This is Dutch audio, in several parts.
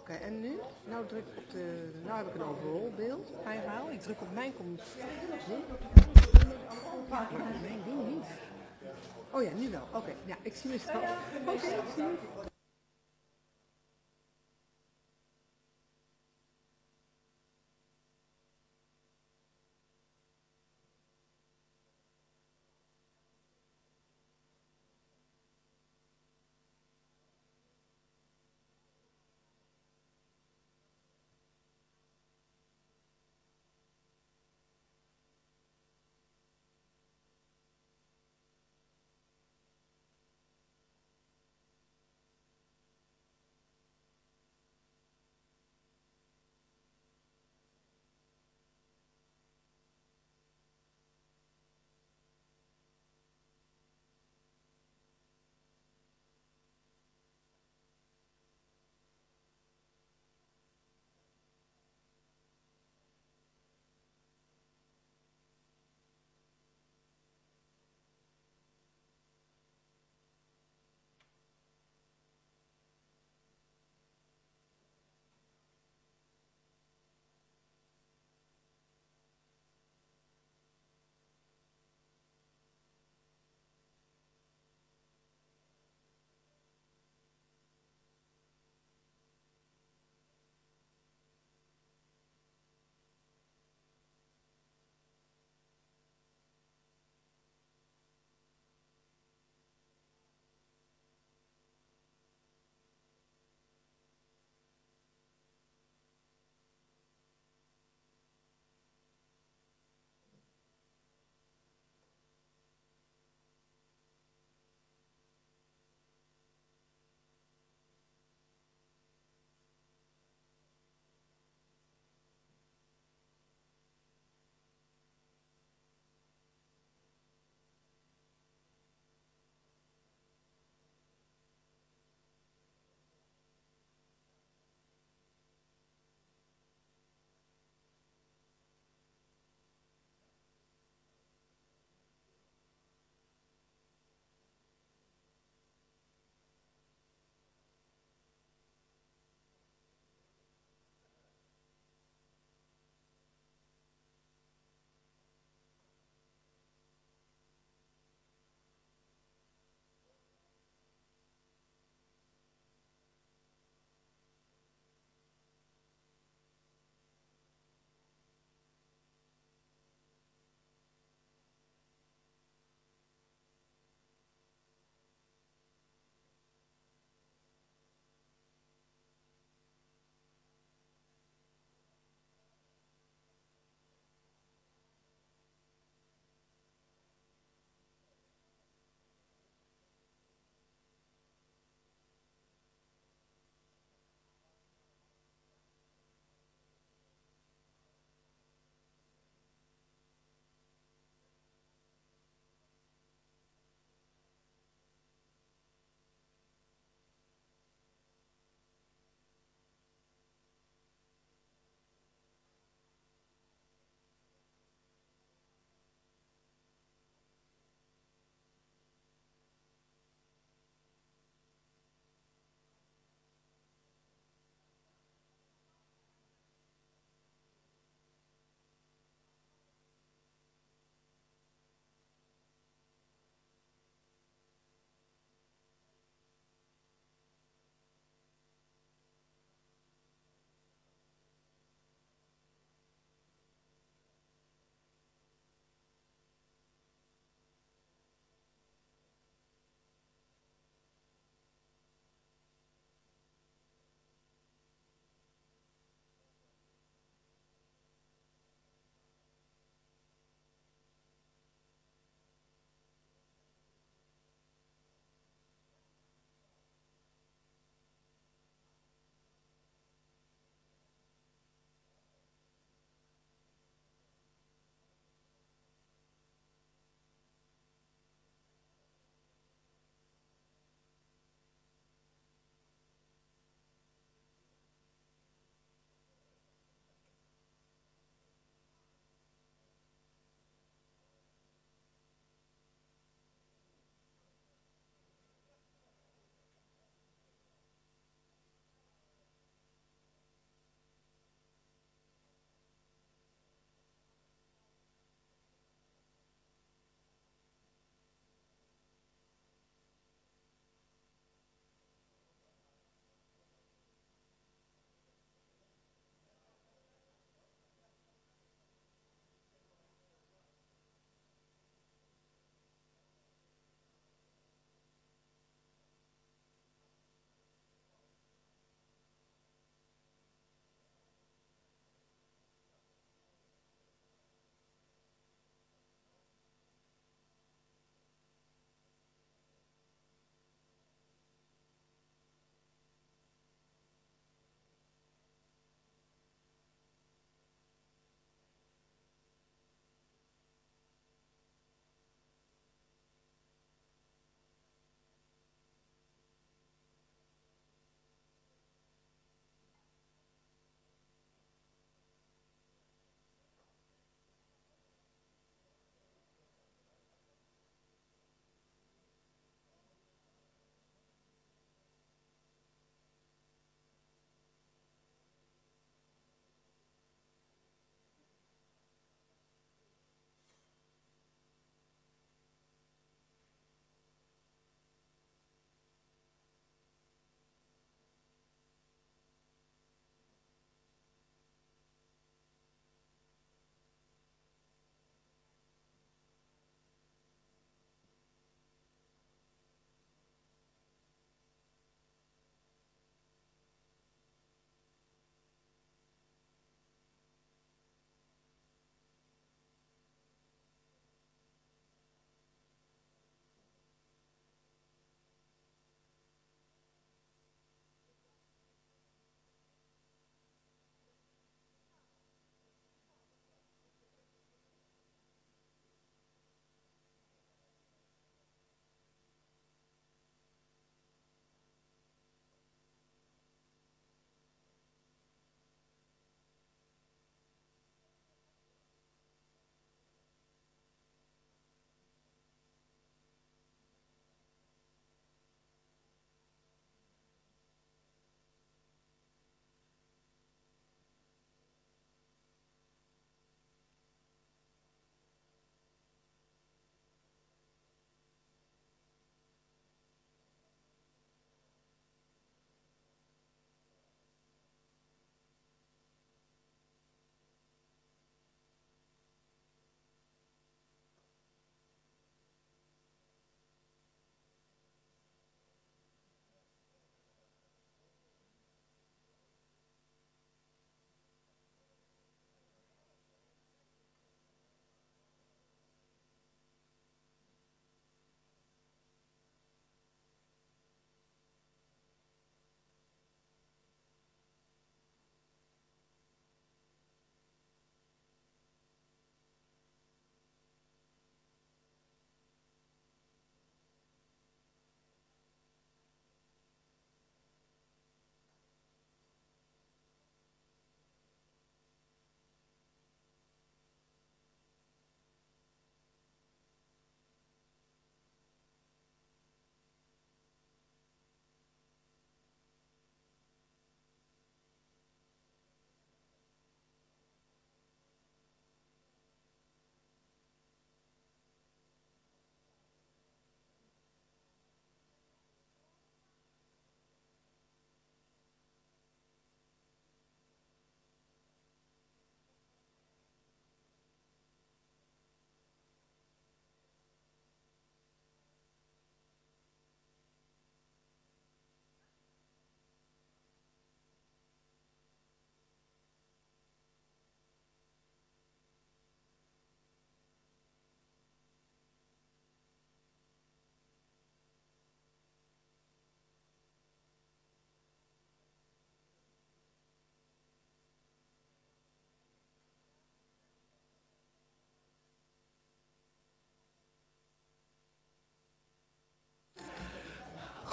Oké, en nu? Nou druk ik op de. Nou heb ik een overall beeld. Bijhouden. Ik druk op mijn computer. Maar mijn ding niet. Oh ja, nu wel. Oké, ja, ik zie mezelf. Oké, ik zie je.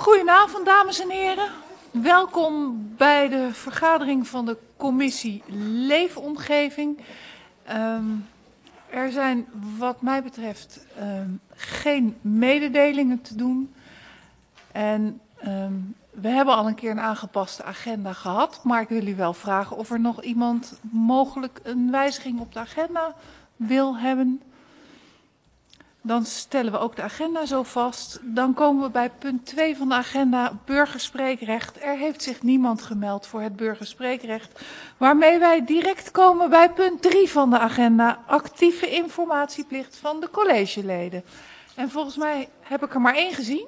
Goedenavond, dames en heren. Welkom bij de vergadering van de commissie Leefomgeving. Er zijn wat mij betreft geen mededelingen te doen. En we hebben al een keer een aangepaste agenda gehad. Maar ik wil u wel vragen of er nog iemand mogelijk een wijziging op de agenda wil hebben. Dan stellen we ook de agenda zo vast. Dan komen we bij punt 2 van de agenda, burgerspreekrecht. Er heeft zich niemand gemeld voor het burgerspreekrecht. Waarmee wij direct komen bij punt 3 van de agenda, actieve informatieplicht van de collegeleden. En volgens mij heb ik er maar één gezien.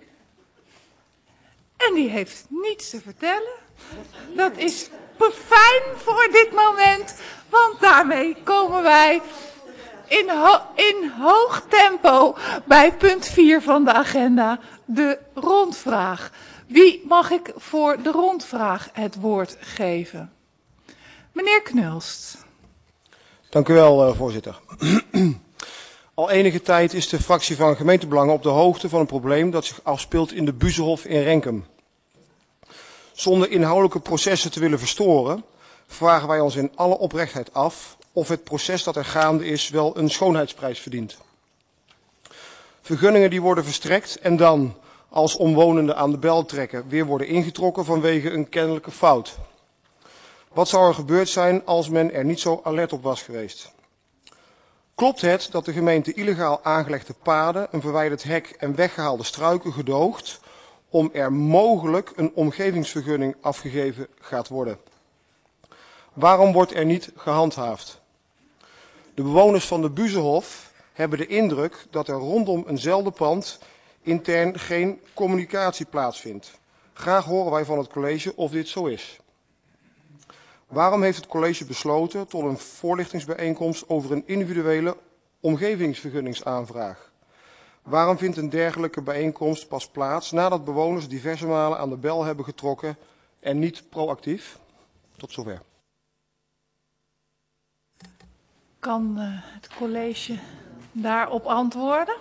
En die heeft niets te vertellen. Dat is fijn voor dit moment, want daarmee komen wij in hoog tempo bij punt 4 van de agenda, de rondvraag. Wie mag ik voor de rondvraag het woord geven? Meneer Knulst. Dank u wel, voorzitter. Al enige tijd is de fractie van Gemeentebelangen op de hoogte van een probleem dat zich afspeelt in de Buzenhof in Renkum. Zonder inhoudelijke processen te willen verstoren, vragen wij ons in alle oprechtheid af of het proces dat er gaande is wel een schoonheidsprijs verdient. Vergunningen die worden verstrekt en dan, als omwonenden aan de bel trekken, weer worden ingetrokken vanwege een kennelijke fout. Wat zou er gebeurd zijn als men er niet zo alert op was geweest? Klopt het dat de gemeente illegaal aangelegde paden, een verwijderd hek en weggehaalde struiken gedoogt om er mogelijk een omgevingsvergunning afgegeven gaat worden? Waarom wordt er niet gehandhaafd? De bewoners van de Buzenhof hebben de indruk dat er rondom eenzelfde pand intern geen communicatie plaatsvindt. Graag horen wij van het college of dit zo is. Waarom heeft het college besloten tot een voorlichtingsbijeenkomst over een individuele omgevingsvergunningsaanvraag? Waarom vindt een dergelijke bijeenkomst pas plaats nadat bewoners diverse malen aan de bel hebben getrokken en niet proactief? Tot zover. Kan het college daarop antwoorden?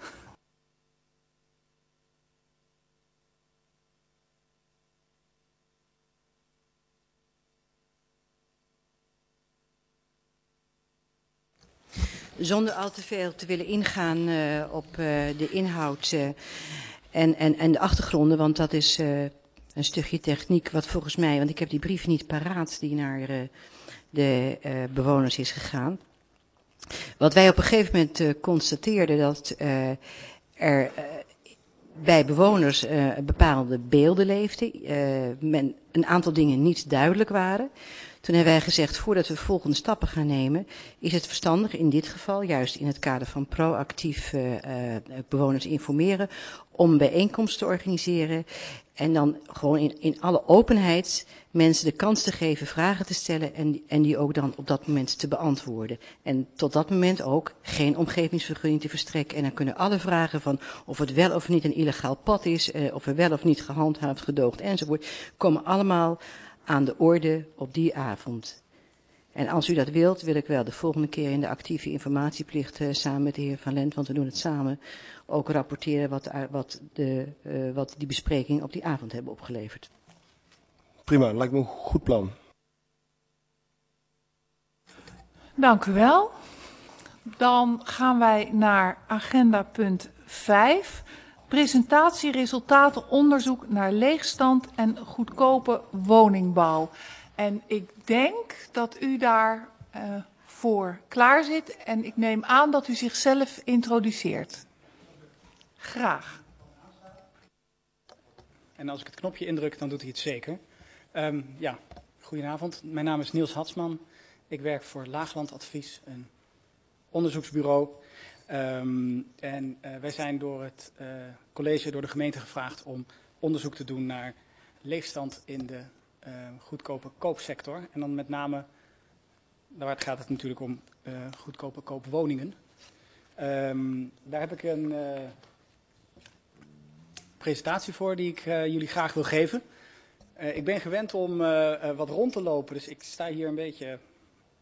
Zonder al te veel te willen ingaan op de inhoud en de achtergronden, want dat is een stukje techniek wat volgens mij, want ik heb die brief niet paraat die naar de bewoners is gegaan. Wat wij op een gegeven moment constateerden dat er bij bewoners bepaalde beelden leefden, een aantal dingen niet duidelijk waren. Toen hebben wij gezegd, voordat we volgende stappen gaan nemen, is het verstandig in dit geval, juist in het kader van proactief bewoners informeren, om bijeenkomsten te organiseren en dan gewoon in alle openheid mensen de kans te geven vragen te stellen en die ook dan op dat moment te beantwoorden. En tot dat moment ook geen omgevingsvergunning te verstrekken. En dan kunnen alle vragen van of het wel of niet een illegaal pad is, of er wel of niet gehandhaafd, gedoogd enzovoort, komen allemaal aan de orde op die avond. En als u dat wilt, wil ik wel de volgende keer in de actieve informatieplicht samen met de heer Van Lent, want we doen het samen, ook rapporteren wat die bespreking op die avond hebben opgeleverd. Prima, lijkt me een goed plan. Dank u wel. Dan gaan wij naar agenda punt 5. Presentatie resultaten onderzoek naar leegstand en goedkope woningbouw. En ik denk dat u daar voor klaar zit en ik neem aan dat u zichzelf introduceert. Graag. En als ik het knopje indruk, dan doet hij het zeker. Goedenavond. Mijn naam is Niels Hatsman. Ik werk voor Laagland Advies, een onderzoeksbureau. Wij zijn door het college, door de gemeente gevraagd om onderzoek te doen naar leegstand in de goedkope koopsector. En dan met name, daar gaat het natuurlijk om goedkope koopwoningen. Daar heb ik een presentatie voor die ik jullie graag wil geven. Ik ben gewend om wat rond te lopen, dus ik sta hier een beetje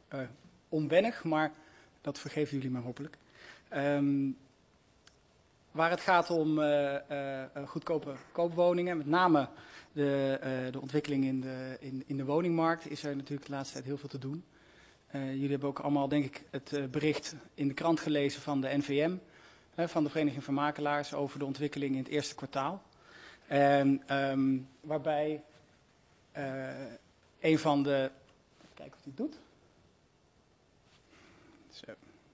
onwennig, maar dat vergeven jullie me hopelijk. waar het gaat om goedkope koopwoningen, met name de ontwikkeling in de woningmarkt, is er natuurlijk de laatste tijd heel veel te doen. Jullie hebben ook allemaal, denk ik, het bericht in de krant gelezen van de NVM, van de Vereniging van Makelaars, over de ontwikkeling in het eerste kwartaal. En waarbij een van de... Even kijken wat hij doet. Zo.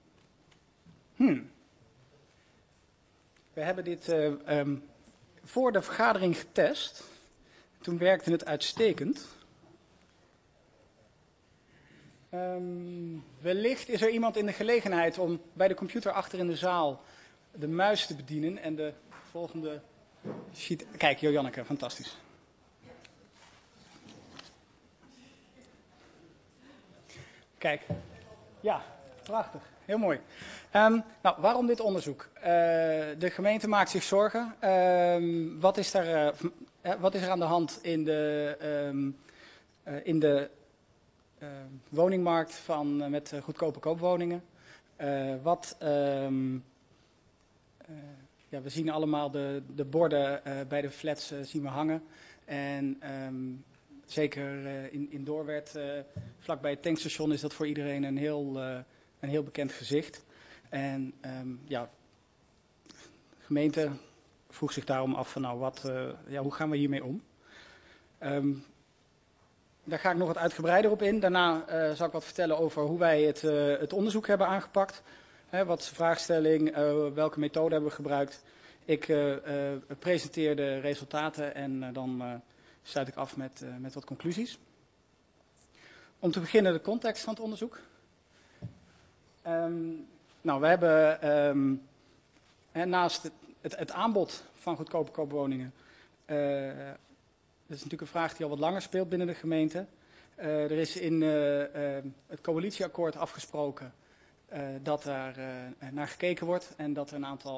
We hebben dit voor de vergadering getest. Toen werkte het uitstekend. Wellicht is er iemand in de gelegenheid om bij de computer achter in de zaal de muis te bedienen en de volgende sheet... Kijk, Janneke, fantastisch. Kijk, ja, prachtig, heel mooi. Nou, waarom dit onderzoek? De gemeente maakt zich zorgen. Wat is er aan de hand in de woningmarkt met goedkope koopwoningen? We zien allemaal de borden bij de flats zien we hangen. En zeker in Doorwerth, vlakbij het tankstation, is dat voor iedereen een heel bekend gezicht. En de gemeente vroeg zich daarom af van hoe gaan we hiermee om? Daar ga ik nog wat uitgebreider op in. Daarna zal ik wat vertellen over hoe wij het onderzoek hebben aangepakt. Wat is de vraagstelling, welke methode hebben we gebruikt. Ik presenteer de resultaten en dan sluit ik af met wat conclusies. Om te beginnen de context van het onderzoek. We hebben naast het aanbod van goedkope koopwoningen... Dat is natuurlijk een vraag die al wat langer speelt binnen de gemeente. Er is in het coalitieakkoord afgesproken dat daar naar gekeken wordt en dat er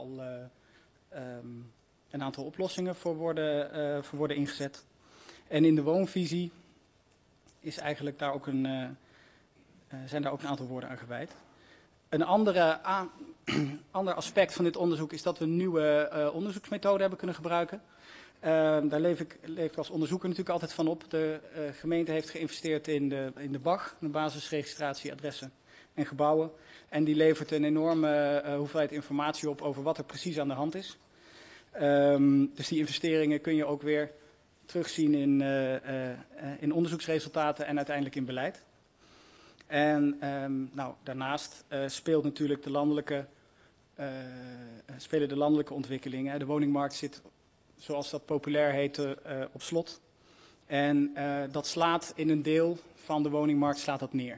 een aantal oplossingen voor worden ingezet. En in de woonvisie is eigenlijk zijn daar ook een aantal woorden aan gewijd. Een ander aspect van dit onderzoek is dat we een nieuwe onderzoeksmethode hebben kunnen gebruiken. Daar leef ik als onderzoeker natuurlijk altijd van op. De gemeente heeft geïnvesteerd in de BAG, de basisregistratie adressen en gebouwen. En die levert een enorme hoeveelheid informatie op over wat er precies aan de hand is. Dus die investeringen kun je ook weer terugzien in onderzoeksresultaten en uiteindelijk in beleid. En daarnaast spelen natuurlijk de landelijke ontwikkelingen. De woningmarkt zit, zoals dat populair heet, op slot. En dat slaat in een deel van de woningmarkt slaat dat neer.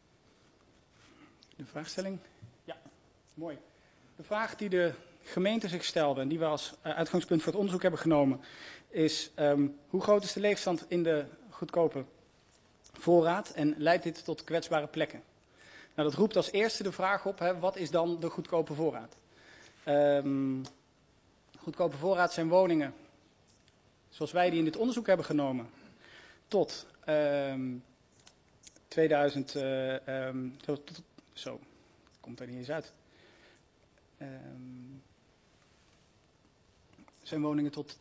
De vraagstelling? Ja, mooi. De vraag die de gemeente zich stelde en die we als uitgangspunt voor het onderzoek hebben genomen, is hoe groot is de leegstand in de goedkope voorraad en leidt dit tot kwetsbare plekken? Nou, dat roept als eerste de vraag op, wat is dan de goedkope voorraad? Goedkope voorraad zijn woningen, zoals wij die in dit onderzoek hebben genomen, tot 2000, zo, komt er niet eens uit. Zijn woningen tot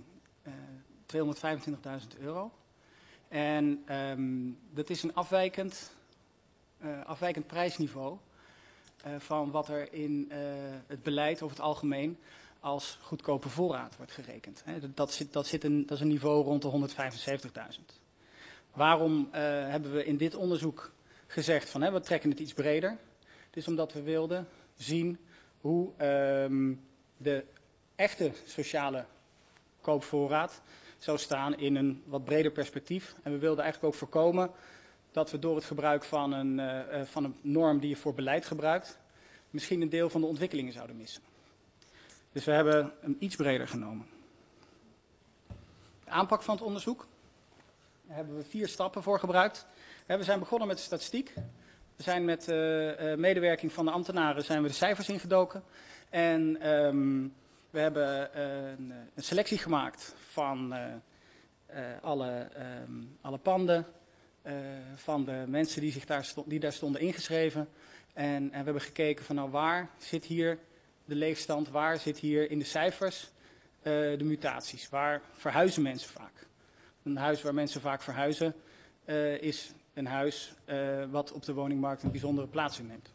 225.000 euro. En dat is een afwijkend prijsniveau van wat er in het beleid over het algemeen als goedkope voorraad wordt gerekend. Dat is een niveau rond de 175.000. Waarom hebben we in dit onderzoek gezegd van we trekken het iets breder? Het is omdat we wilden zien hoe de echte sociale koopvoorraad zou staan in een wat breder perspectief. En we wilden eigenlijk ook voorkomen dat we door het gebruik van een norm die je voor beleid gebruikt, misschien een deel van de ontwikkelingen zouden missen. Dus we hebben hem iets breder genomen. De aanpak van het onderzoek. Daar hebben we 4 stappen voor gebruikt. We zijn begonnen met de statistiek. We zijn met medewerking van de ambtenaren zijn we de cijfers ingedoken. En we hebben een selectie gemaakt van alle panden, van de mensen die daar stonden ingeschreven. En we hebben gekeken van waar zit hier de leegstand, waar zit hier in de cijfers de mutaties? Waar verhuizen mensen vaak? Een huis waar mensen vaak verhuizen is een huis wat op de woningmarkt een bijzondere plaats inneemt.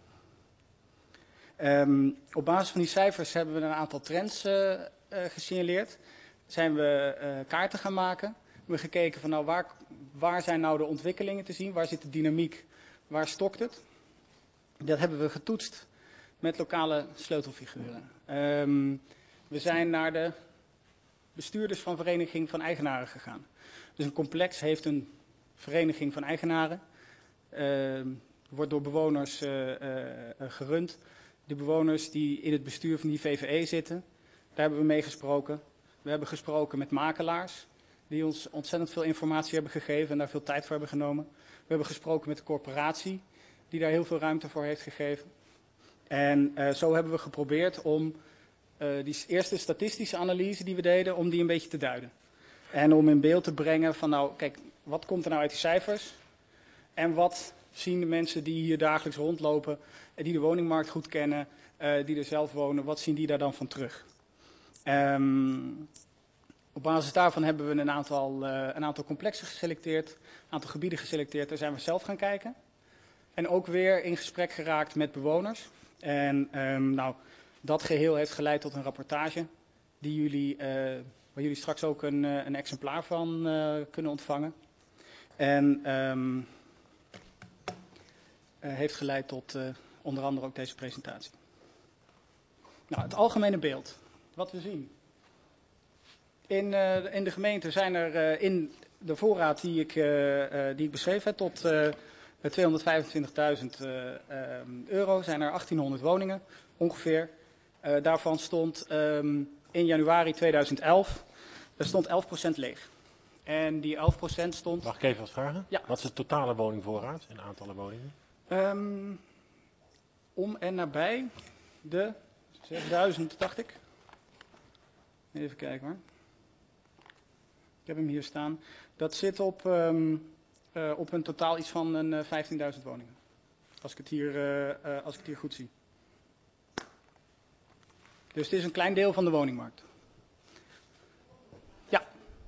Op basis van die cijfers hebben we een aantal trends gesignaleerd. Zijn we kaarten gaan maken. We hebben gekeken van nou, waar zijn nou de ontwikkelingen te zien? Waar zit de dynamiek? Waar stokt het? Dat hebben we getoetst met lokale sleutelfiguren. We zijn naar de bestuurders van Vereniging van Eigenaren gegaan. Dus een complex heeft een vereniging van eigenaren. Wordt door bewoners gerund. De bewoners die in het bestuur van die VVE zitten, daar hebben we mee gesproken. We hebben gesproken met makelaars, die ons ontzettend veel informatie hebben gegeven en daar veel tijd voor hebben genomen. We hebben gesproken met de corporatie, die daar heel veel ruimte voor heeft gegeven. En zo hebben we geprobeerd om die eerste statistische analyse die we deden, om die een beetje te duiden. En om in beeld te brengen van nou, kijk, wat komt er nou uit die cijfers? En wat zien de mensen die hier dagelijks rondlopen, die de woningmarkt goed kennen, die er zelf wonen, wat zien die daar dan van terug? Op basis daarvan hebben we een aantal complexen geselecteerd, een aantal gebieden geselecteerd. Daar zijn we zelf gaan kijken. En ook weer in gesprek geraakt met bewoners. En nou, dat geheel heeft geleid tot een rapportage waar jullie straks ook een exemplaar van kunnen ontvangen. En heeft geleid tot onder andere ook deze presentatie. Nou, het algemene beeld. Wat we zien. In de gemeente zijn er in de voorraad die ik beschreef heb tot 225.000 euro zijn er 1800 woningen ongeveer. Daarvan stond in januari 2011 stond 11% leeg. En die 11% stond... Mag ik even wat vragen? Ja. Wat is de totale woningvoorraad in aantallen woningen? Om en nabij de 6000, dacht ik. Even kijken hoor. Ik heb hem hier staan. Dat zit op een totaal iets van 15.000 woningen. Als ik het hier goed zie. Dus het is een klein deel van de woningmarkt. Ja.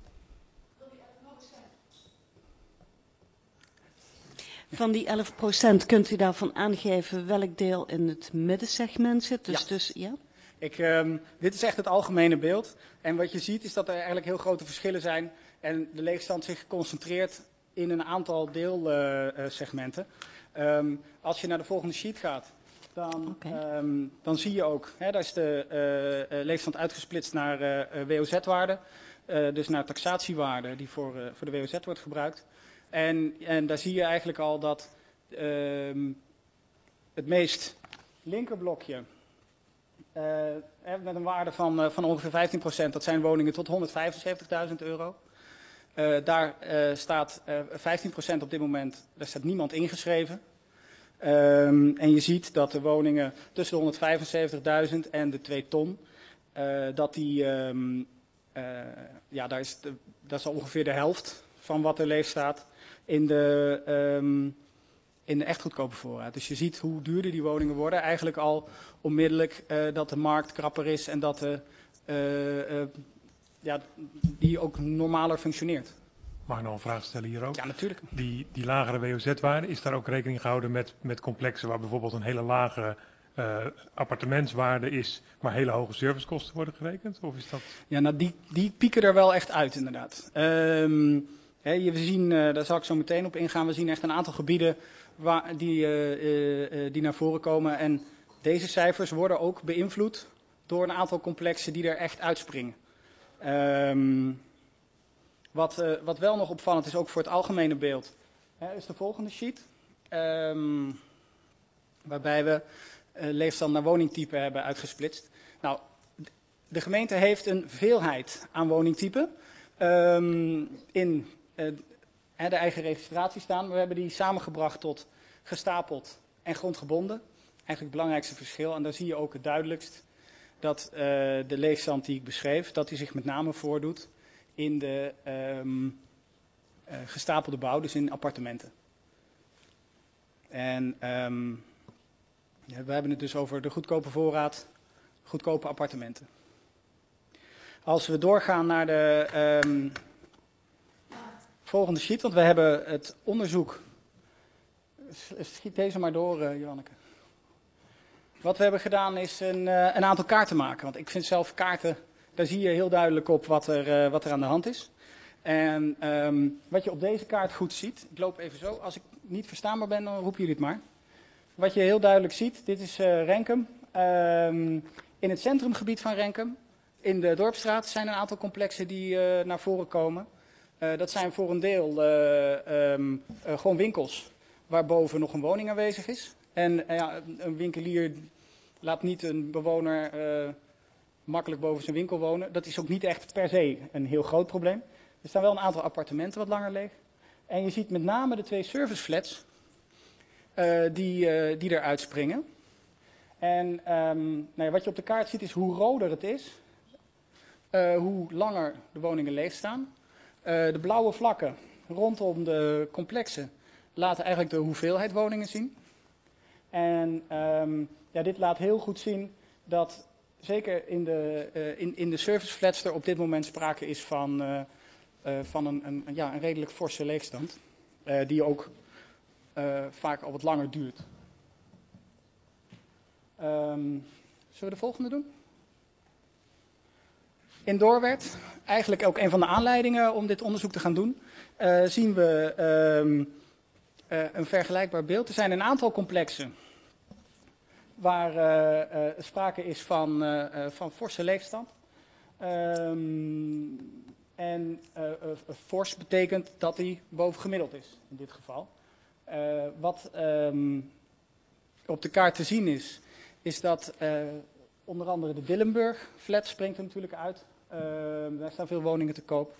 Van die 11% kunt u daarvan aangeven welk deel in het middensegment zit? Dus, Ja. Ja? Dit is echt het algemene beeld. En wat je ziet is dat er eigenlijk heel grote verschillen zijn. En de leegstand zich concentreert in een aantal deelsegmenten. Als je naar de volgende sheet gaat, dan zie je ook, daar is de leegstand uitgesplitst naar WOZ-waarden. Dus naar taxatiewaarde die voor de WOZ wordt gebruikt. En daar zie je eigenlijk al dat het meest linkerblokje, met een waarde van ongeveer 15%, dat zijn woningen tot 175.000 euro. Daar staat 15% op dit moment, daar staat niemand ingeschreven. En je ziet dat de woningen tussen de 175.000 en de 2 ton, dat is al ongeveer de helft van wat er leeg staat in de echt goedkope voorraad. Dus je ziet hoe duurder die woningen worden. Eigenlijk al onmiddellijk dat de markt krapper is en dat die ook normaler functioneert. Mag ik nog een vraag stellen hier ook? Ja, natuurlijk. Die lagere WOZ-waarde, is daar ook rekening gehouden met complexen waar bijvoorbeeld een hele lage appartementswaarde is, maar hele hoge servicekosten worden gerekend? Of is dat... Ja, nou die pieken er wel echt uit inderdaad. We zien, daar zal ik zo meteen op ingaan, we zien echt een aantal gebieden die naar voren komen. En deze cijfers worden ook beïnvloed door een aantal complexen die er echt uitspringen. Wat wel nog opvallend is, ook voor het algemene beeld, is de volgende sheet. Waarbij we leefstand naar woningtype hebben uitgesplitst. Nou, de gemeente heeft een veelheid aan woningtypen in de eigen registratie staan. We hebben die samengebracht tot gestapeld en grondgebonden. Eigenlijk het belangrijkste verschil. En daar zie je ook het duidelijkst dat de leegstand die ik beschreef, dat die zich met name voordoet in de gestapelde bouw, dus in appartementen. En we hebben het dus over de goedkope voorraad, goedkope appartementen. Als we doorgaan naar de volgende sheet, want we hebben het onderzoek. Schiet deze maar door, Johanneke. Wat we hebben gedaan is een aantal kaarten maken. Want ik vind zelf kaarten, daar zie je heel duidelijk op wat er aan de hand is. En wat je op deze kaart goed ziet, ik loop even zo, als ik niet verstaanbaar ben, dan roepen jullie het maar. Wat je heel duidelijk ziet, dit is Renkum. In het centrumgebied van Renkum, in de Dorpsstraat, zijn een aantal complexen die naar voren komen. Dat zijn voor een deel gewoon winkels, waarboven nog een woning aanwezig is. En een winkelier laat niet een bewoner makkelijk boven zijn winkel wonen. Dat is ook niet echt per se een heel groot probleem. Er staan wel een aantal appartementen wat langer leeg. En je ziet met name de 2 serviceflats die eruit springen. En wat je op de kaart ziet is hoe roder het is, hoe langer de woningen leeg staan. De blauwe vlakken rondom de complexen laten eigenlijk de hoeveelheid woningen zien. En dit laat heel goed zien dat zeker in de serviceflats er op dit moment sprake is van een redelijk forse leegstand. Die ook vaak al wat langer duurt. Zullen we de volgende doen? In Doorwerth, eigenlijk ook een van de aanleidingen om dit onderzoek te gaan doen, zien we een vergelijkbaar beeld. Er zijn een aantal complexen waar sprake is van forse leegstand. Fors betekent dat die bovengemiddeld is, in dit geval. Wat op de kaart te zien is dat onder andere de Dillenburg flat springt er natuurlijk uit. Daar staan veel woningen te koop.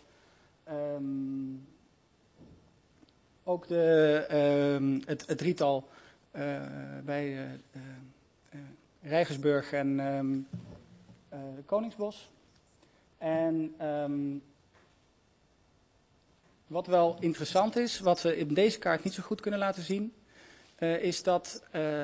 Ook het drietal bij Rijgersburg en Koningsbos. En wat wel interessant is, wat we in deze kaart niet zo goed kunnen laten zien, is dat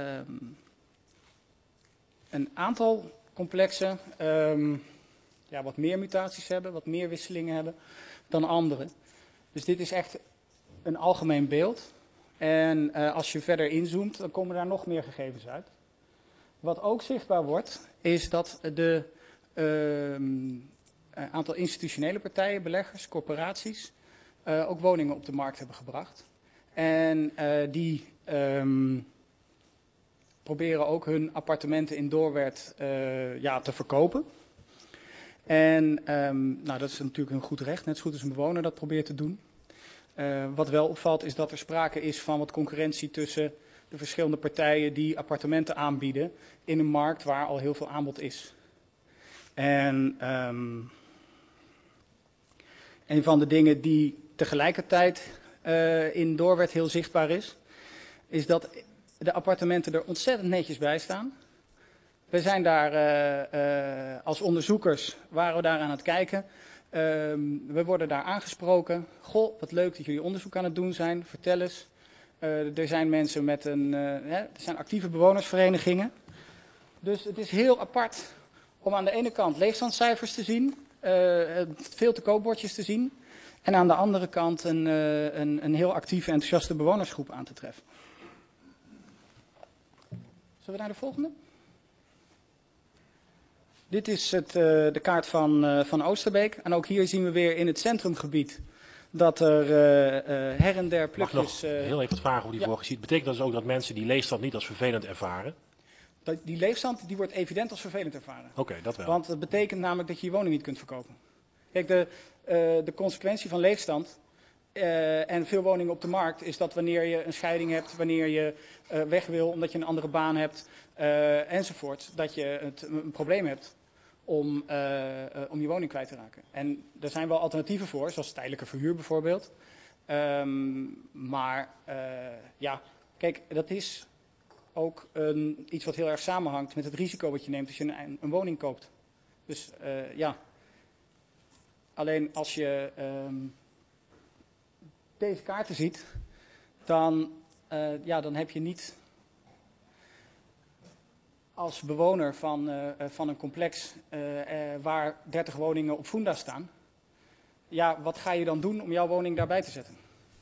een aantal complexen wat meer mutaties hebben, wat meer wisselingen hebben dan andere. Dus dit is echt een algemeen beeld. En als je verder inzoomt, dan komen daar nog meer gegevens uit. Wat ook zichtbaar wordt, is dat de aantal institutionele partijen, beleggers, corporaties, ook woningen op de markt hebben gebracht. En die proberen ook hun appartementen in Doorwerth te verkopen. En dat is natuurlijk een goed recht, net zo goed als een bewoner dat probeert te doen. Wat wel opvalt is dat er sprake is van wat concurrentie tussen de verschillende partijen die appartementen aanbieden in een markt waar al heel veel aanbod is. En een van de dingen die tegelijkertijd in Doorwerth heel zichtbaar is dat de appartementen er ontzettend netjes bij staan. We zijn daar als onderzoekers, waren we daar aan het kijken. We worden daar aangesproken. Goh, wat leuk dat jullie onderzoek aan het doen zijn. Vertel eens. Er zijn mensen met er zijn actieve bewonersverenigingen. Dus het is heel apart om aan de ene kant leegstandscijfers te zien. Veel te koopbordjes te zien. En aan de andere kant een heel actieve, enthousiaste bewonersgroep aan te treffen. Zullen we naar de volgende? Dit is de kaart van Oosterbeek. En ook hier zien we weer in het centrumgebied dat er her en der plukjes... Mag nog heel even vragen hoe die vorige ziet. Betekent dat dus ook dat mensen die leegstand niet als vervelend ervaren? Die leegstand die wordt evident als vervelend ervaren. Oké, dat wel. Want dat betekent namelijk dat je je woning niet kunt verkopen. Kijk, de consequentie van leegstand en veel woningen op de markt is dat wanneer je een scheiding hebt, wanneer je weg wil omdat je een andere baan hebt enzovoort, dat je een probleem hebt om je woning kwijt te raken. En er zijn wel alternatieven voor, zoals tijdelijke verhuur bijvoorbeeld. Kijk, dat is ook iets wat heel erg samenhangt met het risico wat je neemt als je een woning koopt. Dus alleen als je deze kaarten ziet, dan heb je niet als bewoner van een complex waar 30 woningen op Funda staan, ja, wat ga je dan doen om jouw woning daarbij te zetten?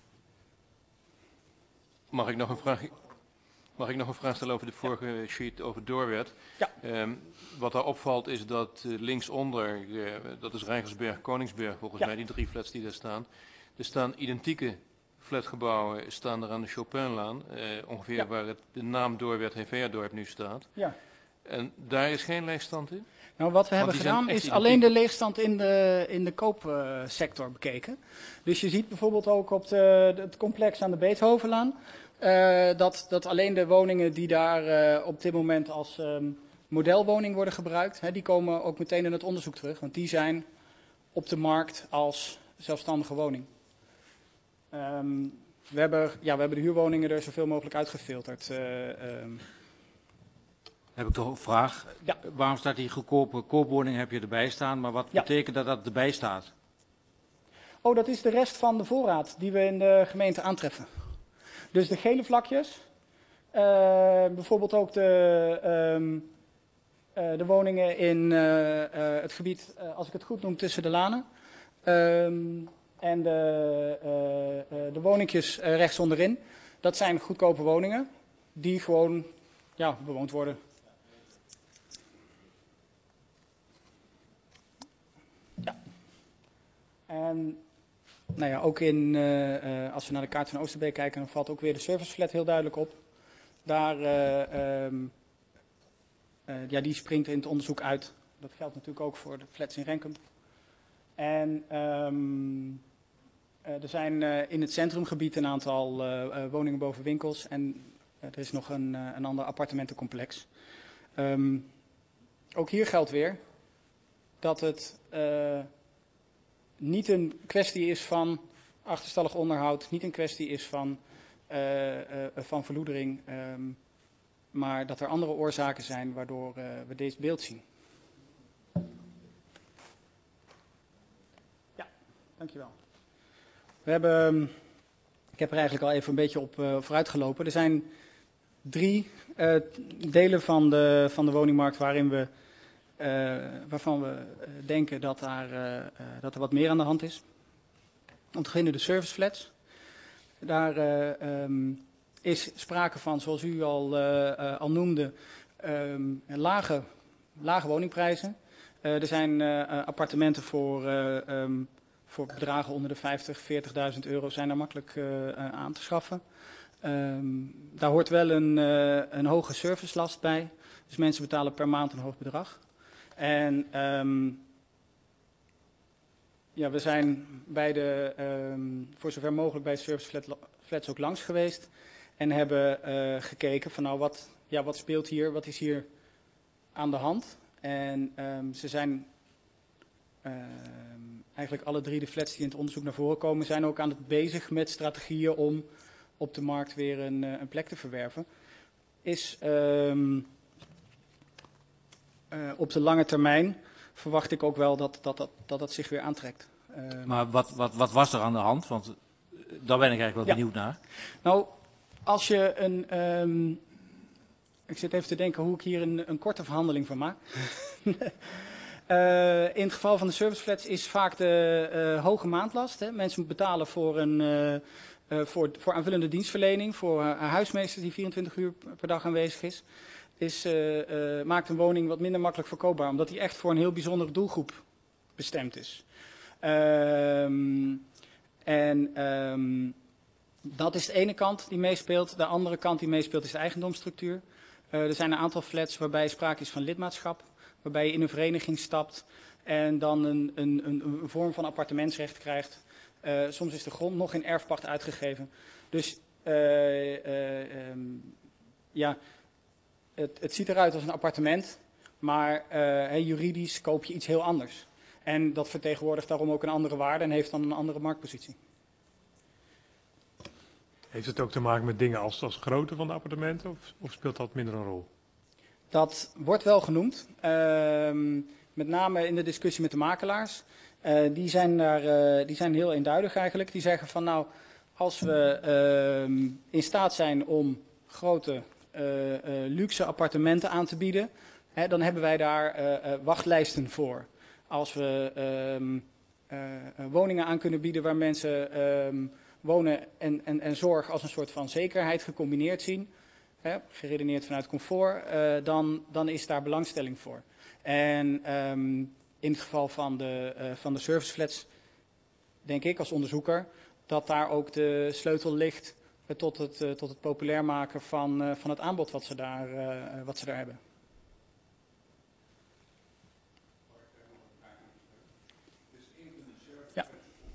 Mag ik nog een vraag stellen over de vorige sheet over Doorwerth? Ja. Wat daar opvalt is dat linksonder, dat is Rijgersberg, Koningsberg volgens mij, die 3 flats die daar staan. Er staan identieke flatgebouwen staan er aan de Chopinlaan, ongeveer waar de naam Doorwerth Heveadorp nu staat. Ja. En daar is geen leegstand in? Nou, wat we hebben gedaan is alleen de leegstand in de koopsector bekeken. Dus je ziet bijvoorbeeld ook op het complex aan de Beethovenlaan dat alleen de woningen die daar op dit moment als modelwoning worden gebruikt, die komen ook meteen in het onderzoek terug. Want die zijn op de markt als zelfstandige woning. We hebben de huurwoningen er zoveel mogelijk uitgefilterd. Heb ik toch een vraag? Ja. Waarom staat die goedkope koopwoning heb je erbij staan, maar wat betekent dat erbij staat? Oh, dat is de rest van de voorraad die we in de gemeente aantreffen. Dus de gele vlakjes, bijvoorbeeld ook de woningen in het gebied, als ik het goed noem, tussen de lanen. En de woningjes rechts onderin, dat zijn goedkope woningen die gewoon bewoond worden. Ja. En nou ja, ook als we naar de kaart van Oosterbeek kijken, dan valt ook weer de serviceflat heel duidelijk op. Daar, die springt in het onderzoek uit. Dat geldt natuurlijk ook voor de flats in Renkum. En er zijn in het centrumgebied een aantal woningen boven winkels en er is nog een ander appartementencomplex. Ook hier geldt weer dat het niet een kwestie is van achterstallig onderhoud, niet een kwestie is van verloedering, maar dat er andere oorzaken zijn waardoor we dit beeld zien. Ja, dankjewel. Ik heb er eigenlijk al even een beetje op vooruit gelopen. Er zijn 3 delen van de woningmarkt waarvan we denken dat er wat meer aan de hand is. Om te beginnen de serviceflats. Daar is sprake van, zoals u al noemde, lage woningprijzen. Er zijn appartementen voor bedragen onder de 50.000, 40.000 euro zijn daar makkelijk aan te schaffen. Daar hoort wel een hoge servicelast bij. Dus mensen betalen per maand een hoog bedrag. En we zijn voor zover mogelijk bij serviceflats ook langs geweest. En hebben gekeken van nou wat speelt hier, wat is hier aan de hand. En ze zijn eigenlijk alle 3 de flats die in het onderzoek naar voren komen, zijn ook aan het bezig met strategieën om op de markt weer een plek te verwerven. Op de lange termijn verwacht ik ook wel dat zich weer aantrekt. Maar wat was er aan de hand? Want daar ben ik eigenlijk wel benieuwd naar. Nou, als je ik zit even te denken hoe ik hier een korte verhandeling van maak. In het geval van de serviceflats is vaak de hoge maandlast. Hè. Mensen betalen voor aanvullende dienstverlening, voor een huismeester die 24 uur per dag aanwezig is. Maakt een woning wat minder makkelijk verkoopbaar, omdat die echt voor een heel bijzondere doelgroep bestemd is. Dat is de ene kant die meespeelt. De andere kant die meespeelt is de eigendomsstructuur. Er zijn een aantal flats waarbij sprake is van lidmaatschap, waarbij je in een vereniging stapt en dan een vorm van appartementsrecht krijgt. Soms is de grond nog in erfpacht uitgegeven. Dus het ziet eruit als een appartement, maar juridisch koop je iets heel anders. En dat vertegenwoordigt daarom ook een andere waarde en heeft dan een andere marktpositie. Heeft het ook te maken met dingen als grootte van de appartementen of speelt dat minder een rol? Dat wordt wel genoemd, met name in de discussie met de makelaars. Die zijn heel eenduidig eigenlijk. Die zeggen van nou, als we in staat zijn om grote luxe appartementen aan te bieden, dan hebben wij daar wachtlijsten voor. Als we woningen aan kunnen bieden waar mensen wonen en zorg als een soort van zekerheid gecombineerd zien, geredeneerd vanuit comfort, dan is daar belangstelling voor. En in het geval van de serviceflats denk ik als onderzoeker dat daar ook de sleutel ligt tot het populair maken van het aanbod wat ze daar hebben. Ja.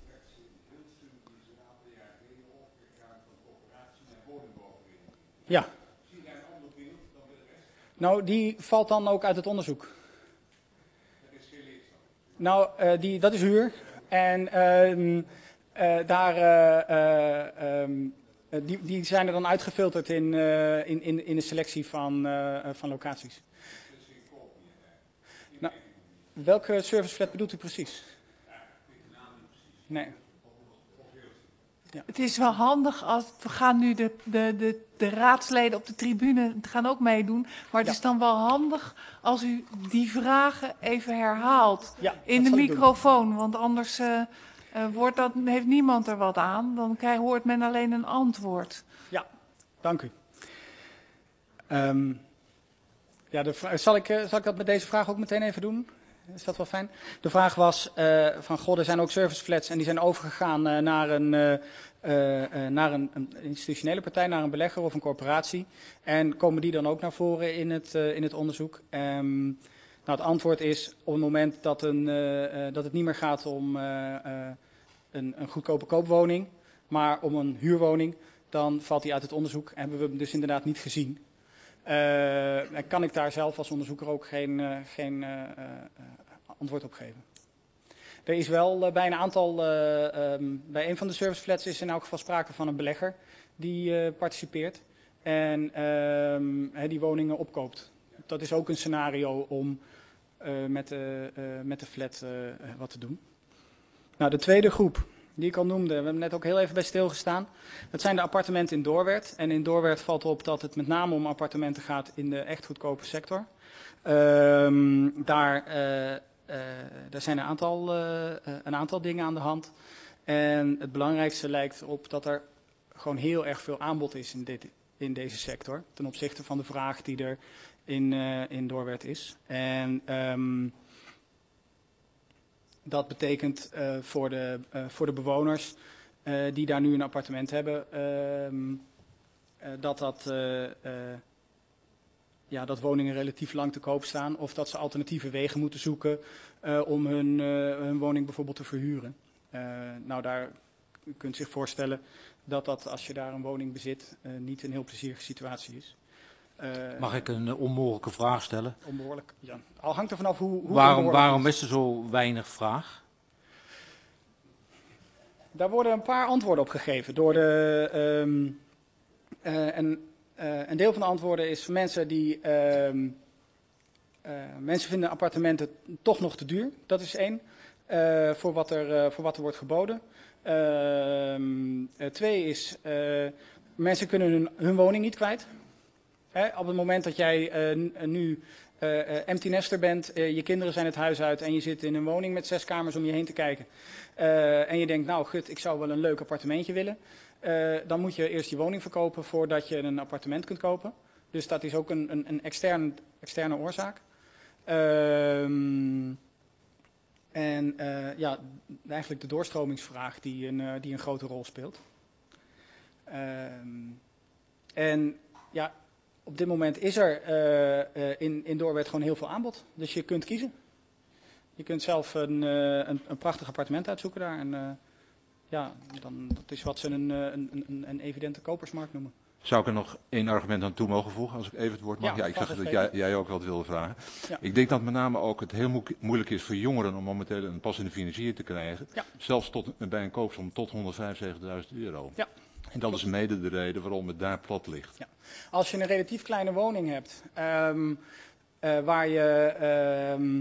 Ja. Nou, die valt dan ook uit het onderzoek. Nou, dat is huur. En die zijn er dan uitgefilterd in de selectie van locaties. Nou, welke serviceflat bedoelt u precies? Nee. Ja. Het is wel handig als we gaan nu de raadsleden op de tribune gaan ook meedoen. Maar het is dan wel handig als u die vragen even herhaalt in de microfoon. Want anders heeft niemand er wat aan. Dan hoort men alleen een antwoord. Ja, dank u. Zal ik dat met deze vraag ook meteen even doen? Is dat wel fijn? De vraag was er zijn ook serviceflats en die zijn overgegaan naar een institutionele partij, naar een belegger of een corporatie. En komen die dan ook naar voren in het onderzoek? Het antwoord is op het moment dat het niet meer gaat om een goedkope koopwoning, maar om een huurwoning, dan valt die uit het onderzoek en hebben we hem dus inderdaad niet gezien. Kan ik daar zelf als onderzoeker ook geen antwoord op geven. Er is wel bij een aantal, bij een van de serviceflats is in elk geval sprake van een belegger die participeert en die woningen opkoopt. Dat is ook een scenario om met de flat wat te doen. Nou, de tweede groep die ik al noemde, we hebben net ook heel even bij stilgestaan. Dat zijn de appartementen in Doorwerth. En in Doorwerth valt op dat het met name om appartementen gaat in de echt goedkope sector. Daar zijn een aantal dingen aan de hand. En het belangrijkste lijkt op dat er gewoon heel erg veel aanbod is in deze sector. Ten opzichte van de vraag die er in Doorwerth is. En dat betekent voor de bewoners die daar nu een appartement hebben, dat woningen relatief lang te koop staan. Of dat ze alternatieve wegen moeten zoeken om hun woning bijvoorbeeld te verhuren. U kunt zich voorstellen dat als je daar een woning bezit niet een heel plezierige situatie is. Mag ik een onmogelijke vraag stellen? Onbehoorlijk, ja. Al hangt er vanaf hoe waarom is er zo weinig vraag? Daar worden een paar antwoorden op gegeven. Een deel van de antwoorden is van mensen die... mensen vinden appartementen toch nog te duur. Dat is één. Voor wat er wordt geboden. 2 is... mensen kunnen hun woning niet kwijt. Op het moment dat jij nu empty nester bent, je kinderen zijn het huis uit en je zit in een woning met 6 kamers om je heen te kijken. En je denkt, nou gut, ik zou wel een leuk appartementje willen. Dan moet je eerst je woning verkopen voordat je een appartement kunt kopen. Dus dat is ook een externe oorzaak. Eigenlijk de doorstromingsvraag die een grote rol speelt. Op dit moment is er in Doorwerth gewoon heel veel aanbod. Dus je kunt kiezen. Je kunt zelf een prachtig appartement uitzoeken daar. En dat is wat ze een evidente kopersmarkt noemen. Zou ik er nog één argument aan toe mogen voegen, als ik even het woord mag? Ja, ik zag dat jij ook wat wilde vragen. Ja. Ik denk dat met name ook het heel moeilijk is voor jongeren om momenteel een passende financier te krijgen. Ja. Zelfs bij een koopsom tot €175.000. Ja. En dat is mede de reden waarom het daar plat ligt. Ja. Als je een relatief kleine woning hebt, waar je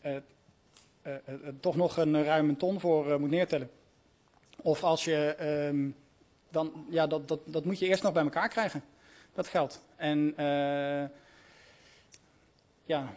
toch nog ruim een ton voor moet neertellen. Of als je, dat moet je eerst nog bij elkaar krijgen. Dat geldt. En ja,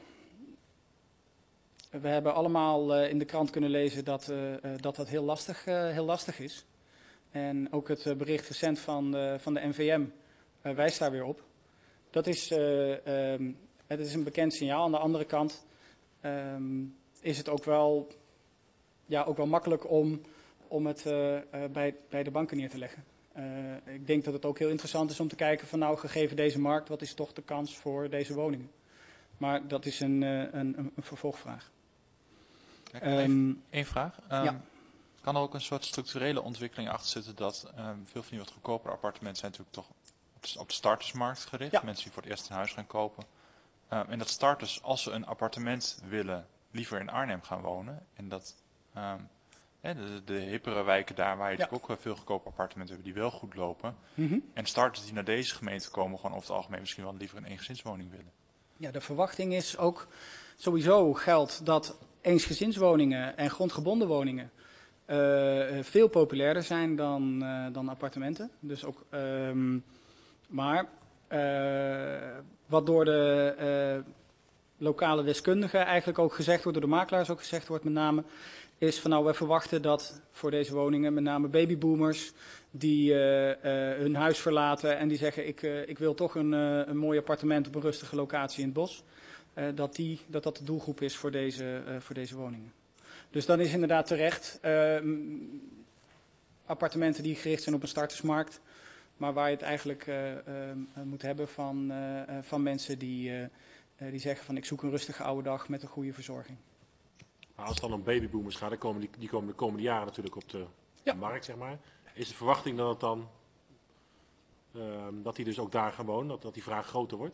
we hebben allemaal in de krant kunnen lezen dat heel lastig is. En ook het bericht recent van de NVM wijst daar weer op. Het is een bekend signaal. Aan de andere kant is het ook wel makkelijk om het bij de banken neer te leggen. Ik denk dat het ook heel interessant is om te kijken van nou, gegeven deze markt, wat is toch de kans voor deze woningen? Maar dat is een vervolgvraag. Eén vraag. Ja. Kan er ook een soort structurele ontwikkeling achter zitten dat veel van die wat goedkopere appartementen zijn natuurlijk toch op de startersmarkt gericht. Ja. Mensen die voor het eerst een huis gaan kopen. En dat starters, als ze een appartement willen, liever in Arnhem gaan wonen. En dat de hippere wijken daar, waar je natuurlijk ook veel goedkope appartementen hebt, die wel goed lopen. Mm-hmm. En starters die naar deze gemeente komen, gewoon over het algemeen misschien wel liever een eengezinswoning willen. Ja, de verwachting is ook, sowieso geldt dat eensgezinswoningen en grondgebonden woningen veel populairder zijn dan appartementen. Dus ook, maar wat door de lokale deskundigen eigenlijk ook gezegd wordt, door de makelaars ook gezegd wordt met name, is van nou, we verwachten dat voor deze woningen met name babyboomers die hun huis verlaten en die zeggen ik wil toch een mooi appartement op een rustige locatie in het bos, dat de doelgroep is voor deze woningen. Dus dan is inderdaad terecht appartementen die gericht zijn op een startersmarkt, maar waar je het eigenlijk moet hebben van mensen die zeggen van ik zoek een rustige oude dag met een goede verzorging. Maar als het dan om babyboomers gaat, dan komen die komen de komende jaren natuurlijk op de markt, zeg maar. Is de verwachting dat het dan, dat die dus ook daar gaan wonen, dat die vraag groter wordt?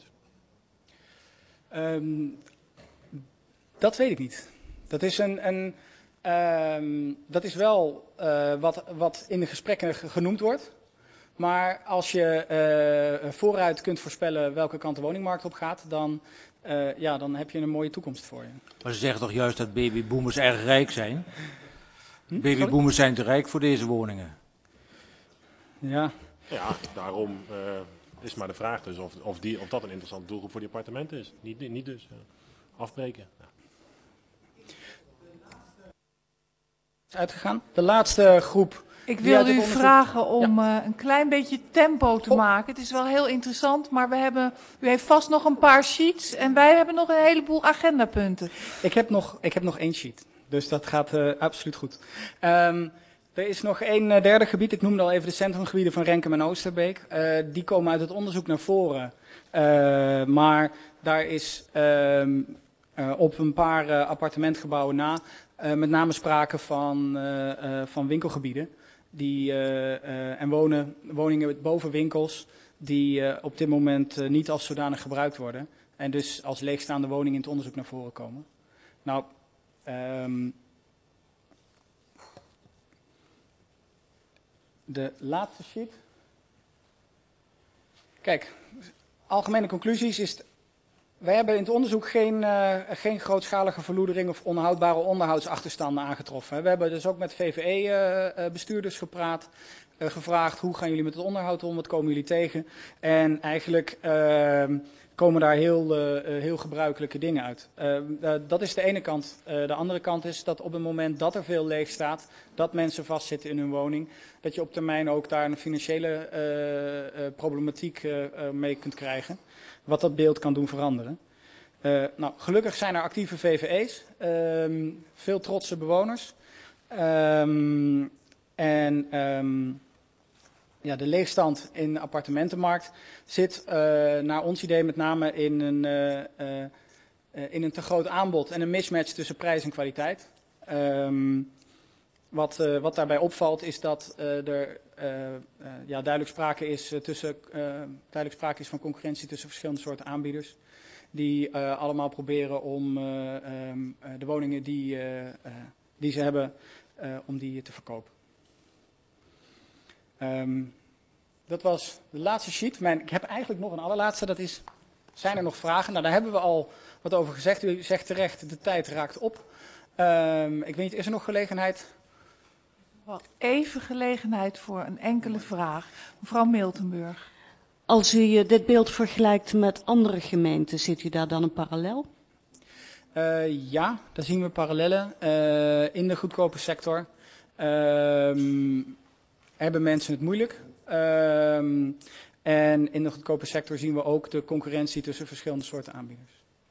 Dat weet ik niet. Dat is dat is wel wat in de gesprekken genoemd wordt. Maar als je vooruit kunt voorspellen welke kant de woningmarkt op gaat, dan heb je een mooie toekomst voor je. Maar ze zeggen toch juist dat babyboomers erg rijk zijn? Babyboomers zijn te rijk voor deze woningen. Ja. Ja, daarom is maar de vraag dus of dat een interessante doelgroep voor die appartementen is. Niet dus afbreken. Ja. Uitgegaan. De laatste groep. Ik wil u vragen om een klein beetje tempo te maken. Het is wel heel interessant, maar u heeft vast nog een paar sheets en wij hebben nog een heleboel agendapunten. Ik heb nog 1 sheet, dus dat gaat absoluut goed. Er is nog een derde gebied, ik noemde al even de centrumgebieden van Renkum en Oosterbeek. Die komen uit het onderzoek naar voren, maar daar is op een paar appartementgebouwen na met name sprake van winkelgebieden. En woningen boven winkels die op dit moment niet als zodanig gebruikt worden. En dus als leegstaande woningen in het onderzoek naar voren komen. Nou, de laatste sheet. Kijk, algemene conclusies is... Wij hebben in het onderzoek geen grootschalige verloedering of onhoudbare onderhoudsachterstanden aangetroffen. We hebben dus ook met VVE-bestuurders gevraagd hoe gaan jullie met het onderhoud om, wat komen jullie tegen. En eigenlijk komen daar heel gebruikelijke dingen uit. Dat is de ene kant. De andere kant is dat op het moment dat er veel leeg staat, dat mensen vastzitten in hun woning, dat je op termijn ook daar een financiële problematiek mee kunt krijgen. Wat dat beeld kan doen veranderen. Nou, gelukkig zijn er actieve VVE's, veel trotse bewoners. De leegstand in de appartementenmarkt zit naar ons idee met name in een te groot aanbod en een mismatch tussen prijs en kwaliteit. Wat daarbij opvalt is dat er duidelijk sprake is van concurrentie tussen verschillende soorten aanbieders. Die allemaal proberen om de woningen die ze hebben, om die te verkopen. Dat was de laatste sheet. Ik heb eigenlijk nog een allerlaatste, zijn er nog vragen? Nou, daar hebben we al wat over gezegd. U zegt terecht, de tijd raakt op. Ik weet niet, is er nog gelegenheid? Wel even gelegenheid voor een enkele vraag. Mevrouw Miltenburg. Als u dit beeld vergelijkt met andere gemeenten, ziet u daar dan een parallel? Ja, daar zien we parallellen. In de goedkope sector hebben mensen het moeilijk. En in de goedkope sector zien we ook de concurrentie tussen verschillende soorten aanbieders.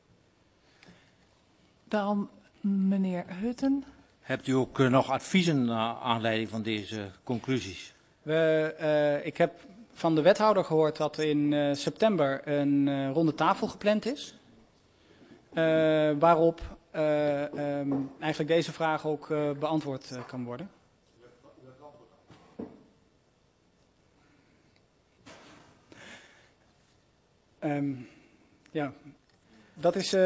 Dan meneer Hutten. Hebt u ook nog adviezen naar aanleiding van deze conclusies? Ik heb van de wethouder gehoord dat in september een ronde tafel gepland is. Waarop eigenlijk deze vraag ook beantwoord kan worden. Ja, dat is.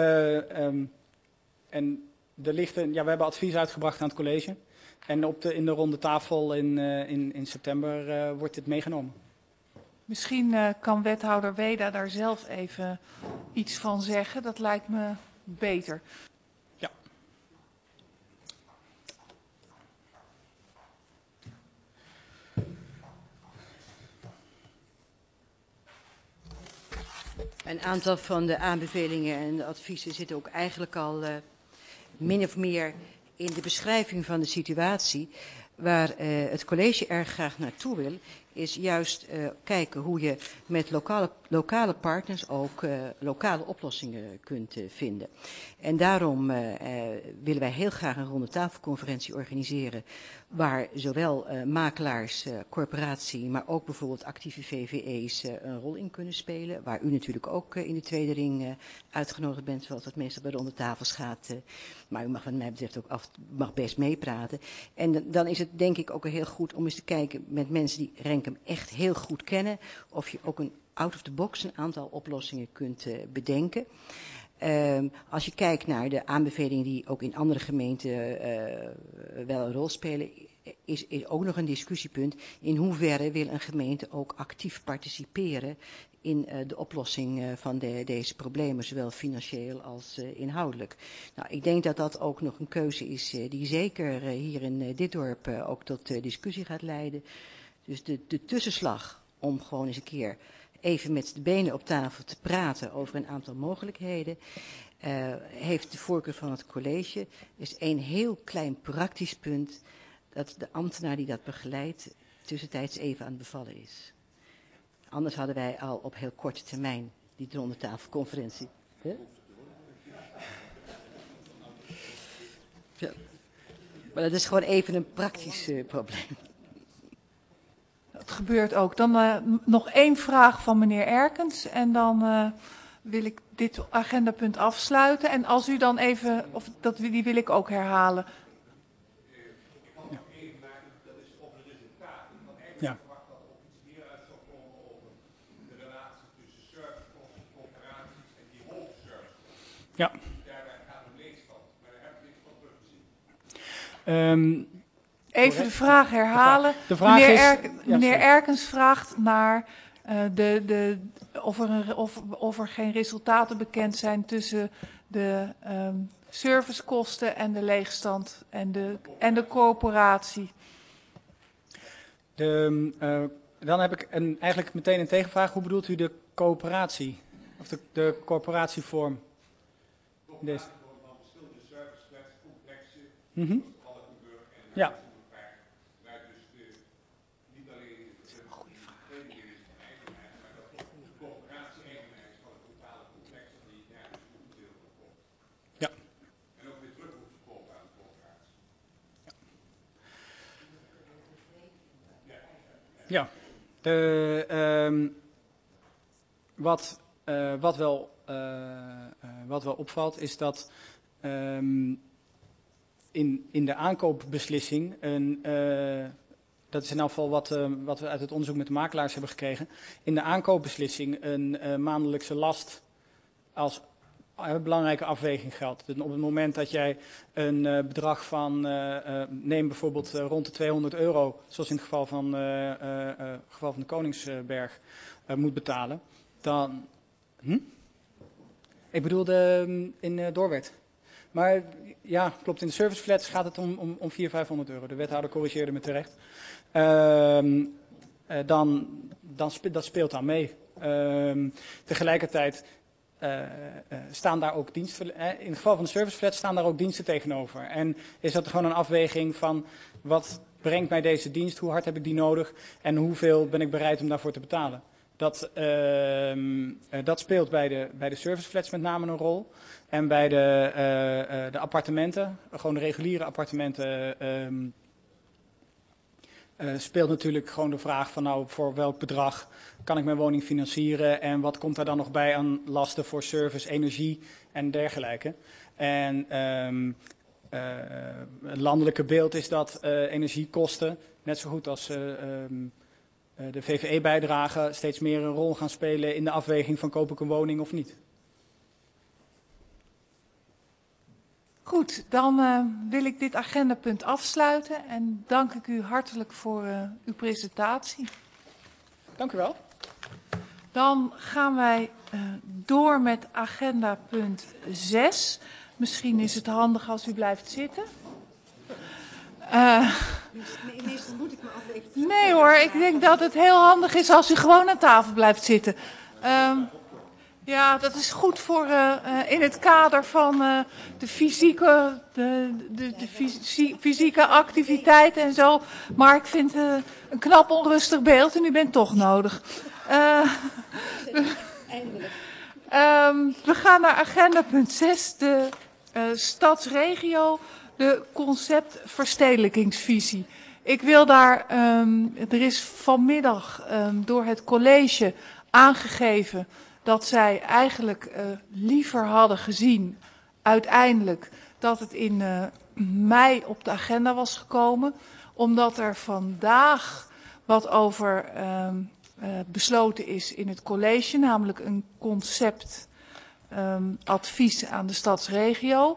En er ligt we hebben advies uitgebracht aan het college. En in de ronde tafel in september wordt dit meegenomen. Misschien kan wethouder Weda daar zelf even iets van zeggen. Dat lijkt me beter. Ja. Een aantal van de aanbevelingen en de adviezen zitten ook eigenlijk al min of meer in de beschrijving van de situatie. Waar het college erg graag naartoe wil, is juist kijken hoe je met lokale partners ook lokale oplossingen kunt vinden. En daarom willen wij heel graag een ronde tafelconferentie organiseren, waar zowel makelaars, corporatie, maar ook bijvoorbeeld actieve VVE's een rol in kunnen spelen. Waar u natuurlijk ook in de tweede ring uitgenodigd bent, zoals dat meestal bij de ronde tafels gaat. Maar u mag wat mij betreft ook mag best meepraten. En dan is het denk ik ook heel goed om eens te kijken met mensen die Renkum echt heel goed kennen, of je ook een out of the box een aantal oplossingen kunt bedenken. Als je kijkt naar de aanbevelingen die ook in andere gemeenten wel een rol spelen, is ook nog een discussiepunt. In hoeverre wil een gemeente ook actief participeren in de oplossing van deze problemen, zowel financieel als inhoudelijk. Nou, ik denk dat dat ook nog een keuze is die zeker hier in dit dorp ook tot discussie gaat leiden. Dus de tussenslag om gewoon eens een keer even met de benen op tafel te praten over een aantal mogelijkheden, heeft de voorkeur van het college. Is één heel klein praktisch punt dat de ambtenaar die dat begeleidt tussentijds even aan het bevallen is. Anders hadden wij al op heel korte termijn die ronde tafelconferentie. Huh? Ja. Maar dat is gewoon even een praktisch probleem. Dat gebeurt ook. Dan nog één vraag van meneer Erkens en dan wil ik dit agendapunt afsluiten. En als u dan even, die wil ik ook herhalen. Ja. Ja. Even de vraag herhalen. De vraag meneer Erkens vraagt naar of er geen resultaten bekend zijn tussen de servicekosten en de leegstand en de corporatie. Dan heb ik eigenlijk meteen een tegenvraag. Hoe bedoelt u de coöperatie? Of de corporatievorm? Deze. Mm-hmm. Ja. Ja. En ook weer terug moet verkopen aan de corporatie. Ja. Wat wel opvalt is dat in de aankoopbeslissing, dat is in elk geval wat we uit het onderzoek met de makelaars hebben gekregen, in de aankoopbeslissing een maandelijkse last als belangrijke afweging geldt. Dus op het moment dat jij een bedrag van, neem bijvoorbeeld rond de €200, zoals in het geval van de Koningsberg, moet betalen, dan... Ik bedoelde in Doorwerth. Maar ja, klopt, in de serviceflats gaat het om €400-500. De wethouder corrigeerde me terecht. dat speelt dan mee. Tegelijkertijd staan daar ook diensten, in het geval van de serviceflat staan daar ook diensten tegenover. En is dat gewoon een afweging van wat brengt mij deze dienst, hoe hard heb ik die nodig en hoeveel ben ik bereid om daarvoor te betalen. Dat speelt bij de serviceflats met name een rol. En bij de appartementen, gewoon de reguliere appartementen, speelt natuurlijk gewoon de vraag van nou, voor welk bedrag kan ik mijn woning financieren en wat komt daar dan nog bij aan lasten voor service, energie en dergelijke. En het landelijke beeld is dat energiekosten, net zo goed als de VVE-bijdrage, steeds meer een rol gaan spelen in de afweging van koop ik een woning of niet. Goed, dan wil ik dit agendapunt afsluiten en dank ik u hartelijk voor uw presentatie. Dank u wel. Dan gaan wij door met agenda punt 6. Misschien is het handig als u blijft zitten. Meestal moet ik me af even... Nee hoor, ik denk dat het heel handig is als u gewoon aan tafel blijft zitten. Ja, dat is goed voor in het kader van de fysieke activiteit en zo. Maar ik vind een knap onrustig beeld en u bent toch nodig. We gaan naar agenda punt 6, de stadsregio, de conceptverstedelijkingsvisie. Ik wil daar, er is vanmiddag door het college aangegeven dat zij eigenlijk liever hadden gezien, uiteindelijk, dat het in mei op de agenda was gekomen. Omdat er vandaag wat over besloten is in het college, namelijk een conceptadvies aan de stadsregio.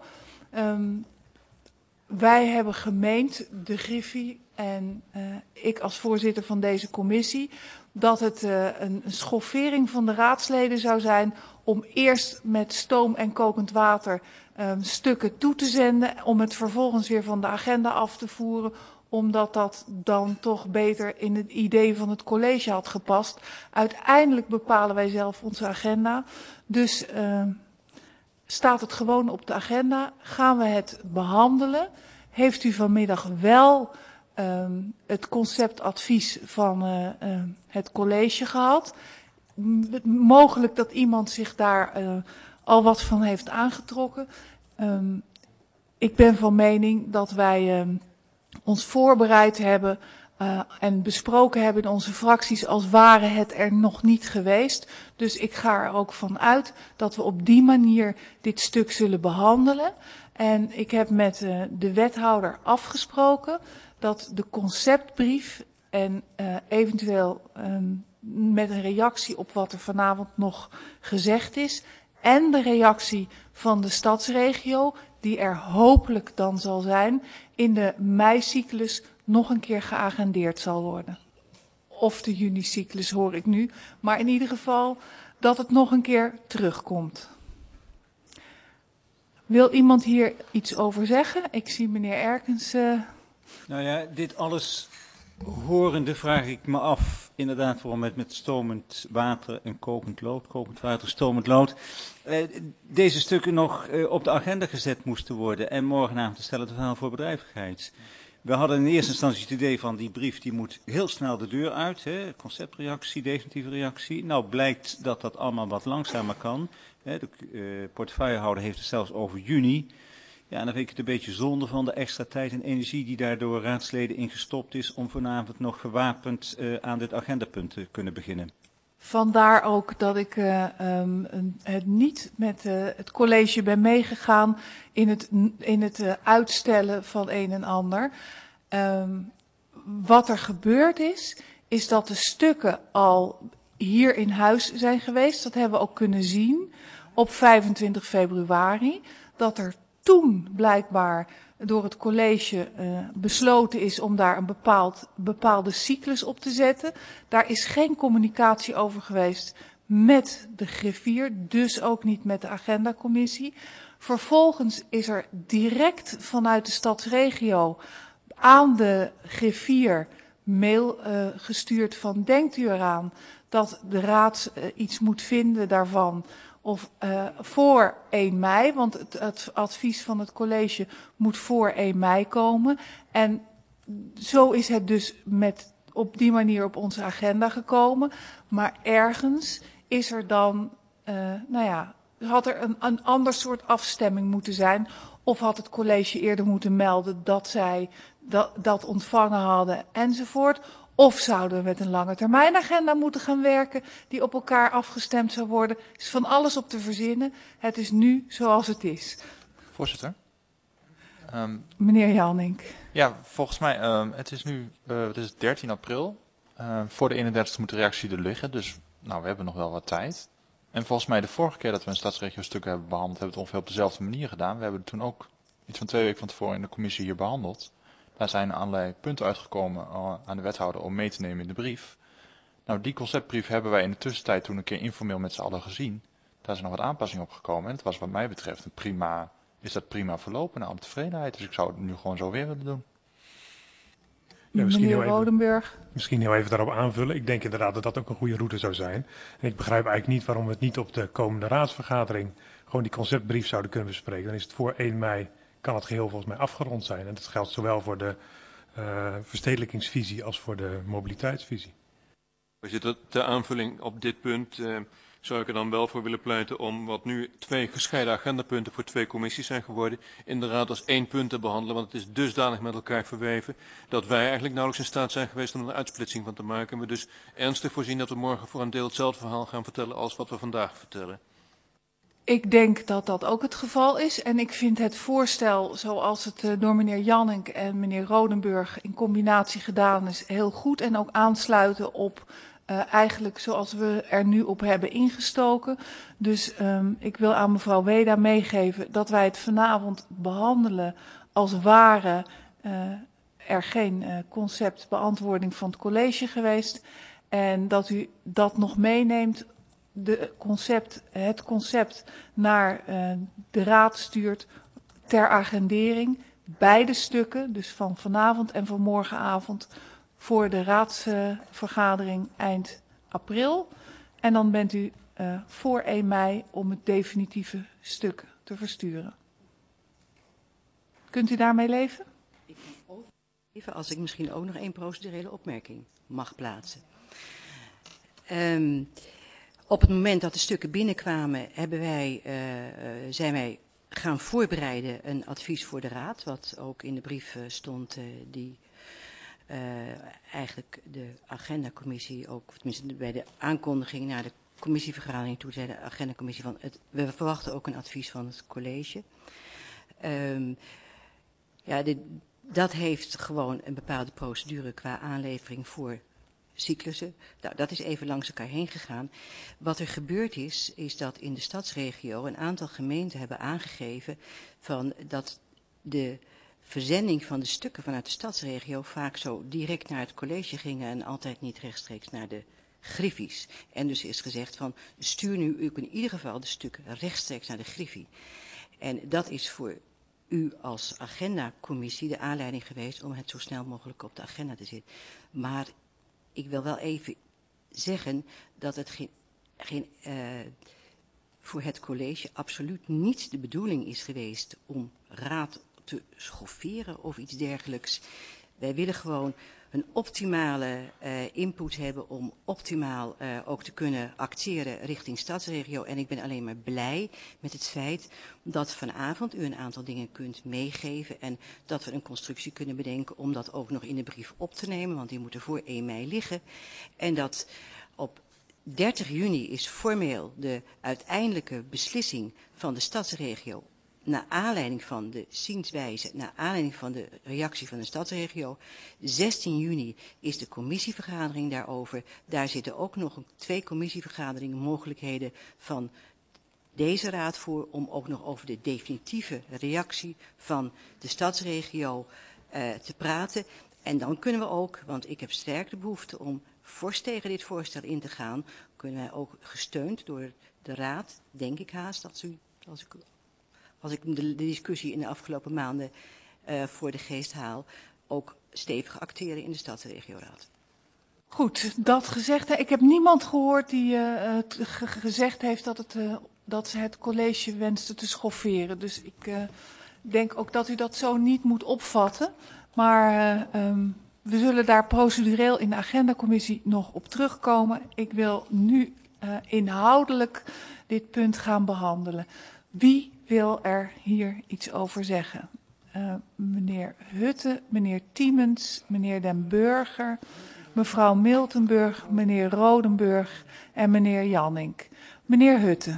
Wij hebben gemeend, de Griffie en ik als voorzitter van deze commissie, dat het een schoffering van de raadsleden zou zijn om eerst met stoom en kokend water stukken toe te zenden, om het vervolgens weer van de agenda af te voeren, omdat dat dan toch beter in het idee van het college had gepast. Uiteindelijk bepalen wij zelf onze agenda, dus staat het gewoon op de agenda, gaan we het behandelen. Heeft u vanmiddag wel het conceptadvies van het college gehad. Mogelijk dat iemand zich daar al wat van heeft aangetrokken. Ik ben van mening dat wij ons voorbereid hebben en besproken hebben in onze fracties als ware het er nog niet geweest. Dus ik ga er ook van uit dat we op die manier dit stuk zullen behandelen. En ik heb met de wethouder afgesproken dat de conceptbrief en eventueel met een reactie op wat er vanavond nog gezegd is en de reactie van de stadsregio, die er hopelijk dan zal zijn, in de meicyclus nog een keer geagendeerd zal worden. Of de junicyclus hoor ik nu, maar in ieder geval dat het nog een keer terugkomt. Wil iemand hier iets over zeggen? Ik zie meneer Erkens. Nou ja, dit alles horende vraag ik me af, inderdaad, waarom het met stromend water en kokend water, stromend lood, deze stukken nog op de agenda gezet moesten worden en morgenavond te stellen het verhaal voor bedrijvigheid. We hadden in eerste instantie het idee van die brief die moet heel snel de deur uit, hè, conceptreactie, definitieve reactie. Nou blijkt dat dat allemaal wat langzamer kan. Hè, de portefeuillehouder heeft het zelfs over juni. Ja, en dan vind ik het een beetje zonde van de extra tijd en energie die daardoor raadsleden ingestopt is om vanavond nog gewapend aan dit agendapunt te kunnen beginnen. Vandaar ook dat ik het niet met het college ben meegegaan in het uitstellen van een en ander. Wat er gebeurd is dat de stukken al hier in huis zijn geweest. Dat hebben we ook kunnen zien op 25 februari. Dat er toen blijkbaar door het college besloten is om daar een bepaalde cyclus op te zetten. Daar is geen communicatie over geweest met de griffier, dus ook niet met de agendacommissie. Vervolgens is er direct vanuit de stadsregio aan de griffier mail gestuurd van denkt u eraan dat de raad iets moet vinden daarvan of voor 1 mei, want het advies van het college moet voor 1 mei komen. En zo is het dus op die manier op onze agenda gekomen. Maar ergens is er dan, had er een ander soort afstemming moeten zijn. Of had het college eerder moeten melden dat zij dat ontvangen hadden enzovoort. Of zouden we met een lange termijnagenda moeten gaan werken die op elkaar afgestemd zou worden. Er is van alles op te verzinnen. Het is nu zoals het is. Voorzitter. Meneer Jalnink. Ja, volgens mij, het is nu het is 13 april. Voor de 31e moet de reactie er liggen, dus we hebben nog wel wat tijd. En volgens mij de vorige keer dat we een stadsregio-stuk hebben behandeld, hebben we het ongeveer op dezelfde manier gedaan. We hebben het toen ook iets van 2 weken van tevoren in de commissie hier behandeld. Daar zijn allerlei punten uitgekomen aan de wethouder om mee te nemen in de brief. Nou, die conceptbrief hebben wij in de tussentijd toen een keer informeel met z'n allen gezien. Daar is nog wat aanpassing op gekomen en het was wat mij betreft is dat prima verlopen naar alle tevredenheid. Dus ik zou het nu gewoon zo weer willen doen. Ja, meneer Rodenburg. Misschien heel even daarop aanvullen. Ik denk inderdaad dat dat ook een goede route zou zijn. En ik begrijp eigenlijk niet waarom we het niet op de komende raadsvergadering gewoon die conceptbrief zouden kunnen bespreken. Dan is het voor 1 mei, kan het geheel volgens mij afgerond zijn. En dat geldt zowel voor de verstedelijkingsvisie als voor de mobiliteitsvisie. Ter aanvulling op dit punt zou ik er dan wel voor willen pleiten om wat nu 2 gescheiden agendapunten voor 2 commissies zijn geworden, in de raad als 1 punt te behandelen, want het is dusdanig met elkaar verweven dat wij eigenlijk nauwelijks in staat zijn geweest om er een uitsplitsing van te maken. En we dus ernstig voorzien dat we morgen voor een deel hetzelfde verhaal gaan vertellen als wat we vandaag vertellen. Ik denk dat dat ook het geval is. En ik vind het voorstel zoals het door meneer Jannink en meneer Rodenburg in combinatie gedaan is heel goed. En ook aansluiten op eigenlijk zoals we er nu op hebben ingestoken. Dus ik wil aan mevrouw Weda meegeven dat wij het vanavond behandelen als ware er geen conceptbeantwoording van het college geweest. En dat u dat nog meeneemt. Het concept naar de raad stuurt ter agendering. Beide stukken, dus van vanavond en van morgenavond, voor de raadsvergadering eind april. En dan bent u voor 1 mei om het definitieve stuk te versturen. Kunt u daarmee leven? Ik kan ook even, als ik misschien ook nog 1 procedurele opmerking mag plaatsen. Op het moment dat de stukken binnenkwamen, zijn wij gaan voorbereiden een advies voor de raad, wat ook in de brief stond die eigenlijk de agendacommissie, ook tenminste bij de aankondiging naar de commissievergadering toe, zei de agendacommissie van we verwachten ook een advies van het college. Dat heeft gewoon een bepaalde procedure qua aanlevering voor cyclussen. Nou, dat is even langs elkaar heen gegaan. Wat er gebeurd is dat in de stadsregio een aantal gemeenten hebben aangegeven dat de verzending van de stukken vanuit de stadsregio vaak zo direct naar het college gingen en altijd niet rechtstreeks naar de griffies. En dus is gezegd van stuur nu ook in ieder geval de stukken rechtstreeks naar de griffie. En dat is voor u als agendacommissie de aanleiding geweest om het zo snel mogelijk op de agenda te zetten. Maar ik wil wel even zeggen dat het voor het college absoluut niet de bedoeling is geweest om raad te schofferen of iets dergelijks. Wij willen gewoon een optimale input hebben om optimaal ook te kunnen acteren richting stadsregio. En ik ben alleen maar blij met het feit dat vanavond u een aantal dingen kunt meegeven en dat we een constructie kunnen bedenken om dat ook nog in de brief op te nemen, want die moet er voor 1 mei liggen. En dat op 30 juni is formeel de uiteindelijke beslissing van de stadsregio naar aanleiding van de zienswijze, naar aanleiding van de reactie van de stadsregio. 16 juni is de commissievergadering daarover. Daar zitten ook nog 2 commissievergaderingen mogelijkheden van deze raad voor om ook nog over de definitieve reactie van de stadsregio te praten. En dan kunnen we ook, want ik heb sterk de behoefte om fors tegen dit voorstel in te gaan, kunnen wij ook gesteund door de raad, denk ik haast, als ik de discussie in de afgelopen maanden voor de geest haal, ook stevig acteren in de stadsregioraad. Goed, dat gezegd. Ik heb niemand gehoord die gezegd heeft dat ze het college wenste te schofferen. Dus ik denk ook dat u dat zo niet moet opvatten. Maar we zullen daar procedureel in de agendacommissie nog op terugkomen. Ik wil nu inhoudelijk dit punt gaan behandelen. Wie wil er hier iets over zeggen? Meneer Hutte, meneer Tiemens, meneer Den Burger, mevrouw Miltenburg, meneer Rodenburg en meneer Jannink. Meneer Hutte.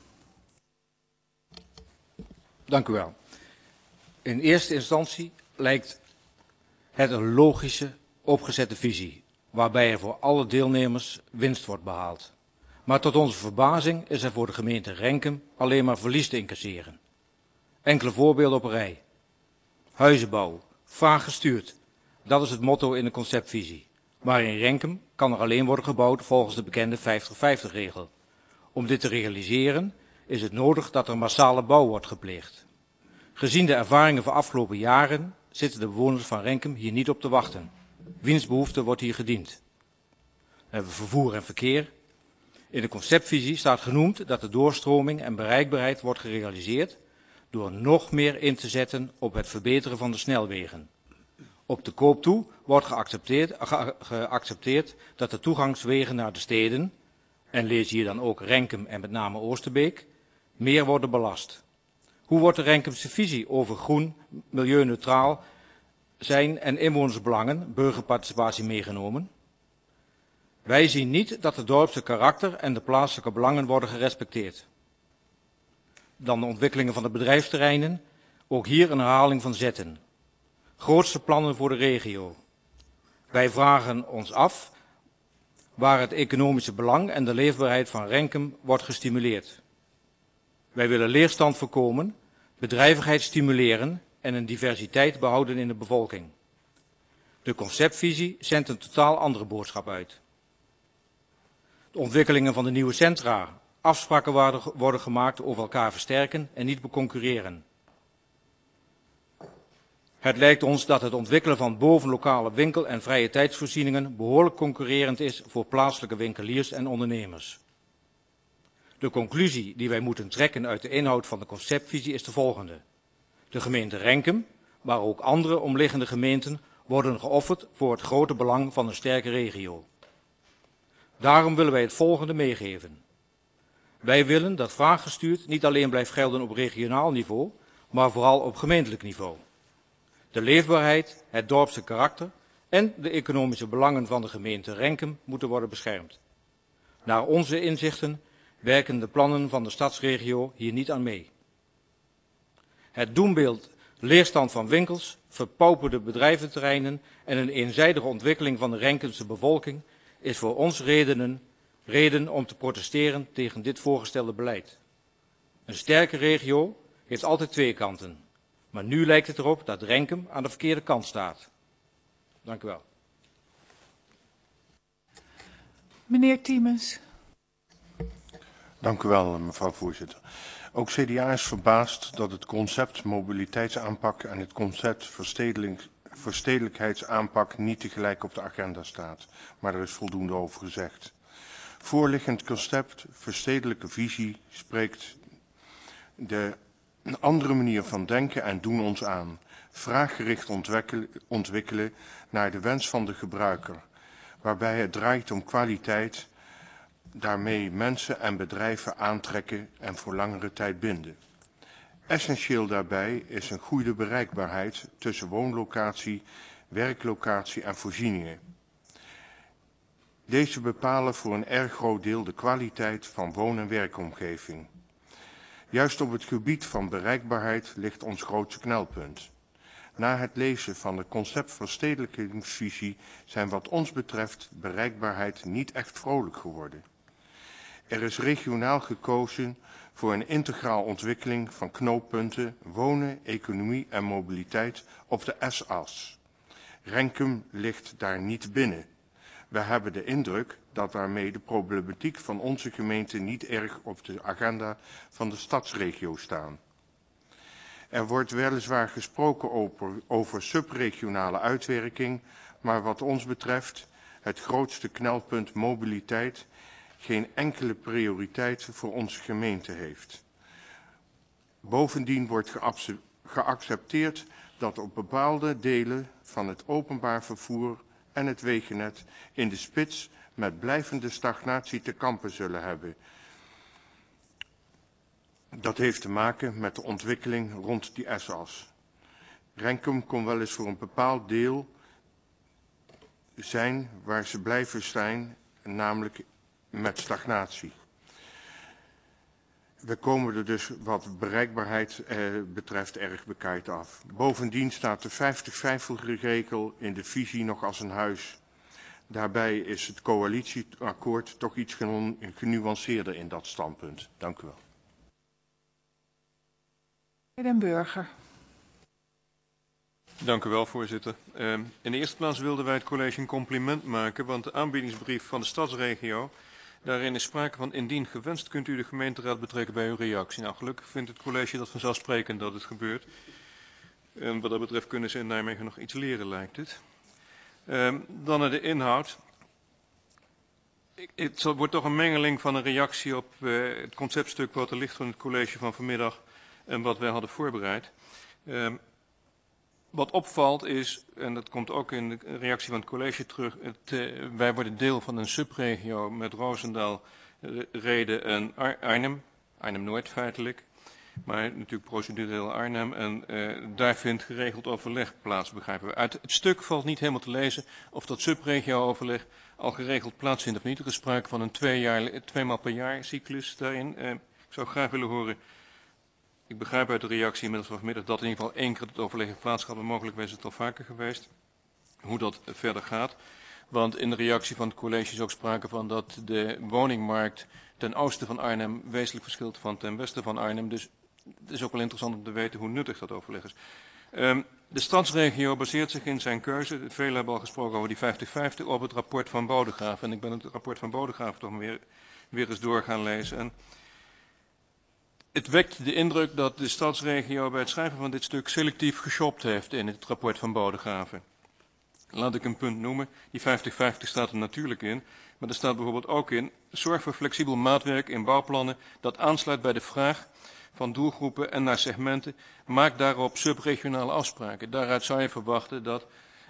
Dank u wel. In eerste instantie lijkt het een logische, opgezette visie, waarbij er voor alle deelnemers winst wordt behaald. Maar tot onze verbazing is er voor de gemeente Renkum alleen maar verlies te incasseren. Enkele voorbeelden op een rij. Huizenbouw, vaag gestuurd, dat is het motto in de conceptvisie. Maar in Renkum kan er alleen worden gebouwd volgens de bekende 50-50-regel. Om dit te realiseren is het nodig dat er massale bouw wordt gepleegd. Gezien de ervaringen van afgelopen jaren zitten de bewoners van Renkum hier niet op te wachten. Wiens behoefte wordt hier gediend? Dan hebben we vervoer en verkeer. In de conceptvisie staat genoemd dat de doorstroming en bereikbaarheid wordt gerealiseerd door nog meer in te zetten op het verbeteren van de snelwegen. Op de koop toe wordt geaccepteerd dat de toegangswegen naar de steden, en lees hier dan ook Renkum en met name Oosterbeek, meer worden belast. Hoe wordt de Renkumse visie over groen, milieuneutraal zijn en inwonersbelangen, burgerparticipatie meegenomen? Wij zien niet dat het dorpse karakter en de plaatselijke belangen worden gerespecteerd. Dan de ontwikkelingen van de bedrijfsterreinen, ook hier een herhaling van zetten. Grootste plannen voor de regio. Wij vragen ons af waar het economische belang en de leefbaarheid van Renkum wordt gestimuleerd. Wij willen leegstand voorkomen, bedrijvigheid stimuleren en een diversiteit behouden in de bevolking. De conceptvisie zendt een totaal andere boodschap uit. De ontwikkelingen van de nieuwe centra, afspraken worden gemaakt over elkaar versterken en niet beconcurreren. Het lijkt ons dat het ontwikkelen van bovenlokale winkel- en vrije tijdsvoorzieningen behoorlijk concurrerend is voor plaatselijke winkeliers en ondernemers. De conclusie die wij moeten trekken uit de inhoud van de conceptvisie is de volgende. De gemeente Renkum, maar ook andere omliggende gemeenten, worden geofferd voor het grote belang van een sterke regio. Daarom willen wij het volgende meegeven. Wij willen dat vraaggestuurd niet alleen blijft gelden op regionaal niveau, maar vooral op gemeentelijk niveau. De leefbaarheid, het dorpse karakter en de economische belangen van de gemeente Renkum moeten worden beschermd. Naar onze inzichten werken de plannen van de stadsregio hier niet aan mee. Het doembeeld leegstand van winkels, verpauperde bedrijventerreinen en een eenzijdige ontwikkeling van de Renkumse bevolking is voor ons reden om te protesteren tegen dit voorgestelde beleid. Een sterke regio heeft altijd twee kanten. Maar nu lijkt het erop dat Renkum aan de verkeerde kant staat. Dank u wel. Meneer Tiemens. Dank u wel, mevrouw voorzitter. Ook CDA is verbaasd dat het concept mobiliteitsaanpak en het concept verstedelijkheidsaanpak niet tegelijk op de agenda staat. Maar er is voldoende over gezegd. Voorliggend concept verstedelijke visie spreekt een andere manier van denken en doen ons aan. Vraaggericht ontwikkelen naar de wens van de gebruiker, waarbij het draait om kwaliteit, daarmee mensen en bedrijven aantrekken en voor langere tijd binden. Essentieel daarbij is een goede bereikbaarheid tussen woonlocatie, werklocatie en voorzieningen. Deze bepalen voor een erg groot deel de kwaliteit van woon- en werkomgeving. Juist op het gebied van bereikbaarheid ligt ons grootste knelpunt. Na het lezen van de conceptverstedelijkingsvisie zijn wat ons betreft bereikbaarheid niet echt vrolijk geworden. Er is regionaal gekozen voor een integraal ontwikkeling van knooppunten, wonen, economie en mobiliteit op de S-as. Renkum ligt daar niet binnen. We hebben de indruk dat daarmee de problematiek van onze gemeente niet erg op de agenda van de stadsregio staan. Er wordt weliswaar gesproken over subregionale uitwerking, maar wat ons betreft het grootste knelpunt mobiliteit geen enkele prioriteit voor onze gemeente heeft. Bovendien wordt geaccepteerd dat op bepaalde delen van het openbaar vervoer en het wegennet in de spits met blijvende stagnatie te kampen zullen hebben. Dat heeft te maken met de ontwikkeling rond die S-as. Renkum kon wel eens voor een bepaald deel zijn waar ze blijven zijn, namelijk met stagnatie. We komen er dus wat bereikbaarheid betreft erg bekaaid af. Bovendien staat de 50-50-regel in de visie nog als een huis. Daarbij is het coalitieakkoord toch iets genuanceerder in dat standpunt. Dank u wel. Meneer Den Burger. Dank u wel, voorzitter. In de eerste plaats wilden wij het college een compliment maken, want de aanbiedingsbrief van de stadsregio, daarin is sprake van indien gewenst kunt u de gemeenteraad betrekken bij uw reactie. Nou, gelukkig vindt het college dat vanzelfsprekend dat het gebeurt. En wat dat betreft kunnen ze in Nijmegen nog iets leren, lijkt het. Dan naar de inhoud. Het wordt toch een mengeling van een reactie op het conceptstuk wat er ligt van het college van vanmiddag en wat wij hadden voorbereid. Wat opvalt is, en dat komt ook in de reactie van het college terug, wij worden deel van een subregio met Roosendaal, Rheden en Arnhem. Arnhem-Noord feitelijk, maar natuurlijk procedureel Arnhem. En daar vindt geregeld overleg plaats, begrijpen we. Uit het stuk valt niet helemaal te lezen of dat subregio-overleg al geregeld plaatsvindt of niet. Er is sprake van een 2 maal per jaar cyclus daarin. Ik zou graag willen horen. Ik begrijp uit de reactie inmiddels van vanmiddag dat in ieder geval 1 keer het overleg heeft plaatsgehad, maar mogelijk is het al vaker geweest. Hoe dat verder gaat. Want in de reactie van het college is ook sprake van dat de woningmarkt ten oosten van Arnhem wezenlijk verschilt van ten westen van Arnhem. Dus het is ook wel interessant om te weten hoe nuttig dat overleg is. De stadsregio baseert zich in zijn keuze, velen hebben al gesproken over die 50-50, op het rapport van Bodegraaf. En ik ben het rapport van Bodegraaf toch weer eens door gaan lezen. En het wekt de indruk dat de stadsregio bij het schrijven van dit stuk selectief geshopt heeft in het rapport van Bodegraven. Laat ik een punt noemen. Die 50-50 staat er natuurlijk in. Maar er staat bijvoorbeeld ook in, zorg voor flexibel maatwerk in bouwplannen dat aansluit bij de vraag van doelgroepen en naar segmenten. Maak daarop subregionale afspraken. Daaruit zou je verwachten dat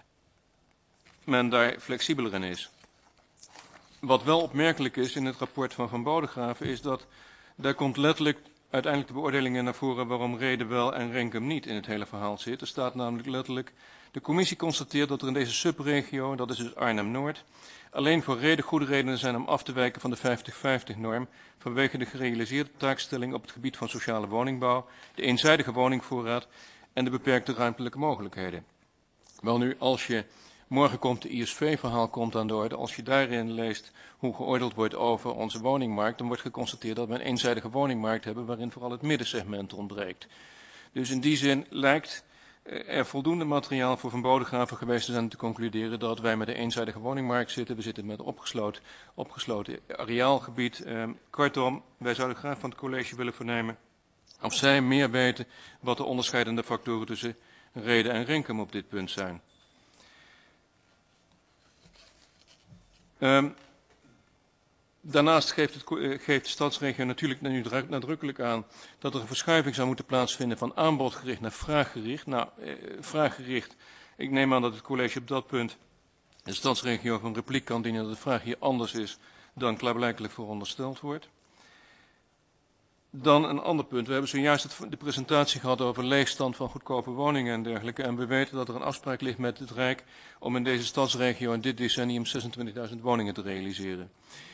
men daar flexibeler in is. Wat wel opmerkelijk is in het rapport van Van Bodegraven is dat daar komt letterlijk uiteindelijk de beoordelingen naar voren waarom Rheden wel en Renkum niet in het hele verhaal zit. Er staat namelijk letterlijk, de commissie constateert dat er in deze subregio, dat is dus Arnhem-Noord, alleen voor Rheden goede redenen zijn om af te wijken van de 50-50-norm vanwege de gerealiseerde taakstelling op het gebied van sociale woningbouw, de eenzijdige woningvoorraad en de beperkte ruimtelijke mogelijkheden. Welnu, als je morgen komt de ISV-verhaal komt aan de orde. Als je daarin leest hoe geoordeeld wordt over onze woningmarkt, dan wordt geconstateerd dat we een eenzijdige woningmarkt hebben waarin vooral het middensegment ontbreekt. Dus in die zin lijkt er voldoende materiaal voor Van Bodegraven geweest te zijn om te concluderen dat wij met een eenzijdige woningmarkt zitten. We zitten met een opgesloten areaalgebied. Kortom, wij zouden graag van het college willen vernemen of zij meer weten wat de onderscheidende factoren tussen Rheden en Renkum op dit punt zijn. Daarnaast geeft de stadsregio natuurlijk nu nadrukkelijk aan dat er een verschuiving zou moeten plaatsvinden van aanbodgericht naar vraaggericht. Nou, vraaggericht, ik neem aan dat het college op dat punt de stadsregio van repliek kan dienen dat de vraag hier anders is dan klaarblijkelijk verondersteld wordt. Dan een ander punt. We hebben zojuist de presentatie gehad over leegstand van goedkope woningen en dergelijke. En we weten dat er een afspraak ligt met het Rijk om in deze stadsregio in dit decennium 26.000 woningen te realiseren.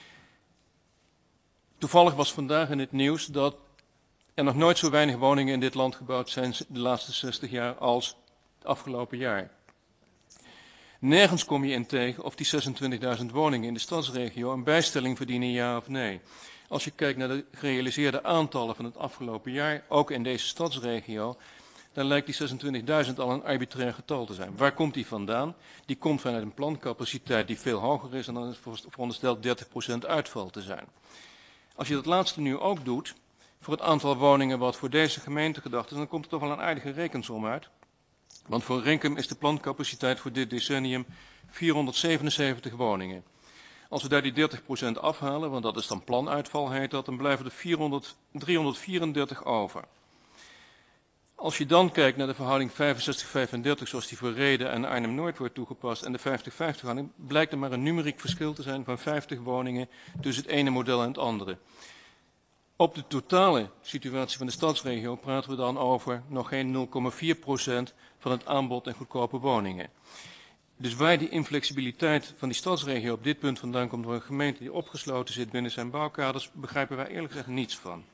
Toevallig was vandaag in het nieuws dat er nog nooit zo weinig woningen in dit land gebouwd zijn de laatste 60 jaar als het afgelopen jaar. Nergens kom je in tegen of die 26.000 woningen in de stadsregio een bijstelling verdienen, ja of nee. Als je kijkt naar de gerealiseerde aantallen van het afgelopen jaar, ook in deze stadsregio, dan lijkt die 26.000 al een arbitrair getal te zijn. Waar komt die vandaan? Die komt vanuit een plancapaciteit die veel hoger is en dan is verondersteld 30% uitval te zijn. Als je dat laatste nu ook doet, voor het aantal woningen wat voor deze gemeente gedacht is, dan komt er toch wel een aardige rekensom uit. Want voor Renkum is de plancapaciteit voor dit decennium 477 woningen. Als we daar die 30% afhalen, want dat is dan planuitval heet dat, dan blijven er 334 over. Als je dan kijkt naar de verhouding 65-35 zoals die voor Rheden en Arnhem-Noord wordt toegepast en de 50-50 verhouding, blijkt er maar een numeriek verschil te zijn van 50 woningen tussen het ene model en het andere. Op de totale situatie van de stadsregio praten we dan over nog geen 0,4% van het aanbod en goedkope woningen. Dus waar die inflexibiliteit van die stadsregio op dit punt vandaan komt door een gemeente die opgesloten zit binnen zijn bouwkaders, begrijpen wij eerlijk gezegd niets van.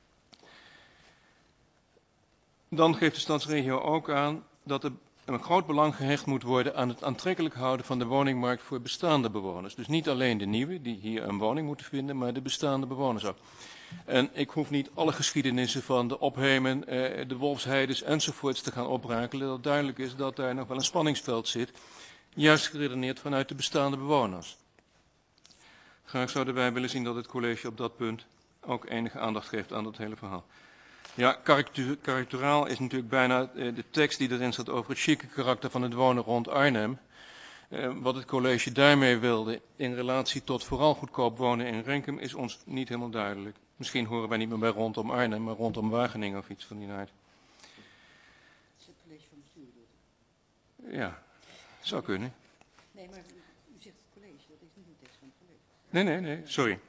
Dan geeft de stadsregio ook aan dat er een groot belang gehecht moet worden aan het aantrekkelijk houden van de woningmarkt voor bestaande bewoners. Dus niet alleen de nieuwe die hier een woning moeten vinden, maar de bestaande bewoners ook. En ik hoef niet alle geschiedenissen van de Ophemen, de Wolfsheides enzovoorts te gaan oprakelen. Dat duidelijk is dat daar nog wel een spanningsveld zit, juist geredeneerd vanuit de bestaande bewoners. Graag zouden wij willen zien dat het college op dat punt ook enige aandacht geeft aan dat hele verhaal. Ja, karakteriaal is natuurlijk bijna de tekst die erin staat over het chique karakter van het wonen rond Arnhem. Wat het college daarmee wilde in relatie tot vooral goedkoop wonen in Renkum is ons niet helemaal duidelijk. Misschien horen wij niet meer bij rondom Arnhem, maar rondom Wageningen of iets van die aard. Is het college van bestuur bedoeld? Ja, zou kunnen. Nee, maar u zegt het college, dat is niet een tekst van het college. Nee, sorry.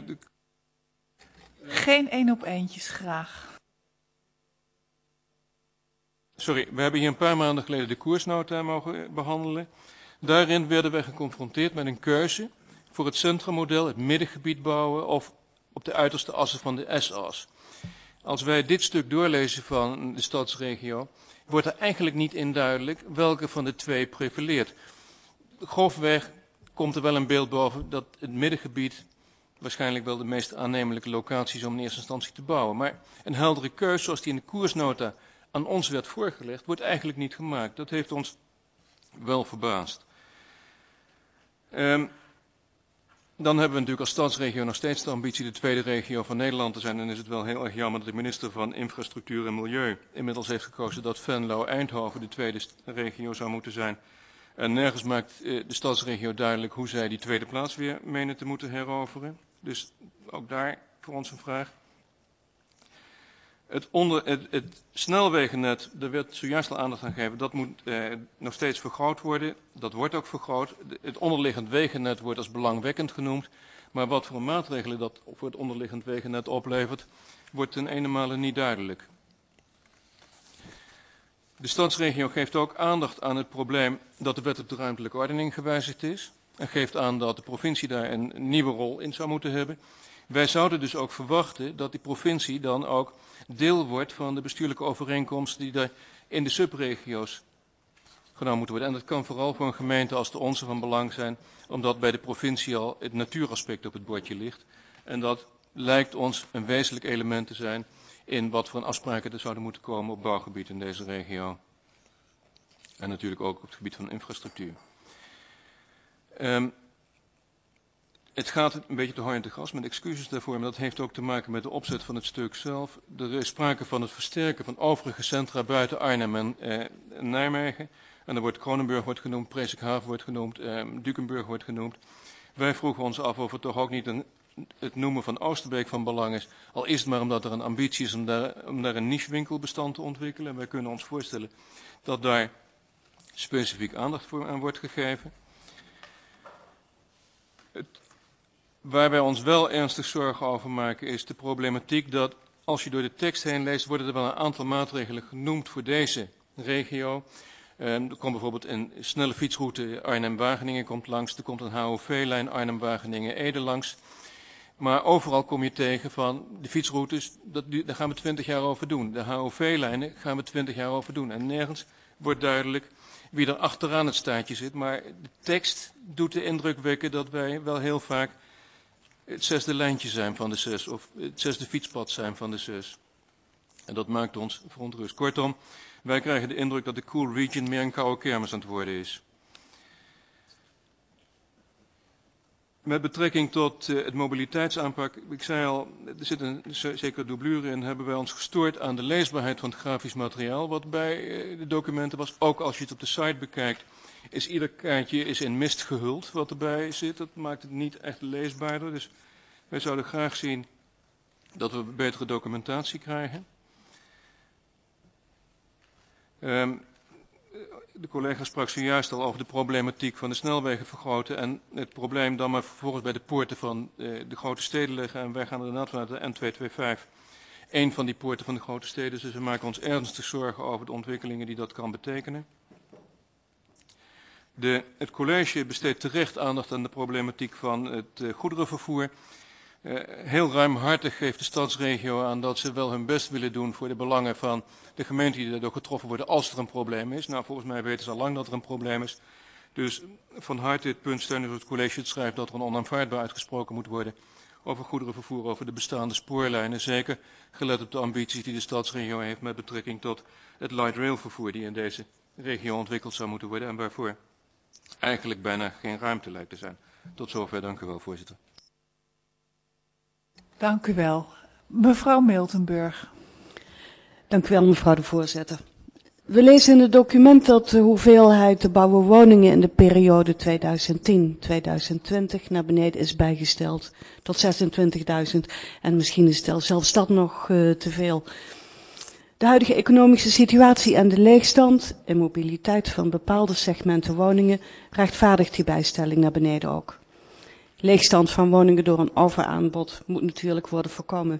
Geen 1-op-1'tjes graag. Sorry, we hebben hier een paar maanden geleden de koersnota mogen behandelen. Daarin werden wij geconfronteerd met een keuze voor het centrummodel, het middengebied bouwen of op de uiterste assen van de S-as. Als wij dit stuk doorlezen van de stadsregio, wordt er eigenlijk niet in duidelijk welke van de twee prevaleert. Grofweg komt er wel een beeld boven dat het middengebied waarschijnlijk wel de meest aannemelijke locatie is om in eerste instantie te bouwen. Maar een heldere keuze zoals die in de koersnota aan ons werd voorgelegd, wordt eigenlijk niet gemaakt. Dat heeft ons wel verbaasd. Dan hebben we natuurlijk als stadsregio nog steeds de ambitie de tweede regio van Nederland te zijn. En is het wel heel erg jammer dat de minister van Infrastructuur en Milieu inmiddels heeft gekozen dat Venlo-Eindhoven de tweede regio zou moeten zijn. En nergens maakt de stadsregio duidelijk hoe zij die tweede plaats weer menen te moeten heroveren. Dus ook daar voor ons een vraag. Het snelwegennet, daar werd zojuist al aandacht aan gegeven, dat moet nog steeds vergroot worden. Dat wordt ook vergroot. Het onderliggend wegennet wordt als belangwekkend genoemd. Maar wat voor maatregelen dat voor het onderliggend wegennet oplevert, wordt ten ene niet duidelijk. De stadsregio geeft ook aandacht aan het probleem dat de wet op de ruimtelijke ordening gewijzigd is. En geeft aan dat de provincie daar een nieuwe rol in zou moeten hebben. Wij zouden dus ook verwachten dat die provincie dan ook deel wordt van de bestuurlijke overeenkomsten die daar in de subregio's genomen moeten worden. En dat kan vooral voor een gemeente als de onze van belang zijn, omdat bij de provincie al het natuuraspect op het bordje ligt. En dat lijkt ons een wezenlijk element te zijn in wat voor afspraken er zouden moeten komen op bouwgebied in deze regio. En natuurlijk ook op het gebied van infrastructuur. Het gaat een beetje te hooi en te gas, met excuses daarvoor, maar dat heeft ook te maken met de opzet van het stuk zelf. Er is sprake van het versterken van overige centra buiten Arnhem en Nijmegen. En dan wordt Kronenburg genoemd, Presikhaven wordt genoemd, Dukenburg wordt genoemd. Wij vroegen ons af of het toch ook niet het noemen van Oosterbeek van belang is. Al is het maar omdat er een ambitie is om daar een nichewinkelbestand te ontwikkelen. En wij kunnen ons voorstellen dat daar specifiek aandacht aan wordt gegeven. Waar wij ons wel ernstig zorgen over maken is de problematiek dat als je door de tekst heen leest, worden er wel een aantal maatregelen genoemd voor deze regio. Er komt bijvoorbeeld een snelle fietsroute Arnhem-Wageningen komt langs. Er komt een HOV-lijn Arnhem-Wageningen-Ede langs. Maar overal kom je tegen van de fietsroutes, daar gaan we 20 jaar over doen. De HOV-lijnen gaan we 20 jaar over doen. En nergens wordt duidelijk wie er achteraan het staartje zit. Maar de tekst doet de indruk wekken dat wij wel heel vaak het zesde lijntje zijn van de 6 of het zesde fietspad zijn van de 6. En dat maakt ons verontrust. Kortom, wij krijgen de indruk dat de Cool Region meer een koude kermis aan het worden is. Met betrekking tot het mobiliteitsaanpak, ik zei al, er zit een zekere doublure in, hebben wij ons gestoord aan de leesbaarheid van het grafisch materiaal wat bij de documenten was. Ook als je het op de site bekijkt, is ieder kaartje in mist gehuld wat erbij zit. Dat maakt het niet echt leesbaarder. Dus wij zouden graag zien dat we betere documentatie krijgen. De collega sprak zojuist al over de problematiek van de snelwegen vergroten en het probleem dan maar vervolgens bij de poorten van de grote steden liggen. En wij gaan inderdaad vanuit de N225 één van die poorten van de grote steden. Dus we maken ons ernstig zorgen over de ontwikkelingen die dat kan betekenen. Het college besteedt terecht aandacht aan de problematiek van het goederenvervoer. Heel ruimhartig geeft de stadsregio aan dat ze wel hun best willen doen voor de belangen van de gemeenten die daardoor getroffen worden als er een probleem is. Nou, volgens mij weten ze al lang dat er een probleem is. Dus van harte dit punt steunen het college het schrijft dat er een onaanvaardbaar uitgesproken moet worden over goederenvervoer, over de bestaande spoorlijnen. Zeker gelet op de ambities die de stadsregio heeft met betrekking tot het light rail vervoer die in deze regio ontwikkeld zou moeten worden en waarvoor eigenlijk bijna geen ruimte lijkt te zijn. Tot zover, dank u wel, voorzitter. Dank u wel. Mevrouw Miltenburg. Dank u wel, mevrouw de voorzitter. We lezen in het document dat de hoeveelheid te bouwen woningen in de periode 2010-2020 naar beneden is bijgesteld tot 26.000. En misschien is zelfs dat nog te veel. De huidige economische situatie en de leegstand en mobiliteit van bepaalde segmenten woningen rechtvaardigt die bijstelling naar beneden ook. Leegstand van woningen door een overaanbod moet natuurlijk worden voorkomen.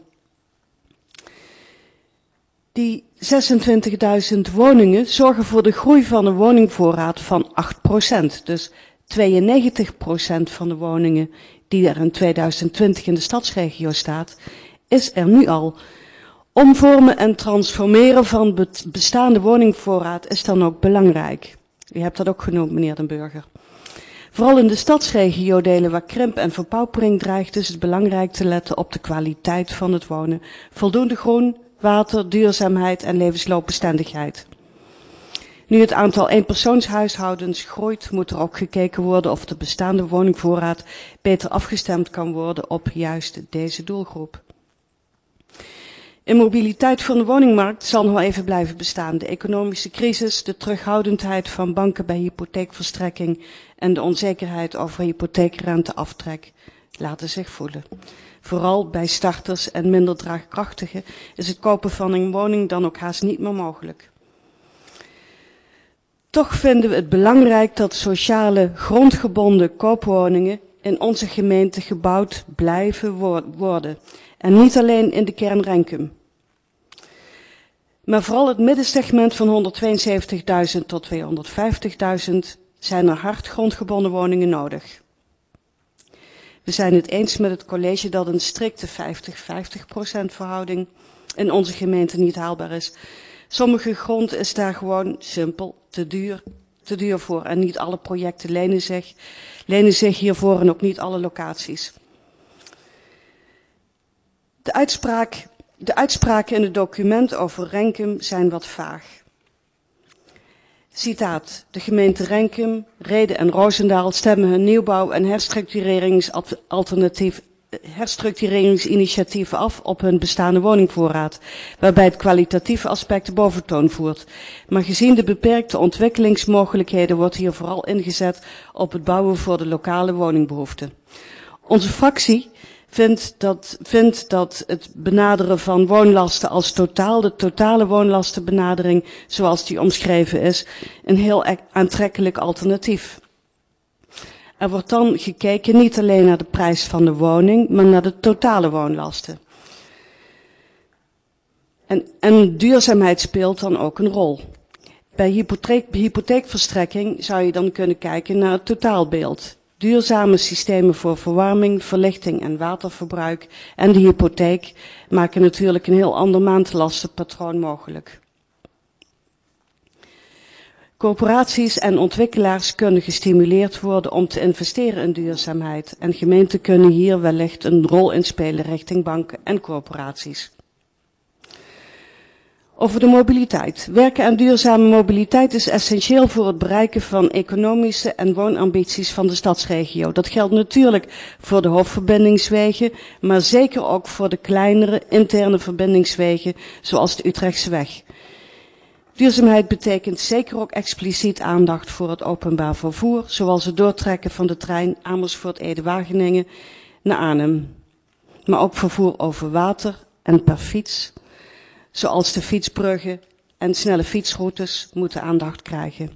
Die 26.000 woningen zorgen voor de groei van een woningvoorraad van 8%. Dus 92% van de woningen die er in 2020 in de stadsregio staat, is er nu al. Omvormen en transformeren van bestaande woningvoorraad is dan ook belangrijk. U hebt dat ook genoemd, meneer Den Burger. Vooral in de stadsregio-delen waar krimp en verpaupering dreigt, is het belangrijk te letten op de kwaliteit van het wonen. Voldoende groen, water, duurzaamheid en levensloopbestendigheid. Nu het aantal eenpersoonshuishoudens groeit, moet er ook gekeken worden of de bestaande woningvoorraad beter afgestemd kan worden op juist deze doelgroep. Immobiliteit van de woningmarkt zal nog wel even blijven bestaan. De economische crisis, de terughoudendheid van banken bij hypotheekverstrekking en de onzekerheid over hypotheekrenteaftrek laten zich voelen. Vooral bij starters en minder draagkrachtigen is het kopen van een woning dan ook haast niet meer mogelijk. Toch vinden we het belangrijk dat sociale grondgebonden koopwoningen in onze gemeente gebouwd blijven worden. En niet alleen in de kern Renkum. Maar vooral het middensegment van 172.000 tot 250.000 zijn er hard grondgebonden woningen nodig. We zijn het eens met het college dat een strikte 50-50% verhouding in onze gemeente niet haalbaar is. Sommige grond is daar gewoon simpel te duur voor en niet alle projecten lenen zich hiervoor en ook niet alle locaties. De uitspraken in het document over Renkum zijn wat vaag. Citaat: de gemeente Renkum, Rede en Roosendaal stemmen hun nieuwbouw- en herstructureringsinitiatieven af op hun bestaande woningvoorraad, waarbij het kwalitatieve aspect de boventoon voert. Maar gezien de beperkte ontwikkelingsmogelijkheden wordt hier vooral ingezet op het bouwen voor de lokale woningbehoeften. Onze fractie vindt dat het benaderen van woonlasten als de totale woonlastenbenadering, zoals die omschreven is, een heel aantrekkelijk alternatief. Er wordt dan gekeken niet alleen naar de prijs van de woning, maar naar de totale woonlasten. En duurzaamheid speelt dan ook een rol. Bij hypotheekverstrekking zou je dan kunnen kijken naar het totaalbeeld. Duurzame systemen voor verwarming, verlichting en waterverbruik en de hypotheek maken natuurlijk een heel ander maandlastenpatroon mogelijk. Corporaties en ontwikkelaars kunnen gestimuleerd worden om te investeren in duurzaamheid en gemeenten kunnen hier wellicht een rol in spelen richting banken en corporaties. Over de mobiliteit. Werken aan duurzame mobiliteit is essentieel voor het bereiken van economische en woonambities van de stadsregio. Dat geldt natuurlijk voor de hoofdverbindingswegen, maar zeker ook voor de kleinere interne verbindingswegen, zoals de Utrechtse weg. Duurzaamheid betekent zeker ook expliciet aandacht voor het openbaar vervoer, zoals het doortrekken van de trein Amersfoort-Ede-Wageningen naar Arnhem. Maar ook vervoer over water en per fiets, zoals de fietsbruggen en snelle fietsroutes, moeten aandacht krijgen.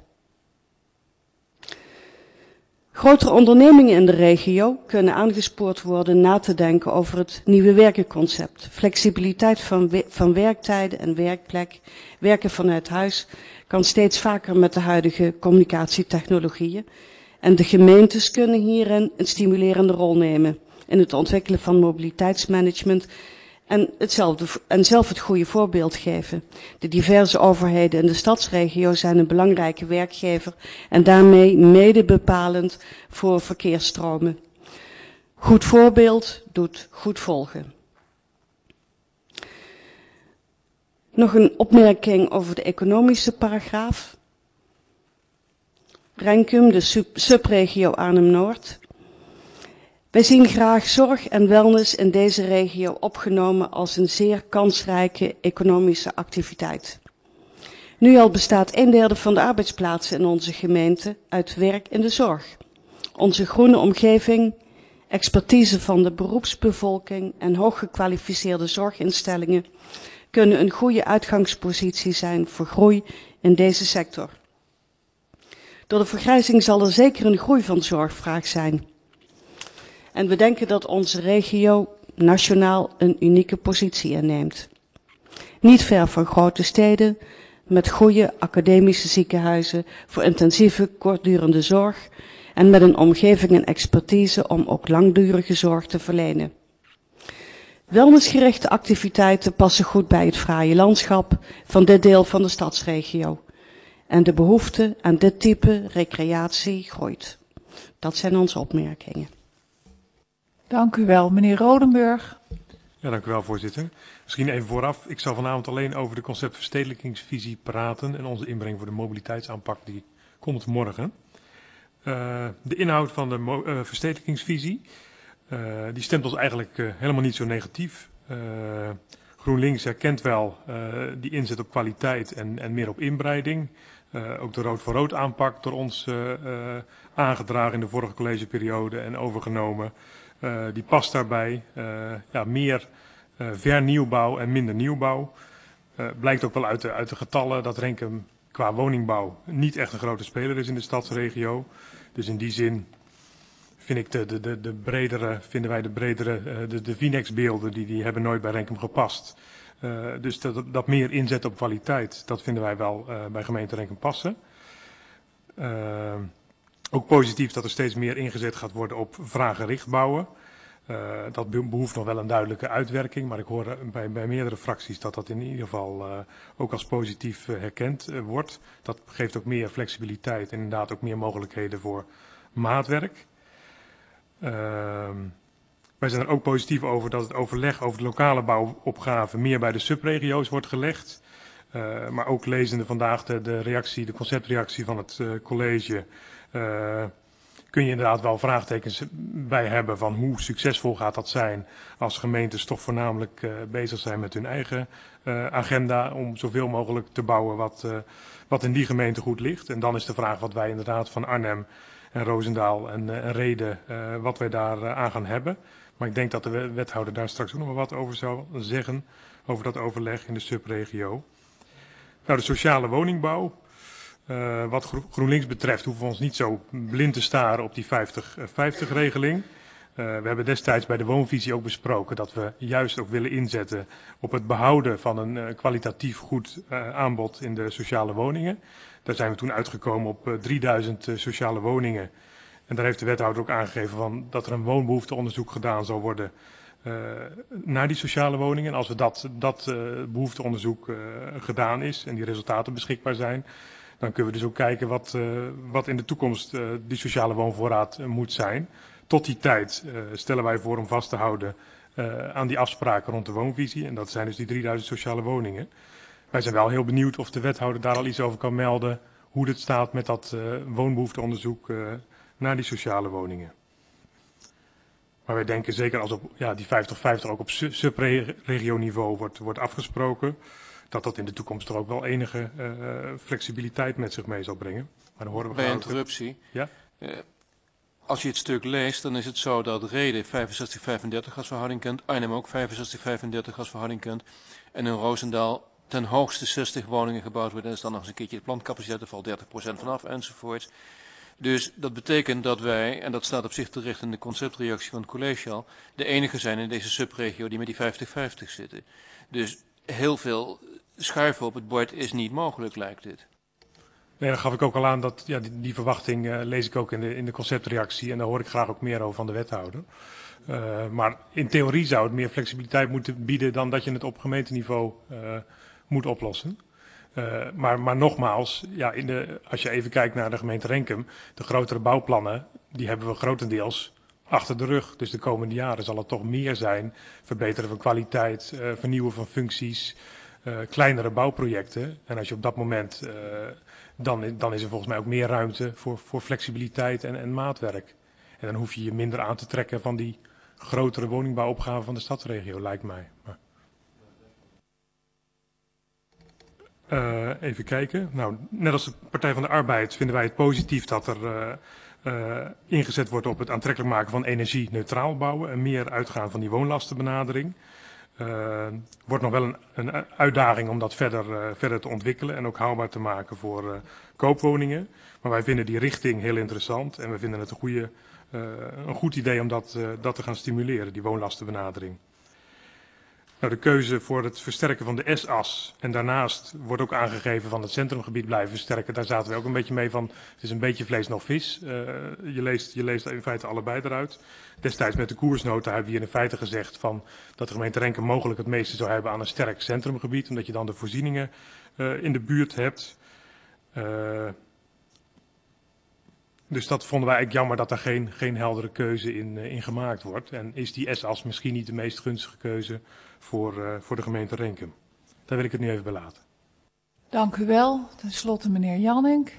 Grotere ondernemingen in de regio kunnen aangespoord worden na te denken over het nieuwe werkenconcept. Flexibiliteit van werktijden en werkplek, werken vanuit huis, kan steeds vaker met de huidige communicatietechnologieën. En de gemeentes kunnen hierin een stimulerende rol nemen in het ontwikkelen van mobiliteitsmanagement en zelf het goede voorbeeld geven. De diverse overheden in de stadsregio zijn een belangrijke werkgever en daarmee mede bepalend voor verkeersstromen. Goed voorbeeld doet goed volgen. Nog een opmerking over de economische paragraaf. Renkum, de subregio Arnhem-Noord. Wij zien graag zorg en wellness in deze regio opgenomen als een zeer kansrijke economische activiteit. Nu al bestaat 1/3 van de arbeidsplaatsen in onze gemeente uit werk in de zorg. Onze groene omgeving, expertise van de beroepsbevolking en hooggekwalificeerde zorginstellingen kunnen een goede uitgangspositie zijn voor groei in deze sector. Door de vergrijzing zal er zeker een groei van zorgvraag zijn. En we denken dat onze regio nationaal een unieke positie inneemt. Niet ver van grote steden, met goede academische ziekenhuizen voor intensieve kortdurende zorg en met een omgeving en expertise om ook langdurige zorg te verlenen. Wellnessgerichte activiteiten passen goed bij het fraaie landschap van dit deel van de stadsregio. En de behoefte aan dit type recreatie groeit. Dat zijn onze opmerkingen. Dank u wel, meneer Rodenburg. Ja, dank u wel, voorzitter. Misschien even vooraf. Ik zal vanavond alleen over de conceptverstedelijkingsvisie praten en onze inbreng voor de mobiliteitsaanpak die komt morgen. De inhoud van de verstedelijkingsvisie, die stemt ons eigenlijk helemaal niet zo negatief. GroenLinks herkent wel die inzet op kwaliteit en meer op inbreiding. Ook de rood voor rood aanpak door ons aangedragen in de vorige collegeperiode en overgenomen. Die past daarbij. Meer vernieuwbouw en minder nieuwbouw. Blijkt ook wel uit de getallen dat Renkum qua woningbouw niet echt een grote speler is in de stadsregio. Dus in die zin vind ik vinden wij de bredere, de Vinex-beelden die hebben nooit bij Renkum gepast. Dus dat meer inzet op kwaliteit, dat vinden wij wel bij gemeente Renkum passen. Ook positief dat er steeds meer ingezet gaat worden op vraaggericht bouwen. Dat behoeft nog wel een duidelijke uitwerking, maar ik hoor bij meerdere fracties dat in ieder geval ook als positief herkend wordt. Dat geeft ook meer flexibiliteit en inderdaad ook meer mogelijkheden voor maatwerk. Wij zijn er ook positief over dat het overleg over de lokale bouwopgaven meer bij de subregio's wordt gelegd. Maar ook lezende vandaag de conceptreactie van het college, kun je inderdaad wel vraagtekens bij hebben van hoe succesvol gaat dat zijn als gemeentes toch voornamelijk bezig zijn met hun eigen agenda om zoveel mogelijk te bouwen wat in die gemeente goed ligt. En dan is de vraag wat wij inderdaad van Arnhem en Roosendaal en Rheden, wat wij daar aan gaan hebben. Maar ik denk dat de wethouder daar straks ook nog wel wat over zou zeggen, over dat overleg in de subregio. Nou, de sociale woningbouw. Wat GroenLinks betreft hoeven we ons niet zo blind te staren op die 50-50-regeling. We hebben destijds bij de woonvisie ook besproken dat we juist ook willen inzetten op het behouden van een kwalitatief goed aanbod in de sociale woningen. Daar zijn we toen uitgekomen op 3000 sociale woningen. En daar heeft de wethouder ook aangegeven dat er een woonbehoefteonderzoek gedaan zal worden naar die sociale woningen. En als we dat behoefteonderzoek gedaan is en die resultaten beschikbaar zijn, dan kunnen we dus ook kijken wat in de toekomst die sociale woonvoorraad moet zijn. Tot die tijd stellen wij voor om vast te houden aan die afspraken rond de woonvisie. En dat zijn dus die 3000 sociale woningen. Wij zijn wel heel benieuwd of de wethouder daar al iets over kan melden, hoe het staat met dat woonbehoefteonderzoek naar die sociale woningen. Maar wij denken zeker als op die 50-50 ook op subregioniveau wordt afgesproken, dat in de toekomst er ook wel enige flexibiliteit met zich mee zal brengen. Maar dan horen we bij interruptie. Ja? Als je het stuk leest, dan is het zo dat Rheden 65-35 als verhouding kent, Arnhem ook 65-35 als verhouding kent, en in Roosendaal ten hoogste 60 woningen gebouwd worden. En is dan nog eens een keertje de plantcapaciteit, er valt 30% vanaf enzovoort. Dus dat betekent dat wij, en dat staat op zich terecht in de conceptreactie van het college al, de enige zijn in deze subregio die met die 50-50 zitten. Dus heel veel schuiven op het bord is niet mogelijk, lijkt dit. Nee, dan gaf ik ook al aan dat die verwachting lees ik ook in de conceptreactie en daar hoor ik graag ook meer over van de wethouder. Maar in theorie zou het meer flexibiliteit moeten bieden dan dat je het op gemeenteniveau moet oplossen. Maar nogmaals, als je even kijkt naar de gemeente Renkum, de grotere bouwplannen, die hebben we grotendeels achter de rug. Dus de komende jaren zal het toch meer zijn, verbeteren van kwaliteit, vernieuwen van functies, kleinere bouwprojecten. En als je op dat moment, dan is er volgens mij ook meer ruimte voor flexibiliteit en maatwerk. En dan hoef je je minder aan te trekken van die grotere woningbouwopgave van de stadsregio, lijkt mij. Even kijken. Nou, net als de Partij van de Arbeid vinden wij het positief dat er ingezet wordt op het aantrekkelijk maken van energie-neutraal bouwen en meer uitgaan van die woonlastenbenadering. Wordt nog wel een uitdaging om dat verder te ontwikkelen en ook haalbaar te maken voor koopwoningen. Maar wij vinden die richting heel interessant en we vinden het een goed idee om dat te gaan stimuleren, die woonlastenbenadering. Nou, de keuze voor het versterken van de S-as en daarnaast wordt ook aangegeven van het centrumgebied blijven versterken. Daar zaten we ook een beetje mee van, het is een beetje vlees nog vis. Je leest in feite allebei eruit. Destijds met de koersnota hebben we hier in feite gezegd van dat de gemeente Renkum mogelijk het meeste zou hebben aan een sterk centrumgebied, omdat je dan de voorzieningen in de buurt hebt. Dus dat vonden wij eigenlijk jammer dat daar geen heldere keuze in gemaakt wordt. En is die S-as misschien niet de meest gunstige keuze voor de gemeente Renkum. Daar wil ik het nu even bij laten. Dank u wel. Ten slotte meneer Jannink.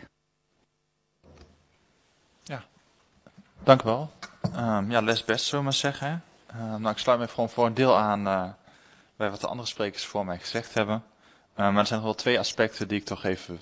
Ja, dank u wel. Les best, zullen we maar zeggen. Ik sluit me gewoon voor een deel aan bij wat de andere sprekers voor mij gezegd hebben. Maar er zijn nog wel twee aspecten die ik toch even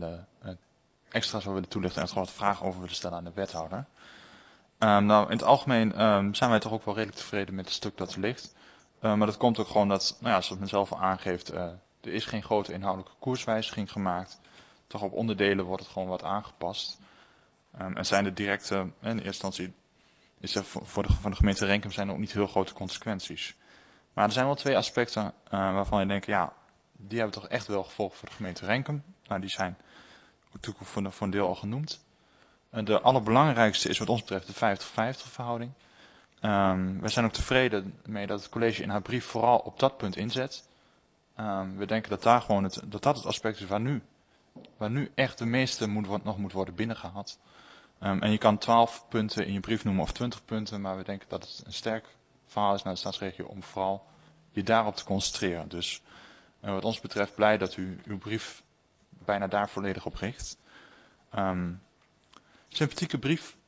extra zou willen toelichten en er gewoon wat vragen over willen stellen aan de wethouder. In het algemeen zijn wij toch ook wel redelijk tevreden met het stuk dat er ligt. Maar dat komt ook gewoon dat, zoals het mezelf al aangeeft, er is geen grote inhoudelijke koerswijziging gemaakt. Toch op onderdelen wordt het gewoon wat aangepast. En zijn de directe, in eerste instantie, is er voor de gemeente Renkum zijn er ook niet heel grote consequenties. Maar er zijn wel twee aspecten waarvan je denkt, die hebben toch echt wel gevolgen voor de gemeente Renkum. Die zijn natuurlijk voor een deel al genoemd. De allerbelangrijkste is wat ons betreft de 50-50 verhouding. We zijn ook tevreden mee dat het college in haar brief vooral op dat punt inzet. We denken dat daar gewoon dat het aspect is waar nu echt de meeste nog moet worden binnengehaald. En je kan 12 punten in je brief noemen of 20 punten, maar we denken dat het een sterk verhaal is naar de stadsregio om vooral je daarop te concentreren. Dus wat ons betreft blij dat u uw brief bijna daar volledig op richt. Sympathieke brief.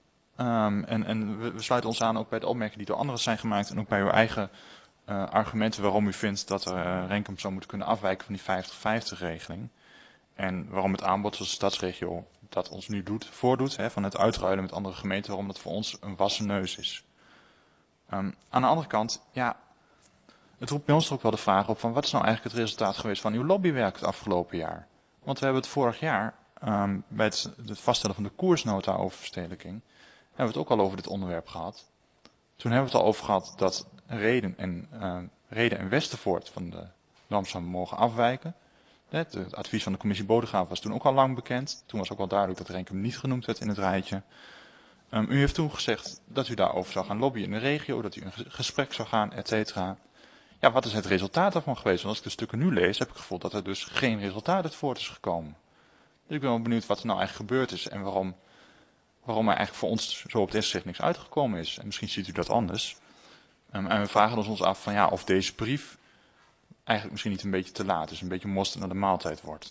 En we sluiten ons aan ook bij de opmerkingen die door anderen zijn gemaakt en ook bij uw eigen argumenten waarom u vindt dat er Renkum zou moeten kunnen afwijken van die 50-50 regeling. En waarom het aanbod zoals de stadsregio dat ons nu voordoet, van het uitruilen met andere gemeenten, waarom dat voor ons een wassen neus is. Aan de andere kant, het roept bij ons ook wel de vraag op van wat is nou eigenlijk het resultaat geweest van uw lobbywerk het afgelopen jaar? Want we hebben het vorig jaar, bij het vaststellen van de koersnota over verstedelijking, hebben we het ook al over dit onderwerp gehad. Toen hebben we het al over gehad dat Rheden en Westervoort van de norm zouden mogen afwijken. Het advies van de commissie Bodegraven was toen ook al lang bekend. Toen was ook al duidelijk dat Renkum niet genoemd werd in het rijtje. U heeft toen gezegd dat u daarover zou gaan lobbyen in de regio, dat u in gesprek zou gaan, et cetera. Wat is het resultaat daarvan geweest? Want als ik de stukken nu lees, heb ik het gevoel dat er dus geen resultaat uit voort is gekomen. Dus ik ben wel benieuwd wat er nou eigenlijk gebeurd is en waarom er eigenlijk voor ons zo op het eerste zicht niks uitgekomen is. En misschien ziet u dat anders. En we vragen ons af van of deze brief eigenlijk misschien niet een beetje te laat is, een beetje mosterd naar de maaltijd wordt.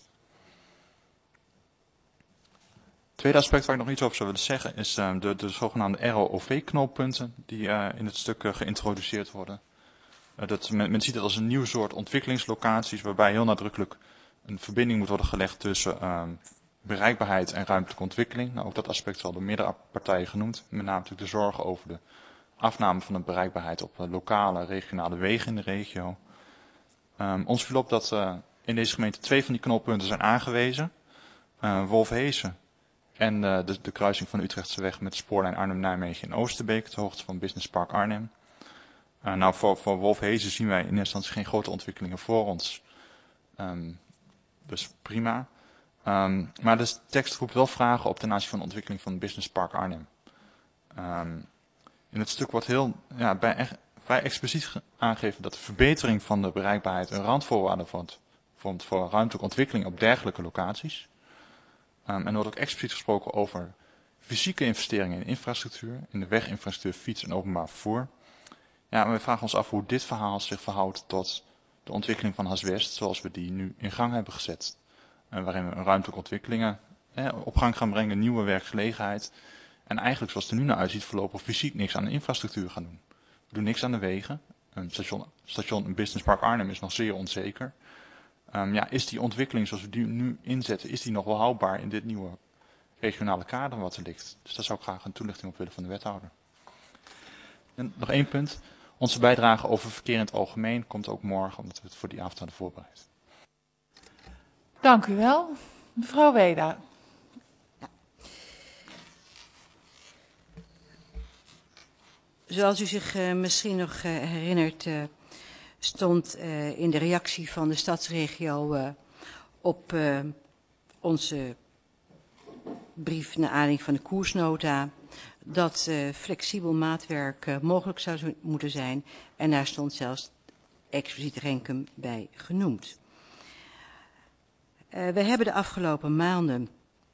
Tweede aspect waar ik nog iets over zou willen zeggen is de zogenaamde ROV-knooppunten die in het stuk geïntroduceerd worden. Men ziet het als een nieuw soort ontwikkelingslocaties waarbij heel nadrukkelijk een verbinding moet worden gelegd tussen bereikbaarheid en ruimtelijke ontwikkeling. Nou, ook dat aspect is al door meerdere partijen genoemd. Met name natuurlijk de zorgen over de afname van de bereikbaarheid op lokale, regionale wegen in de regio. Ons viel op dat in deze gemeente 2 van die knooppunten zijn aangewezen. Wolfhezen en de kruising van de Utrechtseweg met de spoorlijn Arnhem-Nijmegen in Oosterbeek, ter hoogte van Business Park Arnhem. Nou, voor Wolfhezen zien wij in eerste instantie geen grote ontwikkelingen voor ons. Dus prima. Maar de tekst roept wel vragen op ten aanzien van de ontwikkeling van Business Park Arnhem. In het stuk wordt vrij expliciet aangegeven dat de verbetering van de bereikbaarheid een randvoorwaarde vormt voor ruimtelijke ontwikkeling op dergelijke locaties. En er wordt ook expliciet gesproken over fysieke investeringen in infrastructuur, in de weginfrastructuur, fiets en openbaar vervoer. Ja, maar we vragen ons af hoe dit verhaal zich verhoudt tot de ontwikkeling van Haswest, zoals we die nu in gang hebben gezet. Waarin we ruimtelijke ontwikkelingen op gang gaan brengen, nieuwe werkgelegenheid. En eigenlijk zoals het er nu naar uitziet, voorlopig fysiek niks aan de infrastructuur gaan doen. We doen niks aan de wegen. Een station Business Park Arnhem is nog zeer onzeker. Is die ontwikkeling zoals we die nu inzetten, is die nog wel houdbaar in dit nieuwe regionale kader wat er ligt? Dus daar zou ik graag een toelichting op willen van de wethouder. En nog 1 punt. Onze bijdrage over verkeer in het algemeen komt ook morgen, omdat we het voor die avond hadden voorbereid. Dank u wel. Mevrouw Weda. Zoals u zich misschien nog herinnert, stond in de reactie van de stadsregio op onze brief naar aanleiding van de koersnota dat flexibel maatwerk mogelijk zou moeten zijn. En daar stond zelfs expliciet Renkum bij genoemd. We hebben de afgelopen maanden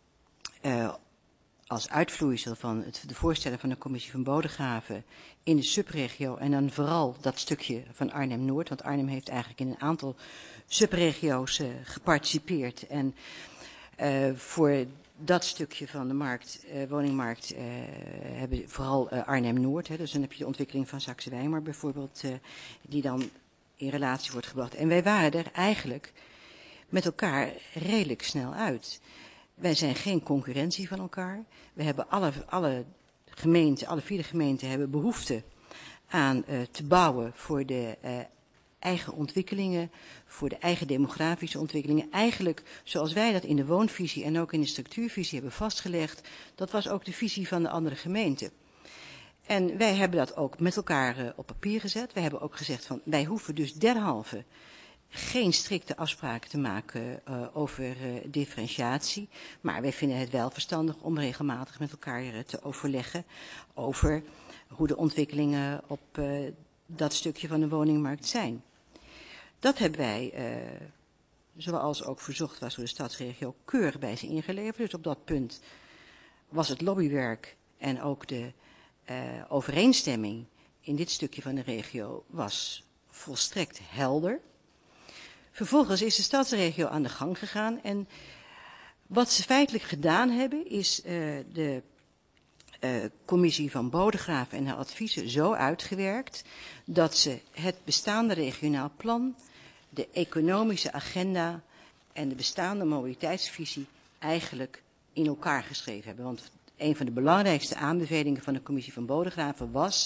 als uitvloeisel van de voorstellen van de commissie van Bodegraven in de subregio en dan vooral dat stukje van Arnhem-Noord, want Arnhem heeft eigenlijk in een aantal subregio's geparticipeerd en voor dat stukje van de markt, woningmarkt hebben we vooral Arnhem-Noord, dus dan heb je de ontwikkeling van Saxe-Weimar bijvoorbeeld, die dan in relatie wordt gebracht. En wij waren er eigenlijk met elkaar redelijk snel uit. Wij zijn geen concurrentie van elkaar. We hebben alle gemeenten, alle 4 gemeenten hebben behoefte aan te bouwen voor de eigen ontwikkelingen, voor de eigen demografische ontwikkelingen. Eigenlijk zoals wij dat in de woonvisie en ook in de structuurvisie hebben vastgelegd, dat was ook de visie van de andere gemeenten. En wij hebben dat ook met elkaar op papier gezet. Wij hebben ook gezegd van wij hoeven dus derhalve geen strikte afspraken te maken over differentiatie. Maar wij vinden het wel verstandig om regelmatig met elkaar te overleggen over hoe de ontwikkelingen op dat stukje van de woningmarkt zijn. Dat hebben wij, zoals ook verzocht was door de stadsregio, keurig bij ze ingeleverd. Dus op dat punt was het lobbywerk en ook de overeenstemming in dit stukje van de regio was volstrekt helder. Vervolgens is de stadsregio aan de gang gegaan en wat ze feitelijk gedaan hebben is de commissie van Bodegraven en haar adviezen zo uitgewerkt dat ze het bestaande regionaal plan, de economische agenda en de bestaande mobiliteitsvisie eigenlijk in elkaar geschreven hebben. Want een van de belangrijkste aanbevelingen van de commissie van Bodegraven was,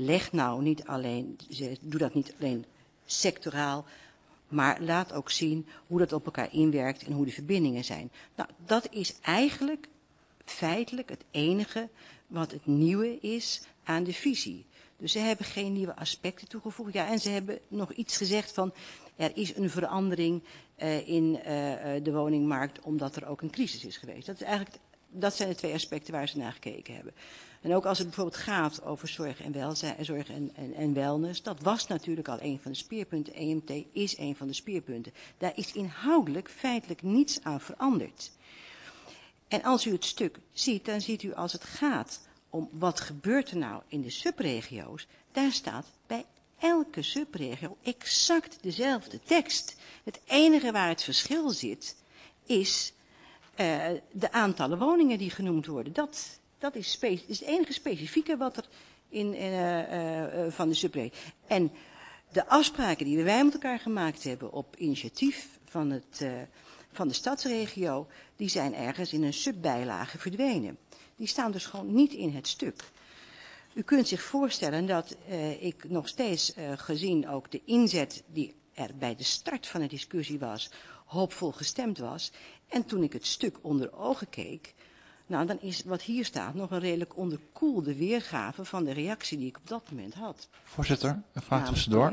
doe dat niet alleen sectoraal, maar laat ook zien hoe dat op elkaar inwerkt en hoe de verbindingen zijn. Nou, dat is eigenlijk feitelijk het enige wat het nieuwe is aan de visie. Dus ze hebben geen nieuwe aspecten toegevoegd. Ja, en ze hebben nog iets gezegd van, er is een verandering in de woningmarkt omdat er ook een crisis is geweest. Dat zijn de 2 aspecten waar ze naar gekeken hebben. En ook als het bijvoorbeeld gaat over zorg en welzijn, zorg en wellness, dat was natuurlijk al een van de speerpunten. EMT is een van de speerpunten. Daar is inhoudelijk feitelijk niets aan veranderd. En als u het stuk ziet, dan ziet u als het gaat om wat gebeurt er nou in de subregio's, daar staat bij elke subregio exact dezelfde tekst. Het enige waar het verschil zit, is de aantallen woningen die genoemd worden. Dat is het enige specifieke wat er van de subregio. En de afspraken die wij met elkaar gemaakt hebben op initiatief van de stadsregio, die zijn ergens in een subbijlage verdwenen. Die staan dus gewoon niet in het stuk. U kunt zich voorstellen dat ik nog steeds, gezien ook de inzet die er bij de start van de discussie was, hoopvol gestemd was. En toen ik het stuk onder ogen keek, nou, dan is wat hier staat nog een redelijk onderkoelde weergave van de reactie die ik op dat moment had. Voorzitter, een vraag tussendoor.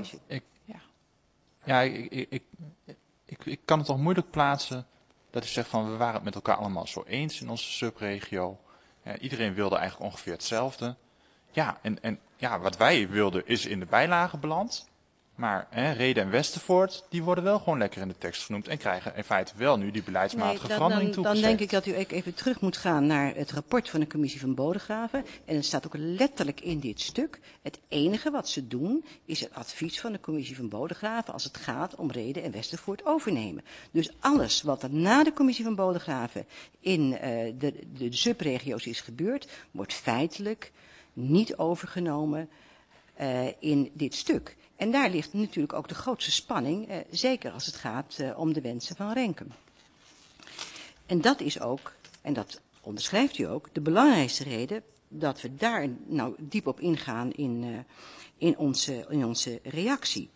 Ik kan het toch moeilijk plaatsen dat u zegt van we waren het met elkaar allemaal zo eens in onze subregio. Iedereen wilde eigenlijk ongeveer hetzelfde. Ja, en wat wij wilden is in de bijlage beland. Maar Rheden en Westervoort, die worden wel gewoon lekker in de tekst genoemd en krijgen in feite wel nu die beleidsmatige verandering toegezegd. Dan denk ik dat u even terug moet gaan naar het rapport van de commissie van Bodegraven. En het staat ook letterlijk in dit stuk. Het enige wat ze doen is het advies van de commissie van Bodegraven als het gaat om Rheden en Westervoort overnemen. Dus alles wat er na de commissie van Bodegraven in de subregio's is gebeurd, wordt feitelijk niet overgenomen in dit stuk. En daar ligt natuurlijk ook de grootste spanning, zeker als het gaat om de wensen van Renkum. En dat is ook, en dat onderschrijft u ook, de belangrijkste reden dat we daar nou diep op ingaan in onze reactie.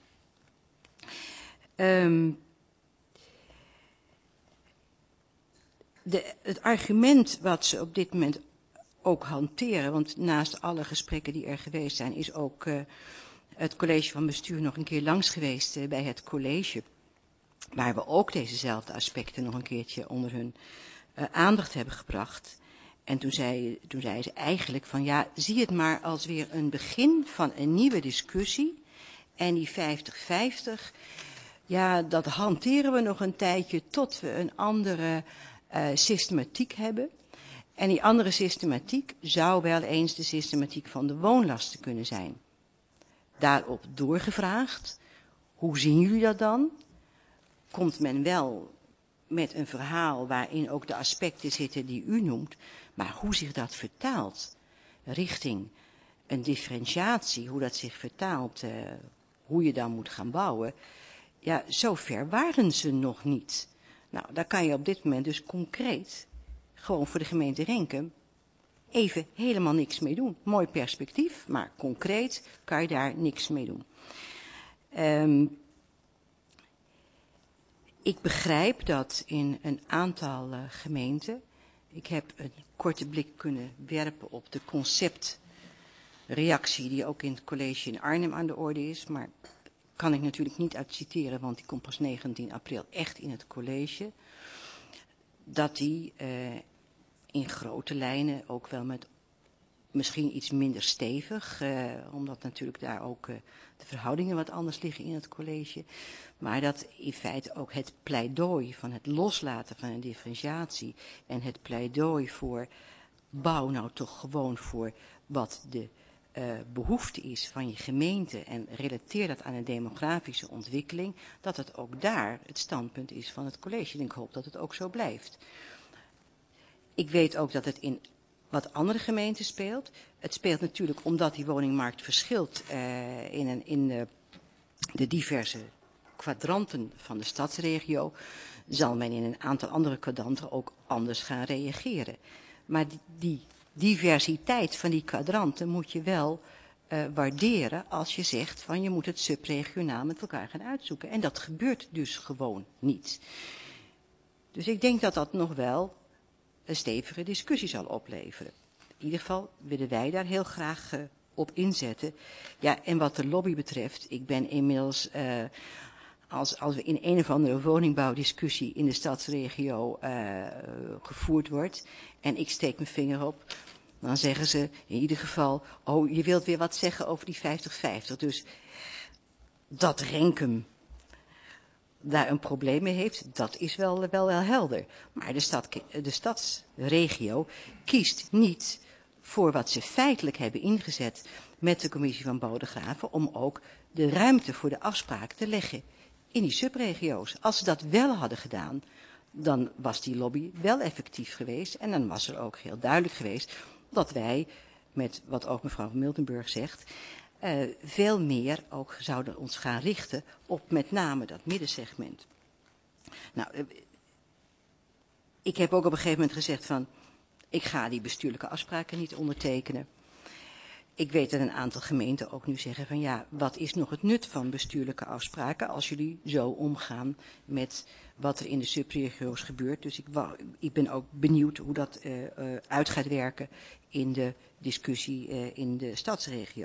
Het argument wat ze op dit moment ook hanteren, want naast alle gesprekken die er geweest zijn, is ook het college van bestuur nog een keer langs geweest bij het college, waar we ook dezezelfde aspecten nog een keertje onder hun aandacht hebben gebracht. En toen zei ze eigenlijk van ja, zie het maar als weer een begin van een nieuwe discussie. En die 50-50, ja, dat hanteren we nog een tijdje tot we een andere systematiek hebben. En die andere systematiek zou wel eens de systematiek van de woonlasten kunnen zijn. Daarop doorgevraagd, hoe zien jullie dat dan? Komt men wel met een verhaal waarin ook de aspecten zitten die u noemt, maar hoe zich dat vertaalt richting een differentiatie, hoe dat zich vertaalt, hoe je dan moet gaan bouwen, ja, zover waren ze nog niet. Nou, daar kan je op dit moment dus concreet, gewoon voor de gemeente Renkum, even helemaal niks mee doen. Mooi perspectief, maar concreet kan je daar niks mee doen. Ik begrijp dat in een aantal gemeenten, ik heb een korte blik kunnen werpen op de conceptreactie die ook in het college in Arnhem aan de orde is, maar kan ik natuurlijk niet uit citeren, want die komt pas 19 april echt in het college, dat die in grote lijnen ook wel met misschien iets minder stevig, omdat natuurlijk daar ook de verhoudingen wat anders liggen in het college. Maar dat in feite ook het pleidooi van het loslaten van een differentiatie en het pleidooi voor bouw nou toch gewoon voor wat de behoefte is van je gemeente en relateer dat aan een demografische ontwikkeling, dat het ook daar het standpunt is van het college. En ik hoop dat het ook zo blijft. Ik weet ook dat het in wat andere gemeenten speelt. Het speelt natuurlijk omdat die woningmarkt verschilt in de diverse kwadranten van de stadsregio, zal men in een aantal andere kwadranten ook anders gaan reageren. Maar die diversiteit van die kwadranten moet je wel waarderen als je zegt van je moet het subregionaal met elkaar gaan uitzoeken. En dat gebeurt dus gewoon niet. Dus ik denk dat dat nog wel een stevige discussie zal opleveren. In ieder geval willen wij daar heel graag op inzetten. Ja, en wat de lobby betreft, ik ben inmiddels, als we in een of andere woningbouwdiscussie in de stadsregio gevoerd wordt, en ik steek mijn vinger op, dan zeggen ze in ieder geval, oh, je wilt weer wat zeggen over die 50-50. Dus dat Renkum daar een probleem mee heeft, dat is wel helder. Maar de stadsregio kiest niet voor wat ze feitelijk hebben ingezet met de commissie van Bodegraven om ook de ruimte voor de afspraken te leggen in die subregio's. Als ze dat wel hadden gedaan, dan was die lobby wel effectief geweest en dan was er ook heel duidelijk geweest dat wij, met wat ook mevrouw van Miltenburg zegt, veel meer ook zouden ons gaan richten op met name dat middensegment. Nou, ik heb ook op een gegeven moment gezegd van, ik ga die bestuurlijke afspraken niet ondertekenen. Ik weet dat een aantal gemeenten ook nu zeggen van ja, wat is nog het nut van bestuurlijke afspraken als jullie zo omgaan met wat er in de subregio's gebeurt. Dus ik ben ook benieuwd hoe dat uit gaat werken in de discussie in de stadsregio.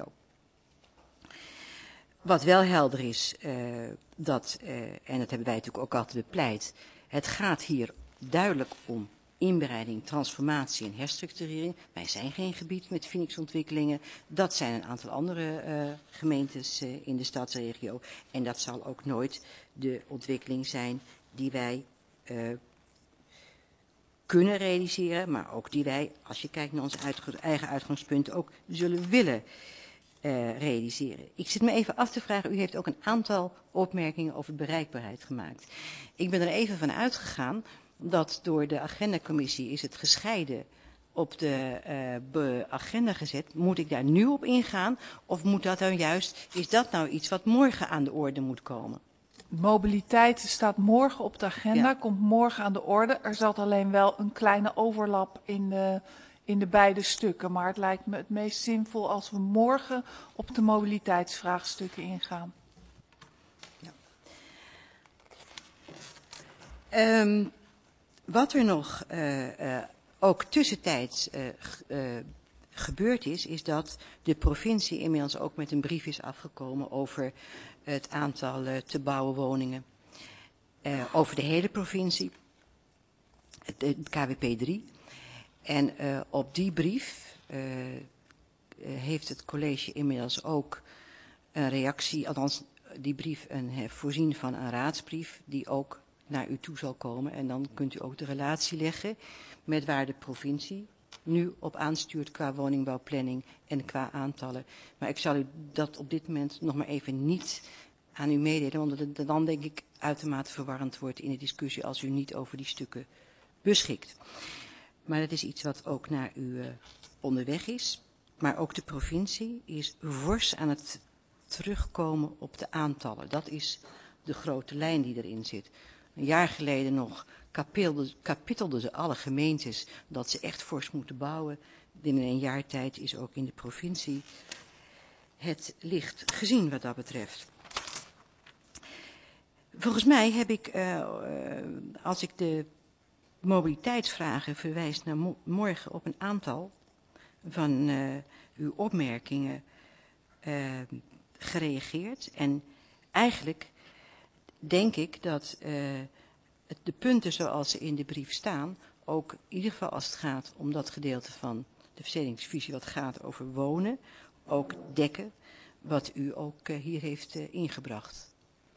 Wat wel helder is, en dat hebben wij natuurlijk ook altijd bepleit, het gaat hier duidelijk om inbreiding, transformatie en herstructurering. Wij zijn geen gebied met Phoenix-ontwikkelingen. Dat zijn een aantal andere gemeentes in de stadsregio. En dat zal ook nooit de ontwikkeling zijn die wij kunnen realiseren, maar ook die wij, als je kijkt naar onze eigen uitgangspunten, ook zullen willen realiseren. Ik zit me even af te vragen, u heeft ook een aantal opmerkingen over bereikbaarheid gemaakt. Ik ben er even van uitgegaan dat door de agendacommissie is het gescheiden op de agenda gezet. Moet ik daar nu op ingaan of moet dat dan juist, is dat nou iets wat morgen aan de orde moet komen? Mobiliteit staat morgen op de agenda, komt morgen aan de orde. Er zat alleen wel een kleine overlap in de beide stukken. Maar het lijkt me het meest zinvol als we morgen op de mobiliteitsvraagstukken ingaan. Ja. Wat er nog ook tussentijds gebeurd is dat de provincie inmiddels ook met een brief is afgekomen over het aantal te bouwen woningen. Over de hele provincie, het KWP 3. En op die brief heeft het college inmiddels ook een reactie, althans die brief voorzien van een raadsbrief die ook naar u toe zal komen. En dan kunt u ook de relatie leggen met waar de provincie nu op aanstuurt qua woningbouwplanning en qua aantallen. Maar ik zal u dat op dit moment nog maar even niet aan u meedelen, omdat het dan denk ik uitermate verwarrend wordt in de discussie als u niet over die stukken beschikt. Maar dat is iets wat ook naar u onderweg is. Maar ook de provincie is fors aan het terugkomen op de aantallen. Dat is de grote lijn die erin zit. Een jaar geleden nog kapittelden ze alle gemeentes dat ze echt fors moeten bouwen. Binnen een jaar tijd is ook in de provincie het licht gezien wat dat betreft. Volgens mij heb ik, als ik de mobiliteitsvragen verwijs naar morgen, op een aantal van uw opmerkingen gereageerd. En eigenlijk denk ik dat de punten zoals ze in de brief staan, ook in ieder geval als het gaat om dat gedeelte van de verstedelijkingsvisie wat gaat over wonen, ook dekken wat u ook hier heeft ingebracht.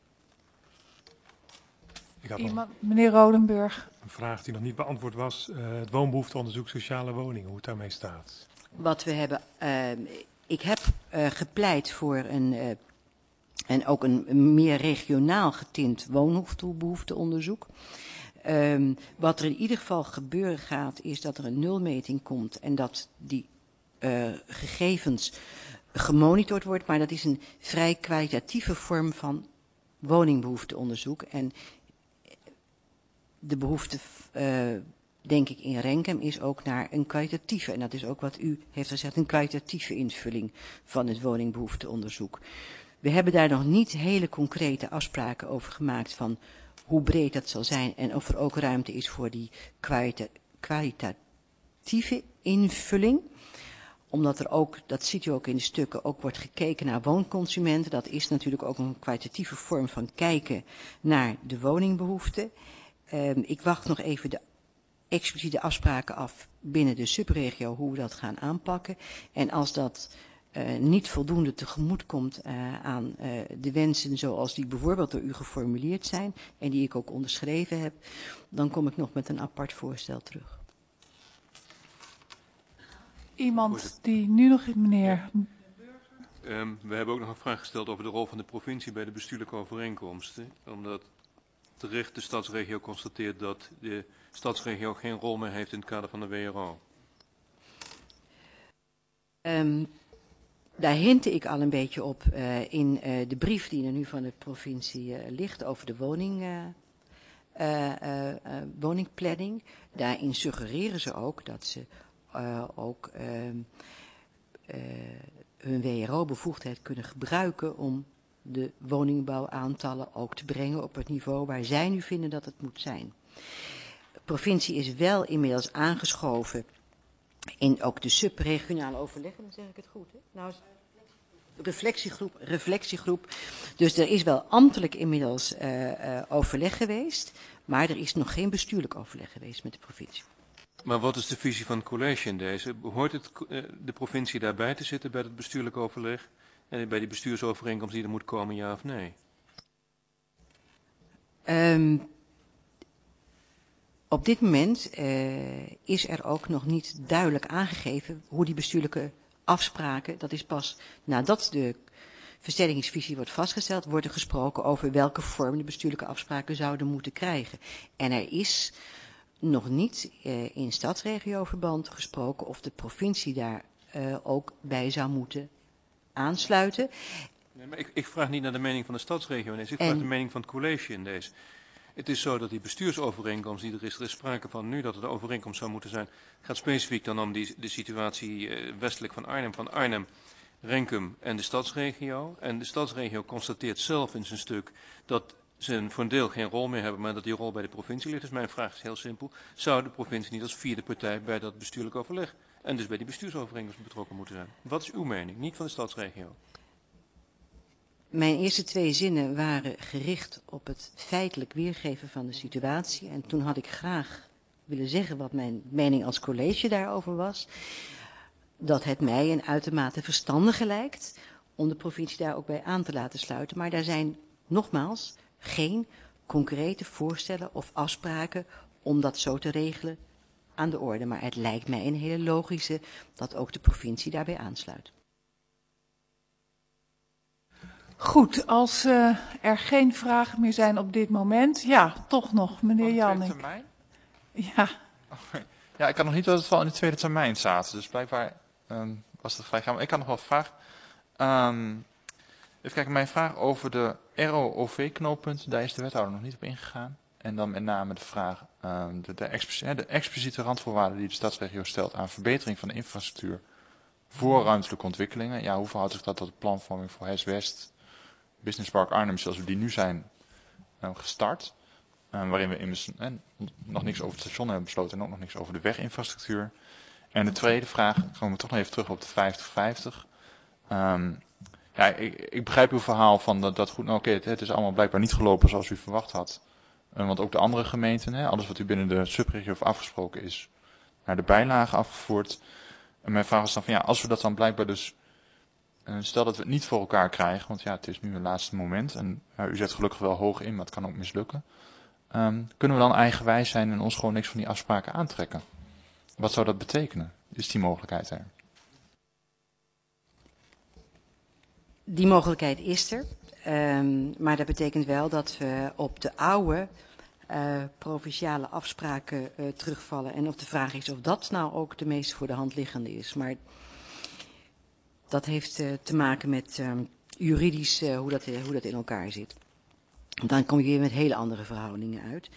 Ik had meneer Rodenburg. Een vraag die nog niet beantwoord was. Het woonbehoefteonderzoek sociale woningen, hoe het daarmee staat. Wat we hebben, ik heb gepleit voor en ook een meer regionaal getint woonbehoefteonderzoek. Wat er in ieder geval gebeuren gaat, is dat er een nulmeting komt en dat die gegevens gemonitord wordt. Maar dat is een vrij kwalitatieve vorm van woningbehoefteonderzoek. En de behoefte, denk ik, in Renkum is ook naar een kwalitatieve, en dat is ook wat u heeft gezegd, een kwalitatieve invulling van het woningbehoefteonderzoek. We hebben daar nog niet hele concrete afspraken over gemaakt van hoe breed dat zal zijn en of er ook ruimte is voor die kwalitatieve invulling. Omdat er ook, dat ziet u ook in de stukken, ook wordt gekeken naar woonconsumenten. Dat is natuurlijk ook een kwalitatieve vorm van kijken naar de woningbehoeften. Ik wacht nog even de expliciete afspraken af binnen de subregio hoe we dat gaan aanpakken. En als dat niet voldoende tegemoet komt aan de wensen zoals die bijvoorbeeld door u geformuleerd zijn en die ik ook onderschreven heb, dan kom ik nog met een apart voorstel terug. Iemand die nu nog, meneer We hebben ook nog een vraag gesteld over de rol van de provincie bij de bestuurlijke overeenkomsten. Omdat terecht de stadsregio constateert dat de stadsregio geen rol meer heeft in het kader van de WRO. Daar hintte ik al een beetje op in de brief die er nu van de provincie ligt over de woningplanning. Daarin suggereren ze ook dat ze ook hun WRO-bevoegdheid kunnen gebruiken om de woningbouwaantallen ook te brengen op het niveau waar zij nu vinden dat het moet zijn. De provincie is wel inmiddels aangeschoven in ook de subregionale overleggen, dan zeg ik het goed, hè? Nou, reflectiegroep. Dus er is wel ambtelijk inmiddels overleg geweest, maar er is nog geen bestuurlijk overleg geweest met de provincie. Maar wat is de visie van het college in deze? Behoort de provincie daarbij te zitten bij het bestuurlijk overleg en bij die bestuursovereenkomst die er moet komen, ja of nee? Op dit moment is er ook nog niet duidelijk aangegeven hoe die bestuurlijke afspraken, dat is pas nadat de versterkingsvisie wordt vastgesteld, wordt er gesproken over welke vorm de bestuurlijke afspraken zouden moeten krijgen. En er is nog niet in stadsregioverband gesproken of de provincie daar ook bij zou moeten aansluiten. Nee, maar ik vraag niet naar de mening van de stadsregio in deze, ik vraag de mening van het college in deze. Het is zo dat die bestuursovereenkomst die er is sprake van nu dat het een overeenkomst zou moeten zijn, gaat specifiek dan om de situatie westelijk van Arnhem, Renkum en de stadsregio. En de stadsregio constateert zelf in zijn stuk dat ze voor een deel geen rol meer hebben, maar dat die rol bij de provincie ligt. Dus mijn vraag is heel simpel. Zou de provincie niet als vierde partij bij dat bestuurlijk overleg en dus bij die bestuursovereenkomst betrokken moeten zijn? Wat is uw mening? Niet van de stadsregio. Mijn eerste 2 zinnen waren gericht op het feitelijk weergeven van de situatie. En toen had ik graag willen zeggen wat mijn mening als college daarover was. Dat het mij een uitermate verstandige lijkt om de provincie daar ook bij aan te laten sluiten. Maar daar zijn nogmaals geen concrete voorstellen of afspraken om dat zo te regelen aan de orde. Maar het lijkt mij een hele logische dat ook de provincie daarbij aansluit. Goed, als er geen vragen meer zijn op dit moment. Ja, toch nog, meneer Jannik. Termijn? Ja. Ja, ik had nog niet dat het wel in de tweede termijn zaten. Dus blijkbaar was het vrij gaaf. Ik had nog wel een vraag. Even kijken, mijn vraag over de ROOV-knooppunten. Daar is de wethouder nog niet op ingegaan. En dan met name de vraag, de expliciete randvoorwaarden die de stadsregio stelt aan verbetering van de infrastructuur voor ruimtelijke ontwikkelingen. Ja, hoe verhoudt zich dat tot de planvorming voor HES-West, Business Park Arnhem, zoals we die nu zijn gestart. Waarin we immers nog niks over het station hebben besloten en ook nog niks over de weginfrastructuur. En de tweede vraag, komen we toch nog even terug op de 50-50. Ja, ik begrijp uw verhaal van dat goed, nou oké, het is allemaal blijkbaar niet gelopen zoals u verwacht had. Want ook de andere gemeenten, alles wat u binnen de subregio heeft afgesproken is naar de bijlage afgevoerd. En mijn vraag is dan van ja, als we dat dan blijkbaar dus, stel dat we het niet voor elkaar krijgen, want ja, het is nu een laatste moment en u zet gelukkig wel hoog in, maar het kan ook mislukken. Kunnen we dan eigenwijs zijn en ons gewoon niks van die afspraken aantrekken? Wat zou dat betekenen? Is die mogelijkheid er? Die mogelijkheid is er, maar dat betekent wel dat we op de oude provinciale afspraken terugvallen. En of de vraag is of dat nou ook de meest voor de hand liggende is. Maar dat heeft te maken met juridisch hoe dat in elkaar zit. Dan kom je weer met hele andere verhoudingen uit.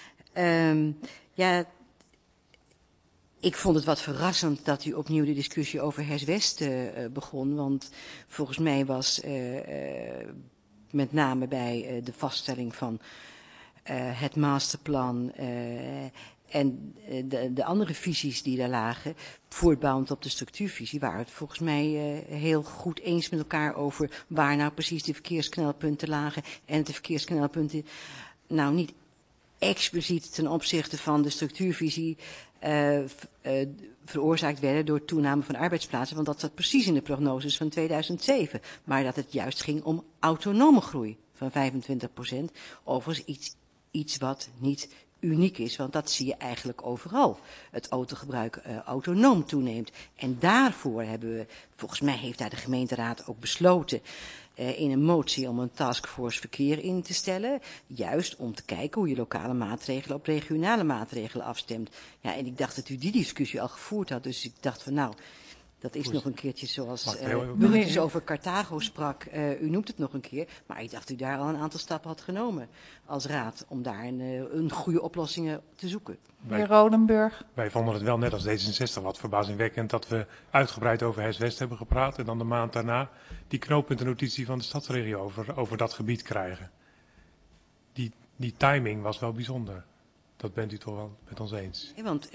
Ja, ik vond het wat verrassend dat u opnieuw de discussie over HES-West begon. Want volgens mij was met name bij de vaststelling van het masterplan en de andere visies die daar lagen, voortbouwend op de structuurvisie, waren het volgens mij heel goed eens met elkaar over waar nou precies de verkeersknelpunten lagen en de verkeersknelpunten nou niet expliciet ten opzichte van de structuurvisie veroorzaakt werden door toename van arbeidsplaatsen, want dat zat precies in de prognoses van 2007. Maar dat het juist ging om autonome groei van 25%. Overigens iets wat niet uniek is, want dat zie je eigenlijk overal. Het autogebruik autonoom toeneemt. En daarvoor hebben we, volgens mij heeft daar de gemeenteraad ook besloten, in een motie om een taskforce verkeer in te stellen. Juist om te kijken hoe je lokale maatregelen op regionale maatregelen afstemt. Ja, en ik dacht dat u die discussie al gevoerd had, dus ik dacht van nou, dat is nog een keertje zoals Burgertjes over Carthago sprak. U noemt het nog een keer, maar ik dacht u daar al een aantal stappen had genomen als raad om daar een goede oplossingen te zoeken. Meneer Rodenburg. Wij vonden het wel net als D66 wat verbazingwekkend dat we uitgebreid over Heswest hebben gepraat en dan de maand daarna die knooppuntennotitie van de stadsregio over dat gebied krijgen. Die timing was wel bijzonder. Dat bent u toch wel met ons eens? Ja, want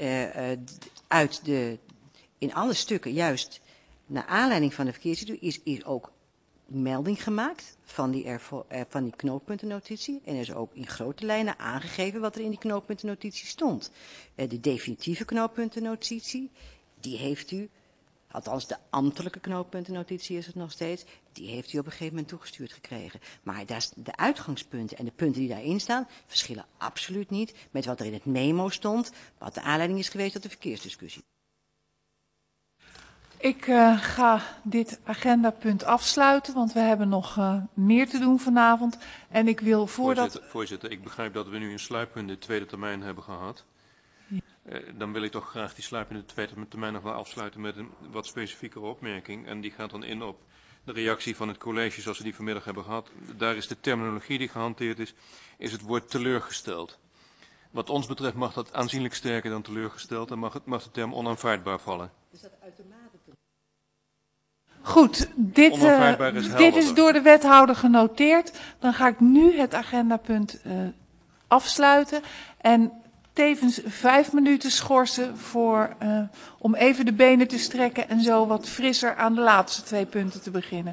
in alle stukken, juist naar aanleiding van de verkeerssituatie, is ook melding gemaakt van die knooppuntennotitie. En er is ook in grote lijnen aangegeven wat er in die knooppuntennotitie stond. De definitieve knooppuntennotitie, die heeft u, althans de ambtelijke knooppuntennotitie is het nog steeds, die heeft u op een gegeven moment toegestuurd gekregen. Maar de uitgangspunten en de punten die daarin staan, verschillen absoluut niet met wat er in het memo stond, wat de aanleiding is geweest tot de verkeersdiscussie. Ik ga dit agendapunt afsluiten, want we hebben nog meer te doen vanavond. En ik wil voordat... Voorzitter, ik begrijp dat we nu een sluipende tweede termijn hebben gehad. Ja. Dan wil ik toch graag die sluipende tweede termijn nog wel afsluiten met een wat specifiekere opmerking. En die gaat dan in op de reactie van het college zoals we die vanmiddag hebben gehad. Daar is de terminologie die gehanteerd is het woord teleurgesteld. Wat ons betreft mag dat aanzienlijk sterker dan teleurgesteld en mag de term onaanvaardbaar vallen. Dus dat uitermate... Goed, dit is door de wethouder genoteerd. Dan ga ik nu het agendapunt afsluiten en tevens 5 minuten schorsen om even de benen te strekken en zo wat frisser aan de laatste 2 punten te beginnen.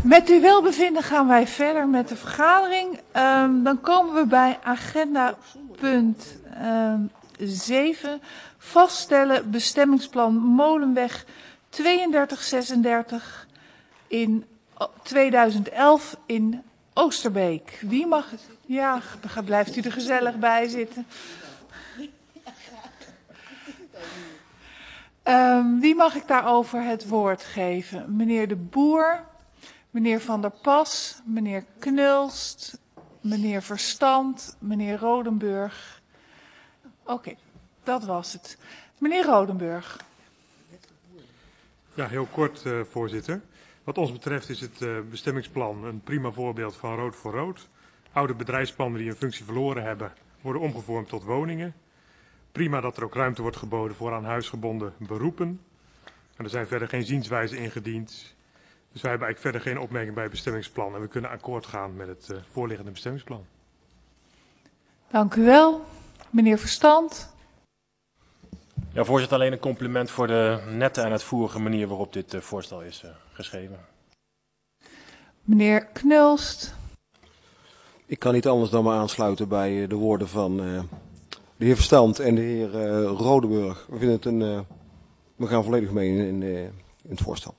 Met uw welbevinden gaan wij verder met de vergadering. Dan komen we bij agenda punt 7. Vaststellen bestemmingsplan Molenweg 3236 in 2011 in Oosterbeek. Wie mag het? Ja, blijft u er gezellig bij zitten. Wie mag ik daarover het woord geven? Meneer De Boer, meneer Van der Pas, meneer Knulst, meneer Verstand, meneer Rodenburg. Oké, dat was het. Meneer Rodenburg. Ja, heel kort, voorzitter. Wat ons betreft is het bestemmingsplan een prima voorbeeld van rood voor rood. Oude bedrijfspanden die een functie verloren hebben, worden omgevormd tot woningen. Prima dat er ook ruimte wordt geboden voor aan huis gebonden beroepen. En er zijn verder geen zienswijzen ingediend. Dus wij hebben eigenlijk verder geen opmerking bij het bestemmingsplan. En we kunnen akkoord gaan met het voorliggende bestemmingsplan. Dank u wel. Meneer Verstand. Ja, voorzitter, alleen een compliment voor de nette en uitvoerige manier waarop dit voorstel is geschreven. Meneer Knulst. Ik kan niet anders dan me aansluiten bij de woorden van de heer Verstand en de heer Rodenburg. We vinden het we gaan volledig mee in het voorstel.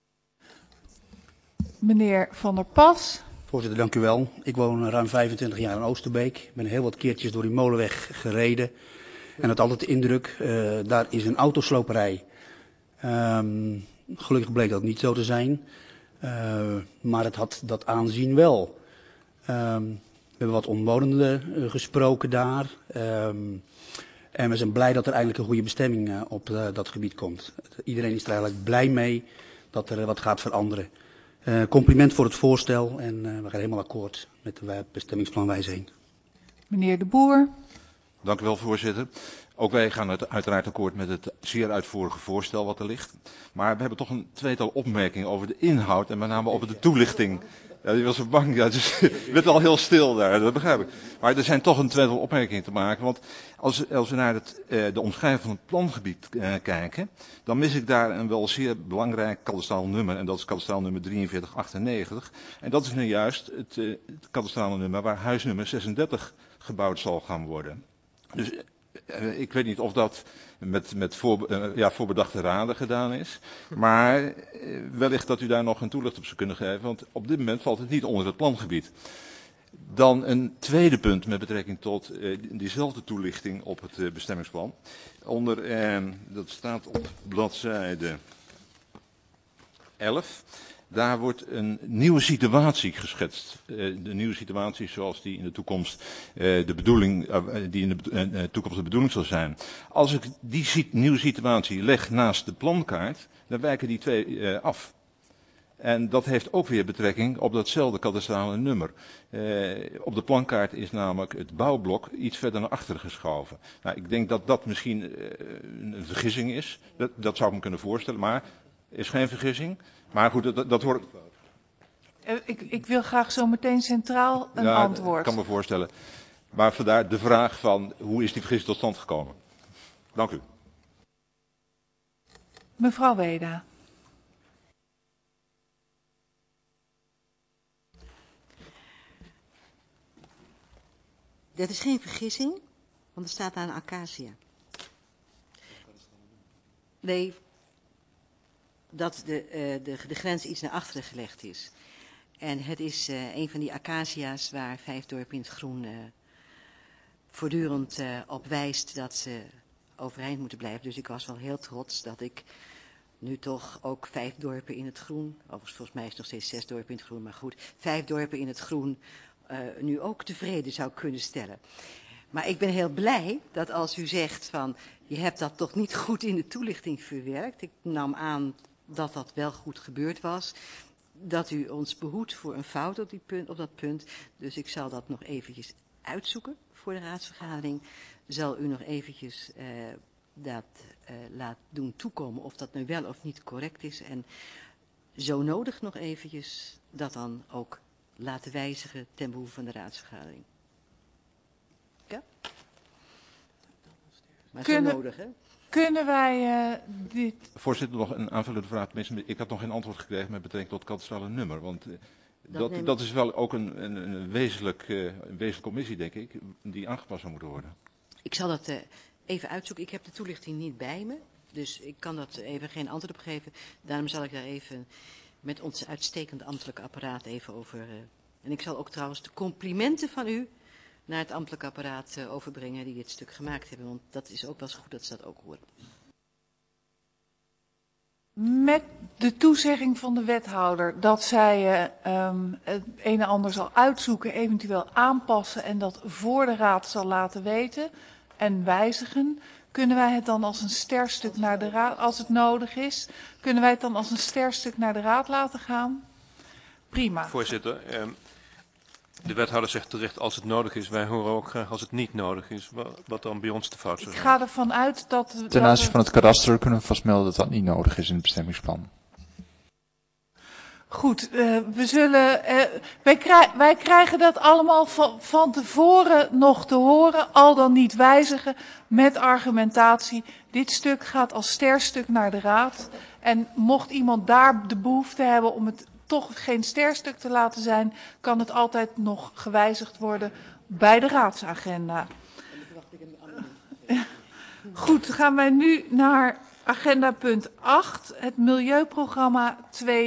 Meneer Van der Pas. Voorzitter, dank u wel. Ik woon ruim 25 jaar in Oosterbeek. Ik ben heel wat keertjes door die molenweg gereden. En had altijd de indruk, daar is een autosloperij. Gelukkig bleek dat niet zo te zijn. Maar het had dat aanzien wel. We hebben wat omwonenden gesproken daar. En we zijn blij dat er eindelijk een goede bestemming op dat gebied komt. Iedereen is er eigenlijk blij mee dat er wat gaat veranderen. Compliment voor het voorstel en we gaan helemaal akkoord met het bestemmingsplan wijziging. Meneer De Boer. Dank u wel, voorzitter. Ook wij gaan uiteraard akkoord met het zeer uitvoerige voorstel wat er ligt. Maar we hebben toch een tweetal opmerkingen over de inhoud en met name over de toelichting. Ja, die was zo bang, ja, dus je bent al heel stil daar, dat begrijp ik. Maar er zijn toch een tweetal opmerkingen te maken, want als we naar de omschrijving van het plangebied kijken, dan mis ik daar een wel zeer belangrijk kadastraal nummer, en dat is kadastraal nummer 4398. En dat is nu juist het kadastrale nummer waar huisnummer 36 gebouwd zal gaan worden. Dus ik weet niet of dat met voorbedachte raden gedaan is. Maar wellicht dat u daar nog een toelichting op zou kunnen geven. Want op dit moment valt het niet onder het plangebied. Dan een tweede punt met betrekking tot diezelfde toelichting op het bestemmingsplan. Dat staat op bladzijde 11. Daar wordt een nieuwe situatie geschetst. De nieuwe situatie zoals die in de toekomst de bedoeling zal zijn. Als ik die nieuwe situatie leg naast de plankaart, dan wijken die twee af. En dat heeft ook weer betrekking op datzelfde kadastrale nummer. Op de plankaart is namelijk het bouwblok iets verder naar achteren geschoven. Nou, ik denk dat dat misschien een vergissing is. Dat zou ik me kunnen voorstellen, maar is geen vergissing. Maar goed, dat hoort. Ik wil graag zo meteen centraal een antwoord. Ik kan me voorstellen. Maar vandaar de vraag van hoe is die vergissing tot stand gekomen? Dank u. Mevrouw Weda. Dat is geen vergissing, want er staat aan acacia. Nee, dat de grens iets naar achteren gelegd is. En het is een van die acacia's waar Vijfdorp in het Groen voortdurend op wijst dat ze overeind moeten blijven. Dus ik was wel heel trots dat ik nu toch ook 5 dorpen in het groen, volgens mij is het nog steeds 6 dorpen in het groen, maar goed, 5 dorpen in het groen nu ook tevreden zou kunnen stellen. Maar ik ben heel blij dat als u zegt van, je hebt dat toch niet goed in de toelichting verwerkt. Ik nam aan dat dat wel goed gebeurd was. Dat u ons behoedt voor een fout op dat punt. Dus ik zal dat nog eventjes uitzoeken voor de raadsvergadering. Zal u nog eventjes dat laat doen toekomen of dat nu wel of niet correct is. En zo nodig nog eventjes dat dan ook laten wijzigen ten behoeve van de raadsvergadering. Ja? Maar zo nodig, hè? Kunnen wij dit... Voorzitter, nog een aanvullende vraag. Tenminste, ik had nog geen antwoord gekregen met betrekking tot het kadastrale nummer. Want dat is wel ook een wezenlijke commissie, denk ik, die aangepast zou moeten worden. Ik zal dat even uitzoeken. Ik heb de toelichting niet bij me, dus ik kan dat even geen antwoord op geven. Daarom zal ik daar even met ons uitstekende ambtelijke apparaat even over... en ik zal ook trouwens de complimenten van u naar het ambtelijk apparaat overbrengen die dit stuk gemaakt hebben. Want dat is ook wel eens goed dat ze dat ook horen. Met de toezegging van de wethouder dat zij het een en ander zal uitzoeken, eventueel aanpassen en dat voor de raad zal laten weten en wijzigen, kunnen wij het dan als een sterstuk naar de raad, als het nodig is, kunnen wij het dan als een sterstuk naar de raad laten gaan? Prima. Voorzitter, de wethouder zegt terecht als het nodig is. Wij horen ook graag als het niet nodig is. Wat dan bij ons de fout zou Ik zijn. ga ervan uit dat... Ten aanzien van het kadaster kunnen we vastmelden dat dat niet nodig is in het bestemmingsplan. Goed, we zullen, wij krijgen dat allemaal van tevoren nog te horen, al dan niet wijzigen, met argumentatie. Dit stuk gaat als sterstuk naar de raad. En mocht iemand daar de behoefte hebben om het toch geen sterstuk te laten zijn, kan het altijd nog gewijzigd worden bij de raadsagenda. Goed, gaan wij nu naar agenda punt 8, het Milieuprogramma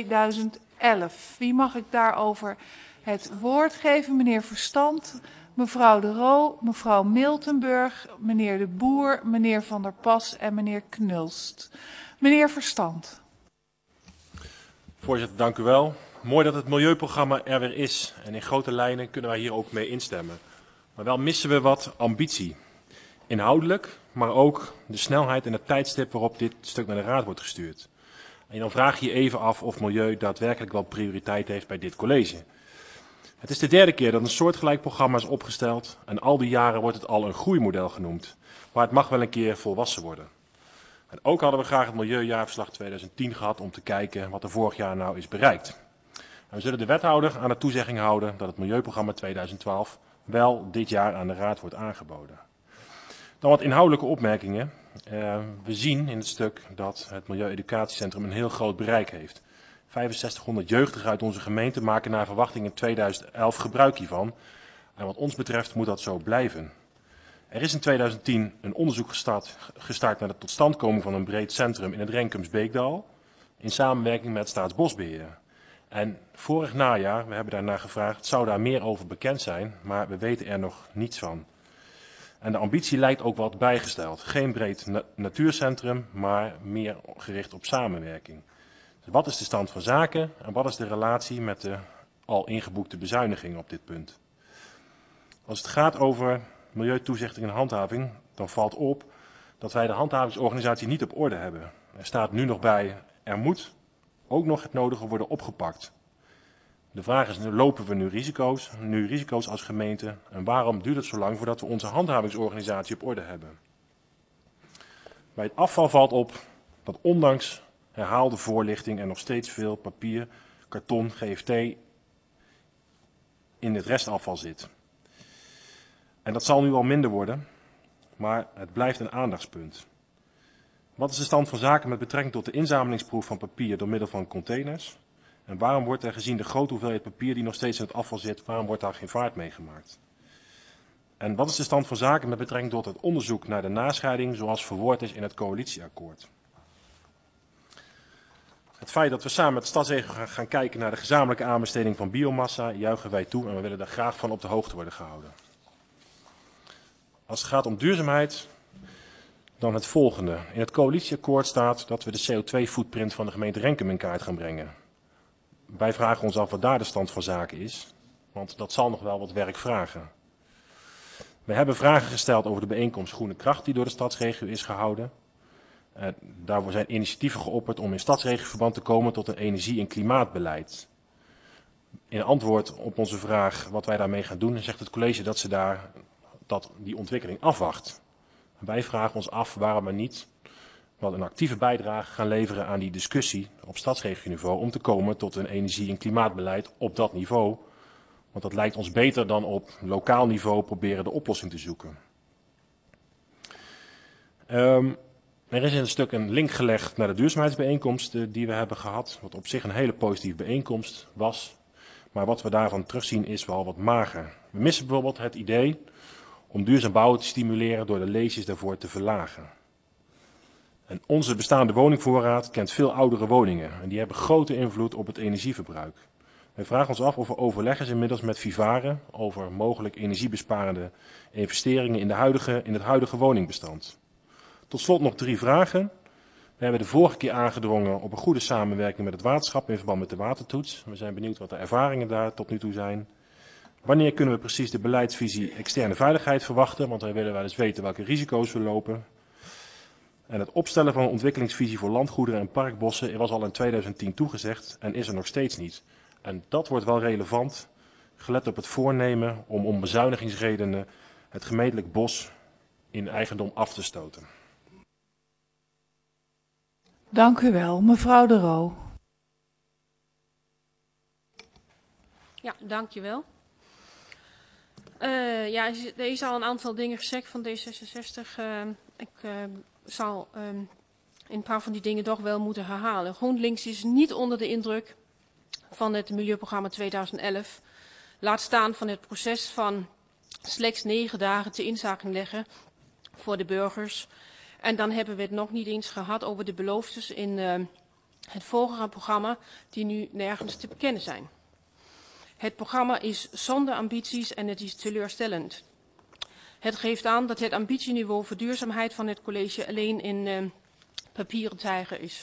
2011. Wie mag ik daarover het woord geven? Meneer Verstand, mevrouw De Roo, mevrouw Miltenburg, meneer De Boer, meneer Van der Pas en meneer Knulst. Meneer Verstand. Voorzitter, dank u wel. Mooi dat het milieuprogramma er weer is. En in grote lijnen kunnen wij hier ook mee instemmen. Maar wel missen we wat ambitie. Inhoudelijk, maar ook de snelheid en het tijdstip waarop dit stuk naar de raad wordt gestuurd. En dan vraag je je even af of milieu daadwerkelijk wel prioriteit heeft bij dit college. Het is de derde keer dat een soortgelijk programma is opgesteld. En al die jaren wordt het al een groeimodel genoemd. Maar het mag wel een keer volwassen worden. En ook hadden we graag het Milieujaarverslag 2010 gehad om te kijken wat er vorig jaar nou is bereikt. En we zullen de wethouder aan de toezegging houden dat het Milieuprogramma 2012 wel dit jaar aan de raad wordt aangeboden. Dan wat inhoudelijke opmerkingen. We zien in het stuk dat het Milieueducatiecentrum een heel groot bereik heeft. 6500 jeugdigen uit onze gemeente maken naar verwachting in 2011 gebruik hiervan. En wat ons betreft moet dat zo blijven. Er is in 2010 een onderzoek gestart naar de totstandkoming van een breed centrum in het Renkums-Beekdal in samenwerking met Staatsbosbeheer. En vorig najaar, we hebben daarnaar gevraagd, zou daar meer over bekend zijn, maar we weten er nog niets van. En de ambitie lijkt ook wat bijgesteld. Geen breed natuurcentrum, maar meer gericht op samenwerking. Dus wat is de stand van zaken en wat is de relatie met de al ingeboekte bezuinigingen op dit punt? Als het gaat over milieutoezichting en handhaving, dan valt op dat wij de handhavingsorganisatie niet op orde hebben. Er staat nu nog bij, er moet ook nog het nodige worden opgepakt. De vraag is, lopen we nu risico's als gemeente en waarom duurt het zo lang voordat we onze handhavingsorganisatie op orde hebben? Bij het afval valt op dat ondanks herhaalde voorlichting er nog steeds veel papier, karton, GFT in het restafval zit. En dat zal nu al minder worden, maar het blijft een aandachtspunt. Wat is de stand van zaken met betrekking tot de inzamelingsproef van papier door middel van containers? En waarom wordt er gezien de grote hoeveelheid papier die nog steeds in het afval zit, waarom wordt daar geen vaart mee gemaakt? En wat is de stand van zaken met betrekking tot het onderzoek naar de nascheiding zoals verwoord is in het coalitieakkoord? Het feit dat we samen met de stadsregio gaan kijken naar de gezamenlijke aanbesteding van biomassa juichen wij toe en we willen daar graag van op de hoogte worden gehouden. Als het gaat om duurzaamheid, dan het volgende. In het coalitieakkoord staat dat we de CO2-footprint van de gemeente Renkum in kaart gaan brengen. Wij vragen ons af wat daar de stand van zaken is, want dat zal nog wel wat werk vragen. We hebben vragen gesteld over de bijeenkomst Groene Kracht die door de stadsregio is gehouden. Daarvoor zijn initiatieven geopperd om in stadsregioverband te komen tot een energie- en klimaatbeleid. In antwoord op onze vraag wat wij daarmee gaan doen, zegt het college dat ze die ontwikkeling afwacht. Wij vragen ons af waarom we niet wel een actieve bijdrage gaan leveren aan die discussie op stadsregioniveau om te komen tot een energie- en klimaatbeleid op dat niveau. Want dat lijkt ons beter dan op lokaal niveau proberen de oplossing te zoeken. Er is in het stuk een link gelegd naar de duurzaamheidsbijeenkomst die we hebben gehad, wat op zich een hele positieve bijeenkomst was. Maar wat we daarvan terugzien is wel wat mager. We missen bijvoorbeeld het idee om duurzaam bouwen te stimuleren door de leesjes daarvoor te verlagen. En onze bestaande woningvoorraad kent veel oudere woningen en die hebben grote invloed op het energieverbruik. Wij vragen ons af of er overleg is inmiddels met Vivare over mogelijk energiebesparende investeringen in het huidige woningbestand. Tot slot nog 3 vragen. We hebben de vorige keer aangedrongen op een goede samenwerking met het waterschap in verband met de watertoets. We zijn benieuwd wat de ervaringen daar tot nu toe zijn. Wanneer kunnen we precies de beleidsvisie externe veiligheid verwachten? Want wij willen wel eens weten welke risico's we lopen. En het opstellen van een ontwikkelingsvisie voor landgoederen en parkbossen was al in 2010 toegezegd en is er nog steeds niet. En dat wordt wel relevant, gelet op het voornemen om bezuinigingsredenen het gemeentelijk bos in eigendom af te stoten. Dank u wel, mevrouw De Roo. Ja, dankjewel. Ja, er is al een aantal dingen gezegd van D66. Ik zal een paar van die dingen toch wel moeten herhalen. GroenLinks is niet onder de indruk van het Milieuprogramma 2011. Laat staan van het proces van slechts 9 dagen te inzage leggen voor de burgers. En dan hebben we het nog niet eens gehad over de beloftes in het vorige programma die nu nergens te bekennen zijn. Het programma is zonder ambities en het is teleurstellend. Het geeft aan dat het ambitieniveau voor duurzaamheid van het college alleen in papieren tijger is.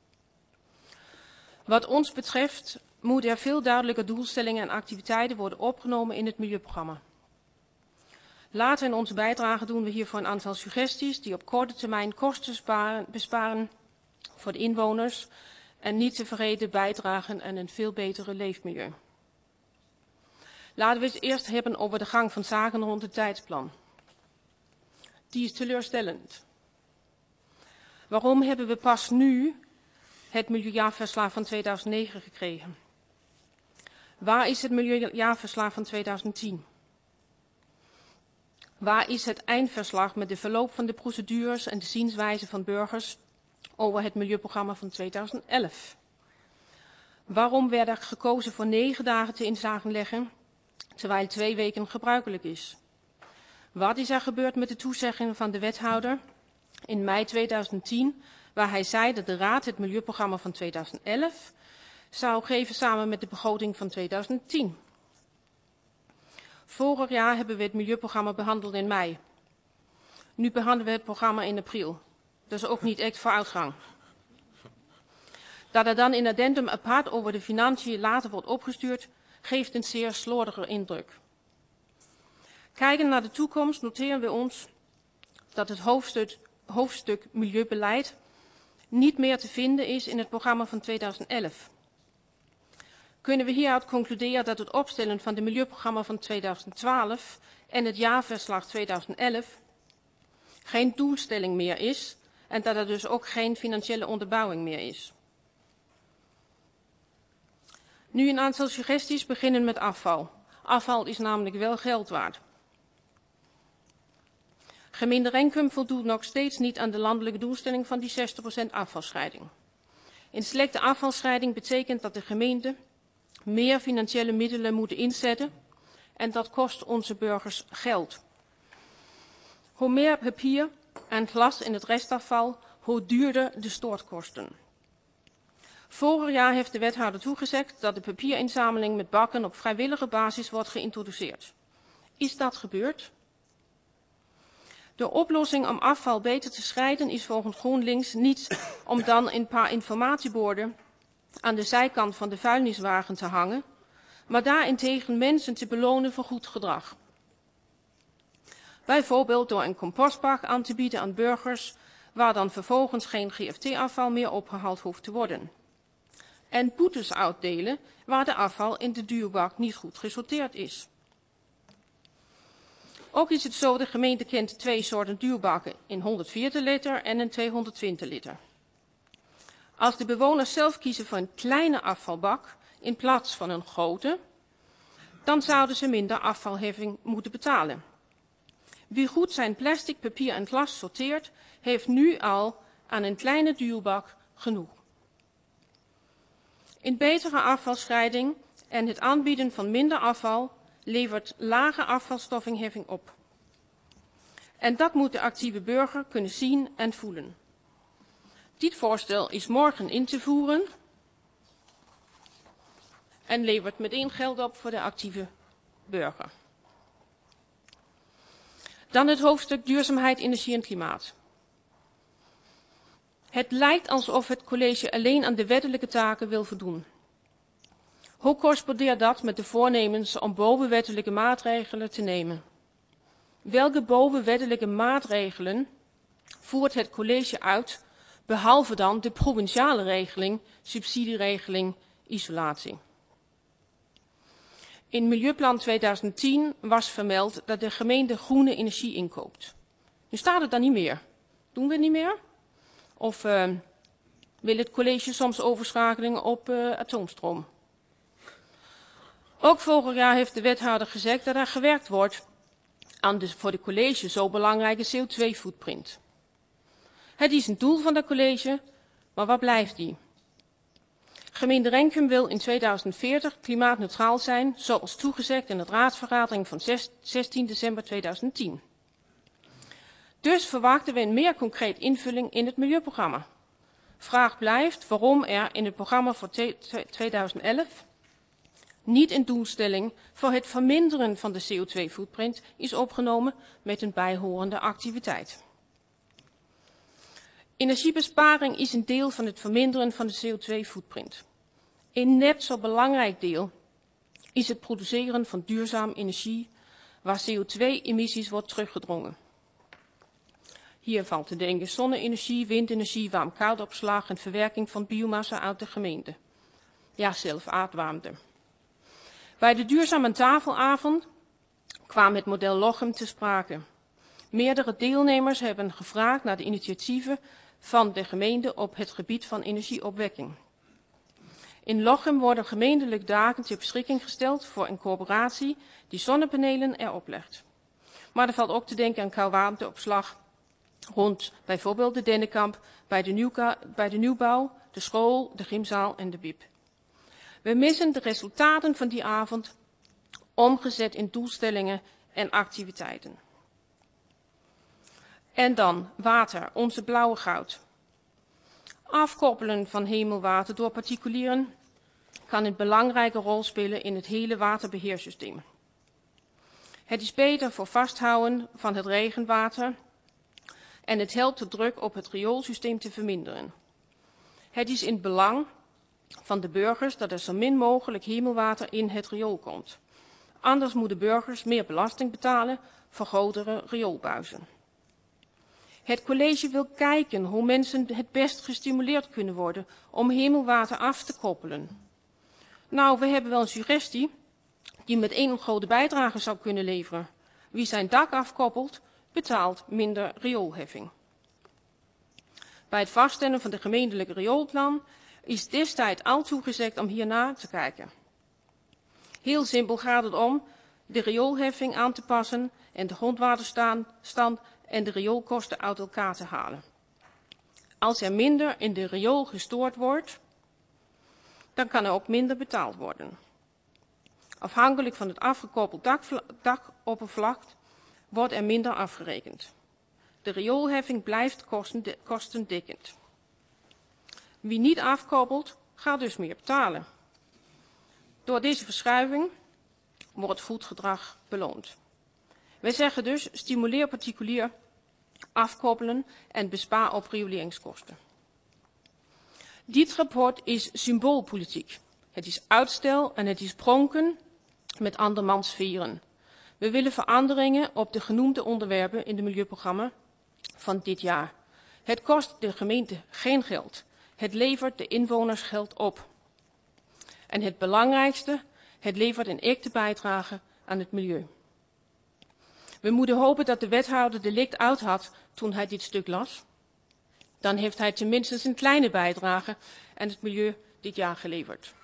Wat ons betreft moeten er veel duidelijker doelstellingen en activiteiten worden opgenomen in het milieuprogramma. Later in onze bijdrage doen we hiervoor een aantal suggesties die op korte termijn kosten besparen voor de inwoners en niet te vergeten bijdragen aan een veel betere leefmilieu. Laten we het eerst hebben over de gang van zaken rond het tijdsplan. Die is teleurstellend. Waarom hebben we pas nu het milieujaarverslag van 2009 gekregen? Waar is het milieujaarverslag van 2010? Waar is het eindverslag met de verloop van de procedures en de zienswijze van burgers over het milieuprogramma van 2011? Waarom werd er gekozen voor 9 dagen te inzage leggen, terwijl 2 weken gebruikelijk is? Wat is er gebeurd met de toezeggingen van de wethouder in mei 2010, waar hij zei dat de Raad het milieuprogramma van 2011 zou geven samen met de begroting van 2010? Vorig jaar hebben we het milieuprogramma behandeld in mei. Nu behandelen we het programma in april. Dat is ook niet echt vooruitgang. Dat er dan in addendum apart over de financiën later wordt opgestuurd, geeft een zeer slordige indruk. Kijkend naar de toekomst noteren we ons dat het hoofdstuk milieubeleid niet meer te vinden is in het programma van 2011. Kunnen we hieruit concluderen dat het opstellen van het milieuprogramma van 2012 en het jaarverslag 2011 geen doelstelling meer is en dat er dus ook geen financiële onderbouwing meer is? Nu een aantal suggesties, beginnen met afval. Afval is namelijk wel geld waard. Gemeente Renkum voldoet nog steeds niet aan de landelijke doelstelling van die 60% afvalscheiding. Een slechte afvalscheiding betekent dat de gemeente meer financiële middelen moeten inzetten en dat kost onze burgers geld. Hoe meer papier en glas in het restafval, hoe duurder de stortkosten. Vorig jaar heeft de wethouder toegezegd dat de papierinzameling met bakken op vrijwillige basis wordt geïntroduceerd. Is dat gebeurd? De oplossing om afval beter te scheiden is volgens GroenLinks niet om dan een paar informatieborden aan de zijkant van de vuilniswagen te hangen, maar daarentegen mensen te belonen voor goed gedrag. Bijvoorbeeld door een compostbak aan te bieden aan burgers, waar dan vervolgens geen GFT-afval meer opgehaald hoeft te worden. En boetes uitdelen waar de afval in de duurbak niet goed gesorteerd is. Ook is het zo, de gemeente kent 2 soorten duurbakken, een 140 liter en een 220 liter. Als de bewoners zelf kiezen voor een kleine afvalbak in plaats van een grote, dan zouden ze minder afvalheffing moeten betalen. Wie goed zijn plastic, papier en glas sorteert, heeft nu al aan een kleine duurbak genoeg. Een betere afvalscheiding en het aanbieden van minder afval levert lage afvalstoffenheffing op. En dat moet de actieve burger kunnen zien en voelen. Dit voorstel is morgen in te voeren en levert meteen geld op voor de actieve burger. Dan het hoofdstuk duurzaamheid, energie en klimaat. Het lijkt alsof het college alleen aan de wettelijke taken wil voldoen. Hoe correspondeert dat met de voornemens om bovenwettelijke maatregelen te nemen? Welke bovenwettelijke maatregelen voert het college uit, behalve dan de provinciale regeling, subsidieregeling, isolatie? In Milieuplan 2010 was vermeld dat de gemeente groene energie inkoopt. Nu staat het dan niet meer. Doen we het niet meer? Of wil het college soms overschakeling op atoomstroom? Ook vorig jaar heeft de wethouder gezegd dat er gewerkt wordt aan de voor de college zo belangrijke CO2-footprint. Het is een doel van het college, maar waar blijft die? Gemeente Renkum wil in 2040 klimaatneutraal zijn, zoals toegezegd in de raadsvergadering van 16 december 2010. Dus verwachten we een meer concreet invulling in het milieuprogramma. Vraag blijft waarom er in het programma voor 2011 niet een doelstelling voor het verminderen van de CO2-footprint is opgenomen met een bijhorende activiteit. Energiebesparing is een deel van het verminderen van de CO2-footprint. Een net zo belangrijk deel is het produceren van duurzaam energie waar CO2-emissies wordt teruggedrongen. Hier valt te denken zonne-energie, windenergie, warm-koudopslag en verwerking van biomassa uit de gemeente. Ja, zelf aardwarmte. Bij de duurzame tafelavond kwam het model Lochem te sprake. Meerdere deelnemers hebben gevraagd naar de initiatieven van de gemeente op het gebied van energieopwekking. In Lochem worden gemeentelijk dagen ter beschikking gesteld voor een corporatie die zonnepanelen erop legt. Maar er valt ook te denken aan koudwarmteopslag rond bijvoorbeeld de Dennenkamp, bij de nieuwbouw, de school, de gymzaal en de BIP. We missen de resultaten van die avond omgezet in doelstellingen en activiteiten. En dan water, onze blauwe goud. Afkoppelen van hemelwater door particulieren kan een belangrijke rol spelen in het hele waterbeheersysteem. Het is beter voor vasthouden van het regenwater en het helpt de druk op het rioolsysteem te verminderen. Het is in het belang van de burgers dat er zo min mogelijk hemelwater in het riool komt. Anders moeten burgers meer belasting betalen voor grotere rioolbuizen. Het college wil kijken hoe mensen het best gestimuleerd kunnen worden om hemelwater af te koppelen. Nou, we hebben wel een suggestie die met één grote bijdrage zou kunnen leveren. Wie zijn dak afkoppelt, betaalt minder rioolheffing. Bij het vaststellen van de gemeentelijke rioolplan is destijds al toegezegd om hiernaar te kijken. Heel simpel gaat het om de rioolheffing aan te passen en de grondwaterstand en de rioolkosten uit elkaar te halen. Als er minder in de riool gestoord wordt, dan kan er ook minder betaald worden. Afhankelijk van het afgekoppeld dakoppervlak wordt er minder afgerekend. De rioolheffing blijft kostendekkend. Wie niet afkoppelt, gaat dus meer betalen. Door deze verschuiving wordt goed gedrag beloond. Wij zeggen dus, stimuleer particulier afkoppelen en bespaar op rioleringskosten. Dit rapport is symboolpolitiek. Het is uitstel en het is pronken met andermans veren. We willen veranderingen op de genoemde onderwerpen in het milieuprogramma van dit jaar. Het kost de gemeente geen geld. Het levert de inwoners geld op. En het belangrijkste, het levert een echte bijdrage aan het milieu. We moeten hopen dat de wethouder de licht uit had toen hij dit stuk las. Dan heeft hij tenminste een kleine bijdrage aan het milieu dit jaar geleverd.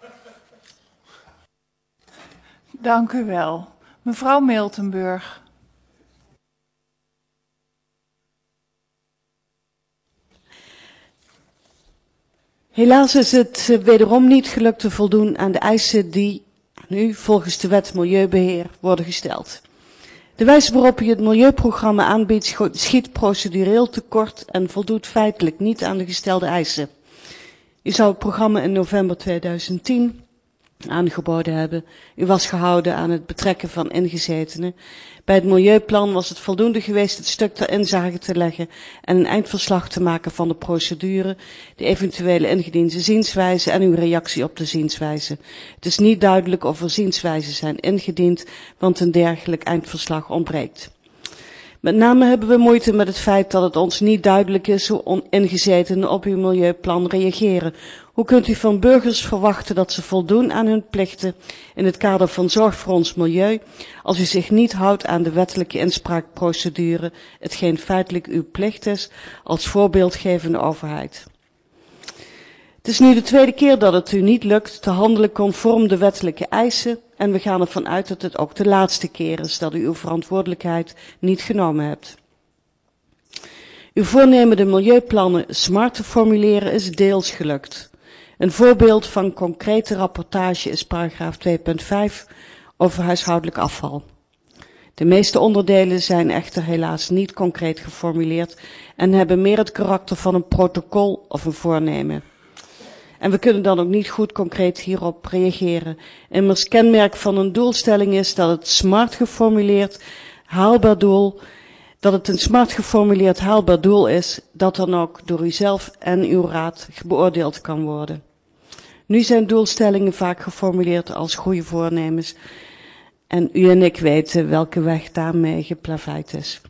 Dank u wel. Mevrouw Miltenburg. Helaas is het wederom niet gelukt te voldoen aan de eisen die nu volgens de wet Milieubeheer worden gesteld. De wijze waarop u het milieuprogramma aanbiedt schiet procedureel tekort en voldoet feitelijk niet aan de gestelde eisen. U zou het programma in november 2010 aangeboden hebben. U was gehouden aan het betrekken van ingezetenen. Bij het milieuplan was het voldoende geweest het stuk ter inzage te leggen en een eindverslag te maken van de procedure, de eventuele ingediende zienswijze en uw reactie op de zienswijze. Het is niet duidelijk of er zienswijzen zijn ingediend, want een dergelijk eindverslag ontbreekt. Met name hebben we moeite met het feit dat het ons niet duidelijk is hoe ingezetenen op uw milieuplan reageren. Hoe kunt u van burgers verwachten dat ze voldoen aan hun plichten in het kader van zorg voor ons milieu, als u zich niet houdt aan de wettelijke inspraakprocedure, hetgeen feitelijk uw plicht is als voorbeeldgevende overheid? Het is nu de tweede keer dat het u niet lukt te handelen conform de wettelijke eisen en we gaan ervan uit dat het ook de laatste keer is dat u uw verantwoordelijkheid niet genomen hebt. Uw voornemen de milieuplannen smart te formuleren is deels gelukt. Een voorbeeld van concrete rapportage is paragraaf 2.5 over huishoudelijk afval. De meeste onderdelen zijn echter helaas niet concreet geformuleerd en hebben meer het karakter van een protocol of een voornemen. En we kunnen dan ook niet goed concreet hierop reageren. Immers kenmerk van een doelstelling is dat het smart geformuleerd haalbaar doel, dat het een smart geformuleerd haalbaar doel is, dat dan ook door uzelf en uw raad beoordeeld kan worden. Nu zijn doelstellingen vaak geformuleerd als goede voornemens en u en ik weten welke weg daarmee geplaveid is.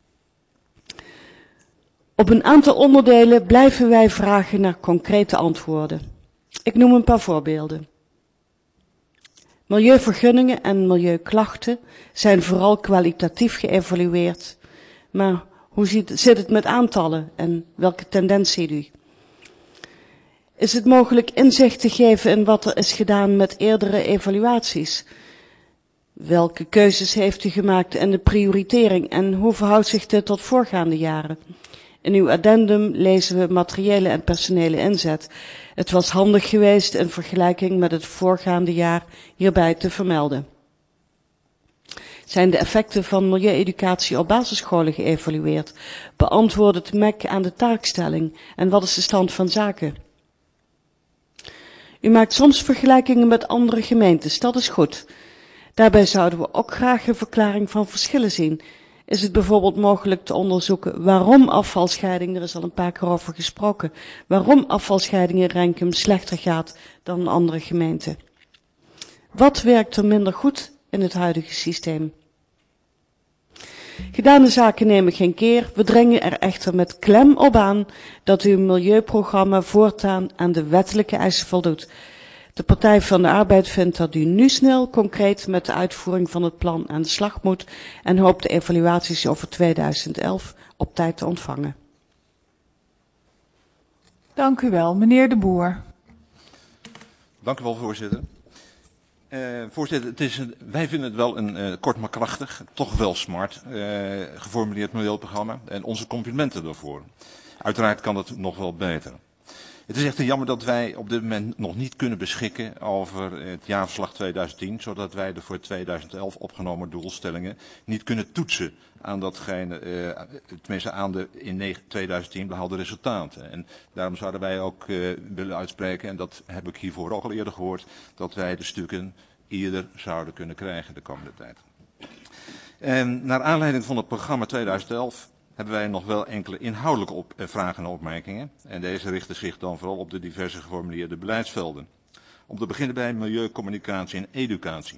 Op een aantal onderdelen blijven wij vragen naar concrete antwoorden. Ik noem een paar voorbeelden. Milieuvergunningen en milieuklachten zijn vooral kwalitatief geëvalueerd. Maar hoe zit het met aantallen en welke tendens ziet u? Is het mogelijk inzicht te geven in wat er is gedaan met eerdere evaluaties? Welke keuzes heeft u gemaakt in de prioritering en hoe verhoudt zich dit tot voorgaande jaren? In uw addendum lezen we materiële en personele inzet. Het was handig geweest in vergelijking met het voorgaande jaar hierbij te vermelden. Zijn de effecten van milieueducatie op basisscholen geëvalueerd? Beantwoordt het MEC aan de taakstelling? En wat is de stand van zaken? U maakt soms vergelijkingen met andere gemeentes, dat is goed. Daarbij zouden we ook graag een verklaring van verschillen zien. Is het bijvoorbeeld mogelijk te onderzoeken waarom afvalscheiding, er is al een paar keer over gesproken, waarom afvalscheiding in Renkum slechter gaat dan in andere gemeenten? Wat werkt er minder goed in het huidige systeem? Gedane zaken nemen geen keer, we dringen er echter met klem op aan dat uw milieuprogramma voortaan aan de wettelijke eisen voldoet. De Partij van de Arbeid vindt dat u nu snel concreet met de uitvoering van het plan aan de slag moet en hoopt de evaluaties over 2011 op tijd te ontvangen. Dank u wel, meneer De Boer. Dank u wel, voorzitter. Voorzitter, wij vinden het wel een kort maar krachtig, toch wel smart geformuleerd milieuprogramma en onze complimenten daarvoor. Uiteraard kan het nog wel beter. Het is echter jammer dat wij op dit moment nog niet kunnen beschikken over het jaarverslag 2010, zodat wij de voor 2011 opgenomen doelstellingen niet kunnen toetsen aan datgene, tenminste aan de in 2010 behaalde resultaten. En daarom zouden wij ook willen uitspreken, en dat heb ik hiervoor ook al eerder gehoord, dat wij de stukken eerder zouden kunnen krijgen de komende tijd. Naar aanleiding van het programma 2011 hebben wij nog wel enkele inhoudelijke vragen en opmerkingen. En deze richten zich dan vooral op de diverse geformuleerde beleidsvelden. Om te beginnen bij milieu, communicatie en educatie.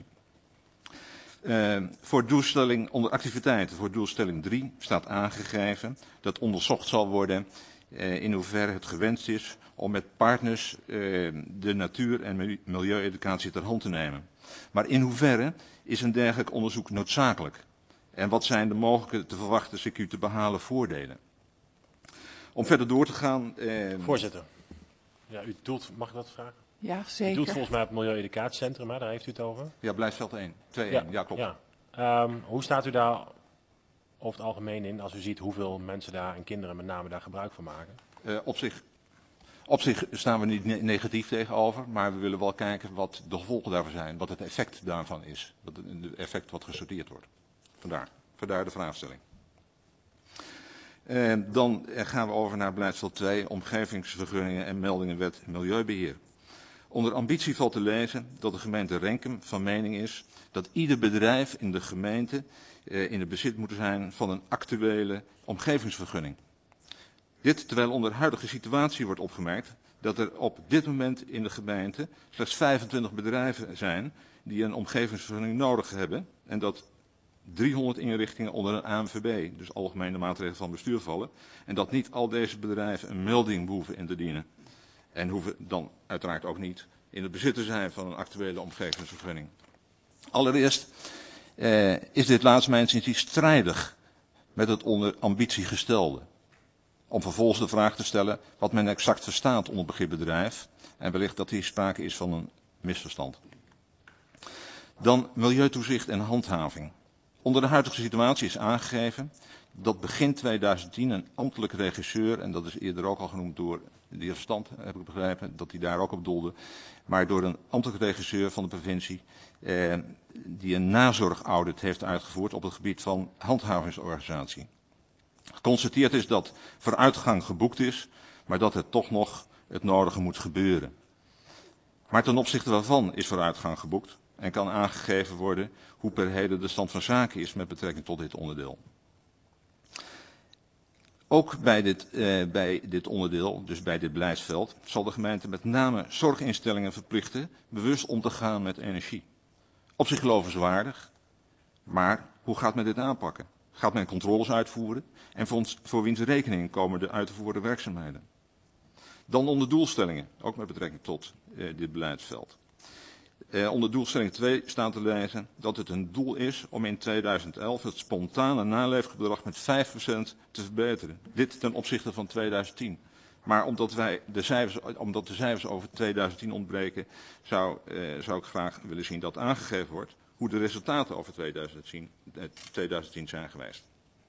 Voor doelstelling onder activiteiten, voor doelstelling 3 staat aangegeven dat onderzocht zal worden in hoeverre het gewenst is om met partners de natuur- en milieueducatie ter hand te nemen. Maar in hoeverre is een dergelijk onderzoek noodzakelijk? En wat zijn de mogelijke te verwachten circuit te behalen voordelen? Om verder door te gaan... Voorzitter, ja, u doelt, mag ik dat vragen? Ja, zeker. U doelt volgens mij op het Milieueducatiecentrum, daar heeft u het over? Ja, Blijsveld 1, 2-1, ja klopt. Ja. Hoe staat u daar over het algemeen in, als u ziet hoeveel mensen daar en kinderen met name daar gebruik van maken? Op zich staan we niet negatief tegenover, maar we willen wel kijken wat de gevolgen daarvan zijn, wat het effect daarvan is, wat het effect wat gesorteerd wordt. Vandaar de vraagstelling. Dan gaan we over naar beleidsveld 2, omgevingsvergunningen en meldingenwet milieubeheer. Onder ambitie valt te lezen dat de gemeente Renkum van mening is dat ieder bedrijf in de gemeente in het bezit moet zijn van een actuele omgevingsvergunning. Dit terwijl onder de huidige situatie wordt opgemerkt dat er op dit moment in de gemeente slechts 25 bedrijven zijn die een omgevingsvergunning nodig hebben en dat 300 inrichtingen onder een ANVB, dus algemene maatregelen van bestuur, vallen en dat niet al deze bedrijven een melding hoeven in te dienen en hoeven dan uiteraard ook niet in het bezit te zijn van een actuele omgevingsvergunning. Allereerst is dit laatst mijns inziens strijdig met het onder ambitie gestelde. Om vervolgens de vraag te stellen wat men exact verstaat onder begrip bedrijf en wellicht dat hier sprake is van een misverstand. Dan milieutoezicht en handhaving. Onder de huidige situatie is aangegeven dat begin 2010 een ambtelijke regisseur, en dat is eerder ook al genoemd door de heer Verstand, heb ik begrepen, dat hij daar ook op doelde, maar door een ambtelijke regisseur van de provincie die een nazorgaudit heeft uitgevoerd op het gebied van handhavingsorganisatie. Geconstateerd is dat vooruitgang geboekt is, maar dat er toch nog het nodige moet gebeuren. Maar ten opzichte waarvan is vooruitgang geboekt en kan aangegeven worden hoe per heden de stand van zaken is met betrekking tot dit onderdeel. Ook bij dit onderdeel, dus bij dit beleidsveld, zal de gemeente met name zorginstellingen verplichten bewust om te gaan met energie. Op zich lovenswaardig, maar hoe gaat men dit aanpakken? Gaat men controles uitvoeren en voor wiens rekening komen de uit te voeren werkzaamheden? Dan onder doelstellingen, ook met betrekking tot dit beleidsveld. Onder doelstelling 2 staat te lezen dat het een doel is om in 2011 het spontane naleefgedrag met 5% te verbeteren. Dit ten opzichte van 2010. Maar omdat de cijfers over 2010 ontbreken, zou ik graag willen zien dat aangegeven wordt hoe de resultaten over 2010 zijn geweest.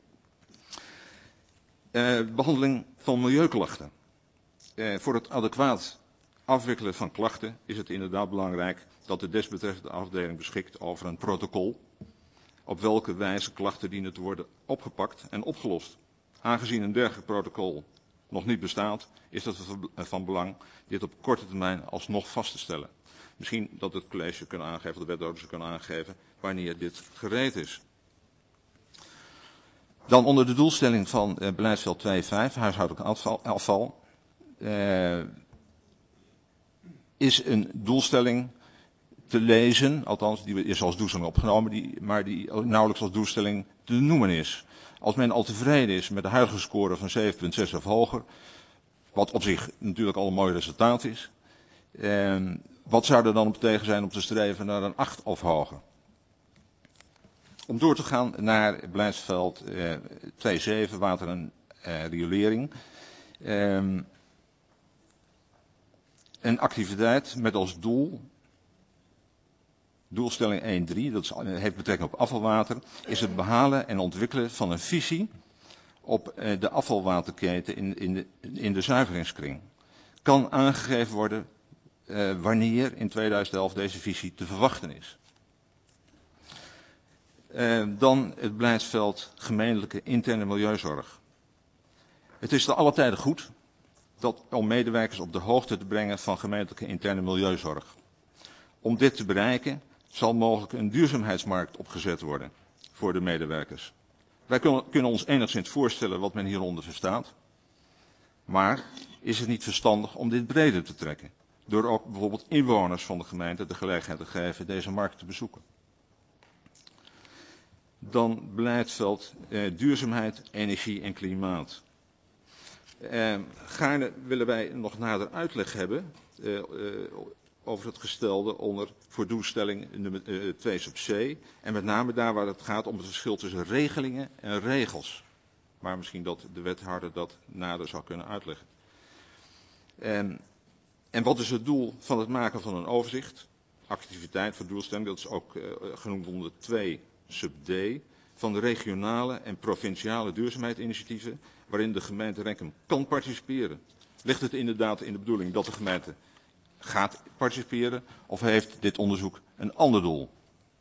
Behandeling van milieuklachten. Voor het adequaat afwikkelen van klachten is het inderdaad belangrijk dat de desbetreffende afdeling beschikt over een protocol op welke wijze klachten dienen te worden opgepakt en opgelost. Aangezien een dergelijk protocol nog niet bestaat, is het van belang dit op korte termijn alsnog vast te stellen. Misschien dat het college kunnen aangeven, de wethouders kunnen aangeven, wanneer dit gereed is. Dan onder de doelstelling van beleidsveld 2.5, huishoudelijk afval, is een doelstelling te lezen, althans die is als doelstelling opgenomen, maar die nauwelijks als doelstelling te noemen is. Als men al tevreden is met de huidige score van 7,6 of hoger, wat op zich natuurlijk al een mooi resultaat is, wat zou er dan op tegen zijn om te streven naar een 8 of hoger? Om door te gaan naar beleidsveld 2.7, water en riolering. Een activiteit met als doelstelling 1.3, dat heeft betrekking op afvalwater, is het behalen en ontwikkelen van een visie op de afvalwaterketen in de zuiveringskring. Kan aangegeven worden wanneer in 2011 deze visie te verwachten is. Dan het beleidsveld gemeentelijke interne milieuzorg. Het is te alle tijden goed om medewerkers op de hoogte te brengen van gemeentelijke interne milieuzorg. Om dit te bereiken zal mogelijk een duurzaamheidsmarkt opgezet worden voor de medewerkers. Wij kunnen ons enigszins voorstellen wat men hieronder verstaat. Maar is het niet verstandig om dit breder te trekken? Door ook bijvoorbeeld inwoners van de gemeente de gelegenheid te geven deze markt te bezoeken. Dan beleidsveld duurzaamheid, energie en klimaat. Gaarne willen wij nog nader uitleg hebben over het gestelde onder voor doelstelling 2 sub C. En met name daar waar het gaat om het verschil tussen regelingen en regels. Maar misschien dat de wethouder dat nader zou kunnen uitleggen. En wat is het doel van het maken van een overzicht? Activiteit voor doelstelling, dat is ook genoemd onder 2 sub D. Van de regionale en provinciale duurzaamheidsinitiatieven waarin de gemeente Renkum kan participeren. Ligt het inderdaad in de bedoeling dat de gemeente gaat participeren of heeft dit onderzoek een ander doel?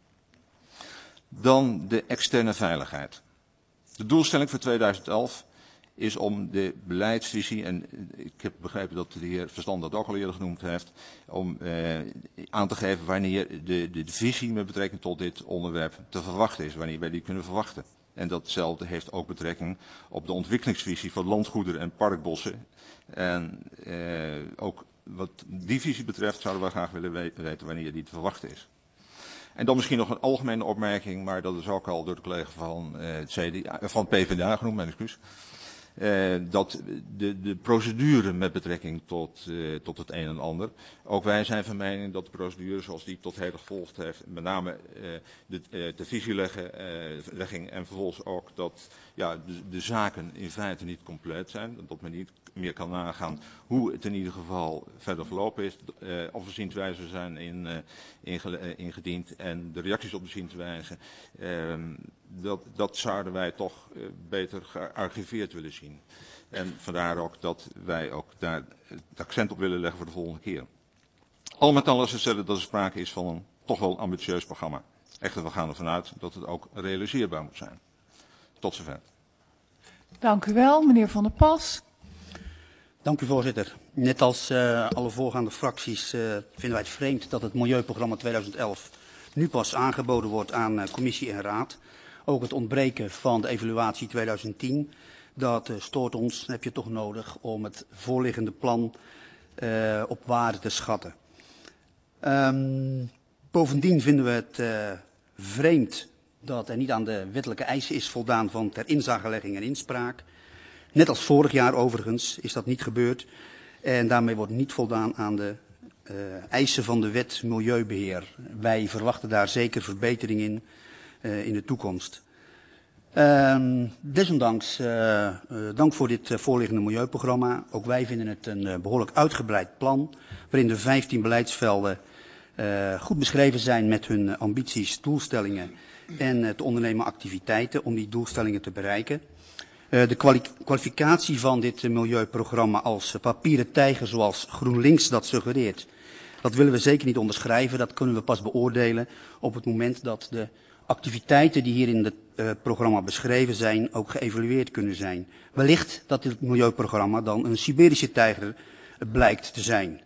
Dan de externe veiligheid. De doelstelling voor 2011 is om de beleidsvisie, en ik heb begrepen dat de heer Verstand dat ook al eerder genoemd heeft, om aan te geven wanneer de visie met betrekking tot dit onderwerp te verwachten is, wanneer wij die kunnen verwachten. En datzelfde heeft ook betrekking op de ontwikkelingsvisie van landgoederen en parkbossen. En ook wat die visie betreft zouden we graag willen weten wanneer die te verwachten is. En dan misschien nog een algemene opmerking, maar dat is ook al door de collega van PvdA genoemd, mijn excuus. Dat de procedure met betrekking tot het een en ander. Ook wij zijn van mening dat de procedure zoals die tot heden gevolgd heeft, met name de visielegging en vervolgens ook dat de zaken in feite niet compleet zijn. Dat men niet meer kan nagaan hoe het in ieder geval verder verlopen is. Of er zienswijzen zijn ingediend en de reacties op de zienswijzen. Dat zouden wij toch beter gearchiveerd willen zien. En vandaar ook dat wij ook daar het accent op willen leggen voor de volgende keer. Al met al is te stellen dat er sprake is van een toch wel ambitieus programma. Echter, we gaan ervan uit dat het ook realiseerbaar moet zijn. Tot zover. Dank u wel, meneer Van der Pas. Dank u, voorzitter. Net als alle voorgaande fracties vinden wij het vreemd dat het Milieuprogramma 2011 nu pas aangeboden wordt aan commissie en raad. Ook het ontbreken van de evaluatie 2010, dat stoort ons, heb je toch nodig om het voorliggende plan op waarde te schatten. Bovendien vinden we het vreemd dat er niet aan de wettelijke eisen is voldaan van ter inzagelegging en inspraak. Net als vorig jaar overigens is dat niet gebeurd en daarmee wordt niet voldaan aan de eisen van de wet Milieubeheer. Wij verwachten daar zeker verbetering in de toekomst. Desondanks dank voor dit voorliggende milieuprogramma. Ook wij vinden het een behoorlijk uitgebreid plan, waarin de 15 beleidsvelden goed beschreven zijn met hun ambities, doelstellingen en te ondernemen activiteiten om die doelstellingen te bereiken. De kwalificatie van dit milieuprogramma als papieren tijger zoals GroenLinks dat suggereert, dat willen we zeker niet onderschrijven. Dat kunnen we pas beoordelen op het moment dat de activiteiten die hier in het programma beschreven zijn ook geëvalueerd kunnen zijn. Wellicht dat dit milieuprogramma dan een Siberische tijger blijkt te zijn.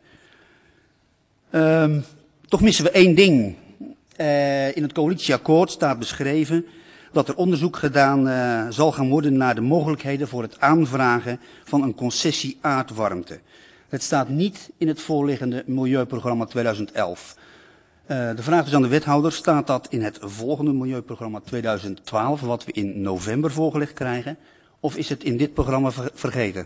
Toch missen we één ding. In het coalitieakkoord staat beschreven dat er onderzoek gedaan zal gaan worden naar de mogelijkheden voor het aanvragen van een concessie aardwarmte. Het staat niet in het voorliggende Milieuprogramma 2011. De vraag is aan de wethouder, staat dat in het volgende Milieuprogramma 2012, wat we in november voorgelegd krijgen, of is het in dit programma vergeten?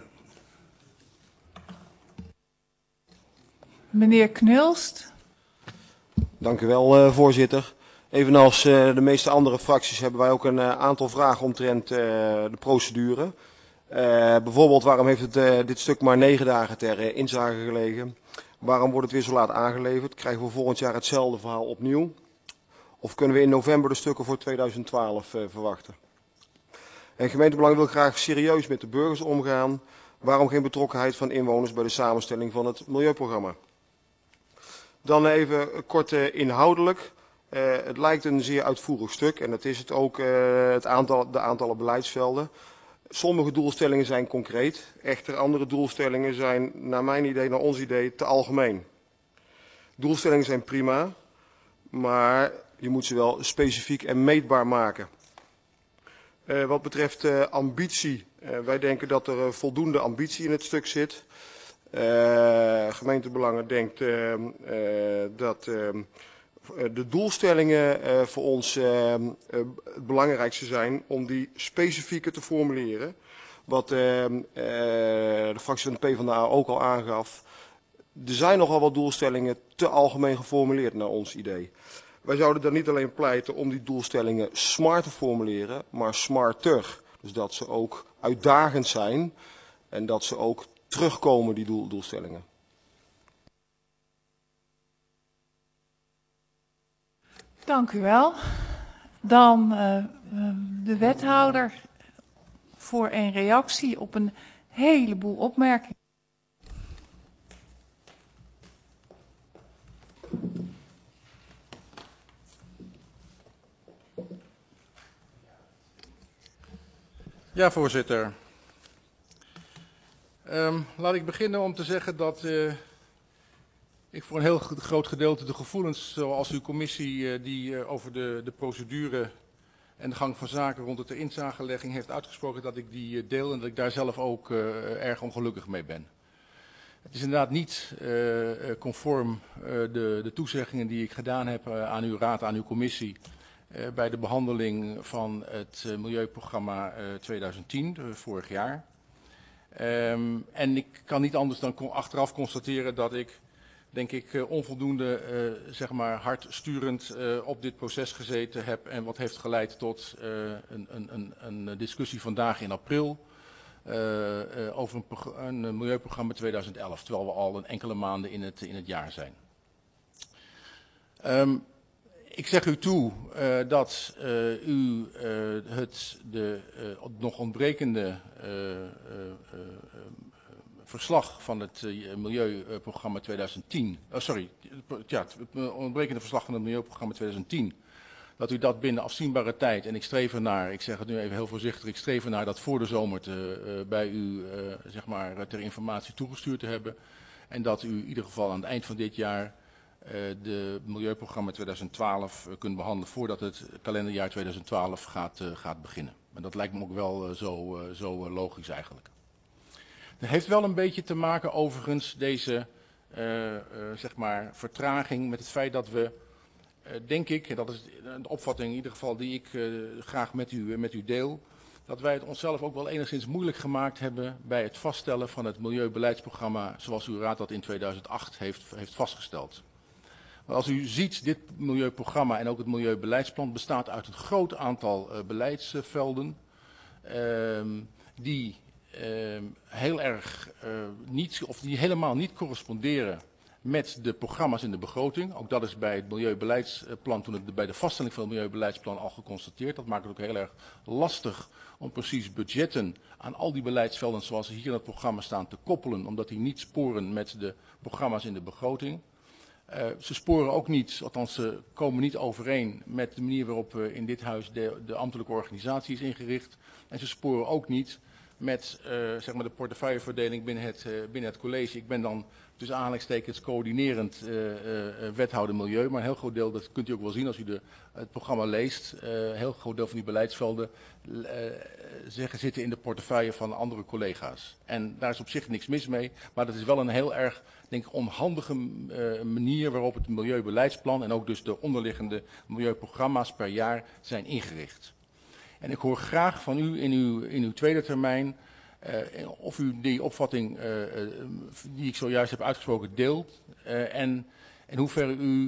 Meneer Knulst. Dank u wel, voorzitter. Evenals de meeste andere fracties hebben wij ook een aantal vragen omtrent de procedure. Bijvoorbeeld, waarom heeft het dit stuk maar 9 dagen ter inzage gelegen? Waarom wordt het weer zo laat aangeleverd? Krijgen we volgend jaar hetzelfde verhaal opnieuw? Of kunnen we in november de stukken voor 2012 verwachten? En gemeentebelang wil graag serieus met de burgers omgaan. Waarom geen betrokkenheid van inwoners bij de samenstelling van het milieuprogramma? Dan even kort inhoudelijk. Het lijkt een zeer uitvoerig stuk en dat is het ook, de aantallen beleidsvelden. Sommige doelstellingen zijn concreet, echter andere doelstellingen zijn naar mijn idee, naar ons idee, te algemeen. Doelstellingen zijn prima, maar je moet ze wel specifiek en meetbaar maken. Wat betreft ambitie, wij denken dat er voldoende ambitie in het stuk zit. Gemeentebelangen denkt dat de doelstellingen voor ons het belangrijkste zijn om die specifieker te formuleren. Wat de fractie van de PvdA ook al aangaf. Er zijn nogal wat doelstellingen te algemeen geformuleerd naar ons idee. Wij zouden dan niet alleen pleiten om die doelstellingen smart te formuleren, maar smarter. Dus dat ze ook uitdagend zijn en dat ze ook terugkomen, die doelstellingen. Dank u wel. Dan de wethouder voor een reactie op een heleboel opmerkingen. Ja, voorzitter. Laat ik beginnen om te zeggen dat ik voor een heel groot gedeelte de gevoelens zoals uw commissie die over de procedure en de gang van zaken rond de inzagelegging heeft uitgesproken, dat ik die deel en dat ik daar zelf ook erg ongelukkig mee ben. Het is inderdaad niet conform de toezeggingen die ik gedaan heb aan uw raad, aan uw commissie, bij de behandeling van het Milieuprogramma 2010, vorig jaar. En ik kan niet anders dan achteraf constateren dat ik, denk ik, onvoldoende zeg maar hardsturend op dit proces gezeten heb. En wat heeft geleid tot een discussie vandaag in april over een Milieuprogramma 2011. Terwijl we al een enkele maanden in het jaar zijn. Ik zeg u toe dat u de nog ontbrekende verslag van het Milieuprogramma 2010, het ontbrekende verslag van het Milieuprogramma 2010, dat u dat binnen afzienbare tijd, en ik streef ernaar, ik zeg het nu even heel voorzichtig, ik streef ernaar dat voor de zomer bij u zeg maar ter informatie toegestuurd te hebben. En dat u in ieder geval aan het eind van dit jaar de Milieuprogramma 2012 kunt behandelen voordat het kalenderjaar 2012 gaat beginnen. En dat lijkt me ook wel zo logisch eigenlijk. Het heeft wel een beetje te maken overigens deze zeg maar vertraging met het feit dat we, denk ik, en dat is de opvatting in ieder geval die ik graag met u deel, dat wij het onszelf ook wel enigszins moeilijk gemaakt hebben bij het vaststellen van het milieubeleidsprogramma zoals uw raad dat in 2008 heeft vastgesteld. Maar als u ziet, dit milieuprogramma en ook het milieubeleidsplan bestaat uit een groot aantal beleidsvelden die heel erg die helemaal niet corresponderen met de programma's in de begroting. Ook dat is bij het milieubeleidsplan, bij de vaststelling van het milieubeleidsplan al geconstateerd. Dat maakt het ook heel erg lastig om precies budgetten aan al die beleidsvelden zoals ze hier in het programma staan te koppelen, omdat die niet sporen met de programma's in de begroting. Ze sporen ook niet, althans ze komen niet overeen met de manier waarop in dit huis de ambtelijke organisatie is ingericht. En ze sporen ook niet met zeg maar de portefeuilleverdeling binnen het college. Ik ben dan tussen aanhalingstekens coördinerend wethouder milieu, maar een heel groot deel, dat kunt u ook wel zien als u het programma leest, een heel groot deel van die beleidsvelden zitten in de portefeuille van andere collega's. En daar is op zich niks mis mee, maar dat is wel een heel erg, denk ik, onhandige manier waarop het milieubeleidsplan en ook dus de onderliggende milieuprogramma's per jaar zijn ingericht. En ik hoor graag van u in uw tweede termijn of u die opvatting die ik zojuist heb uitgesproken deelt en in hoeverre u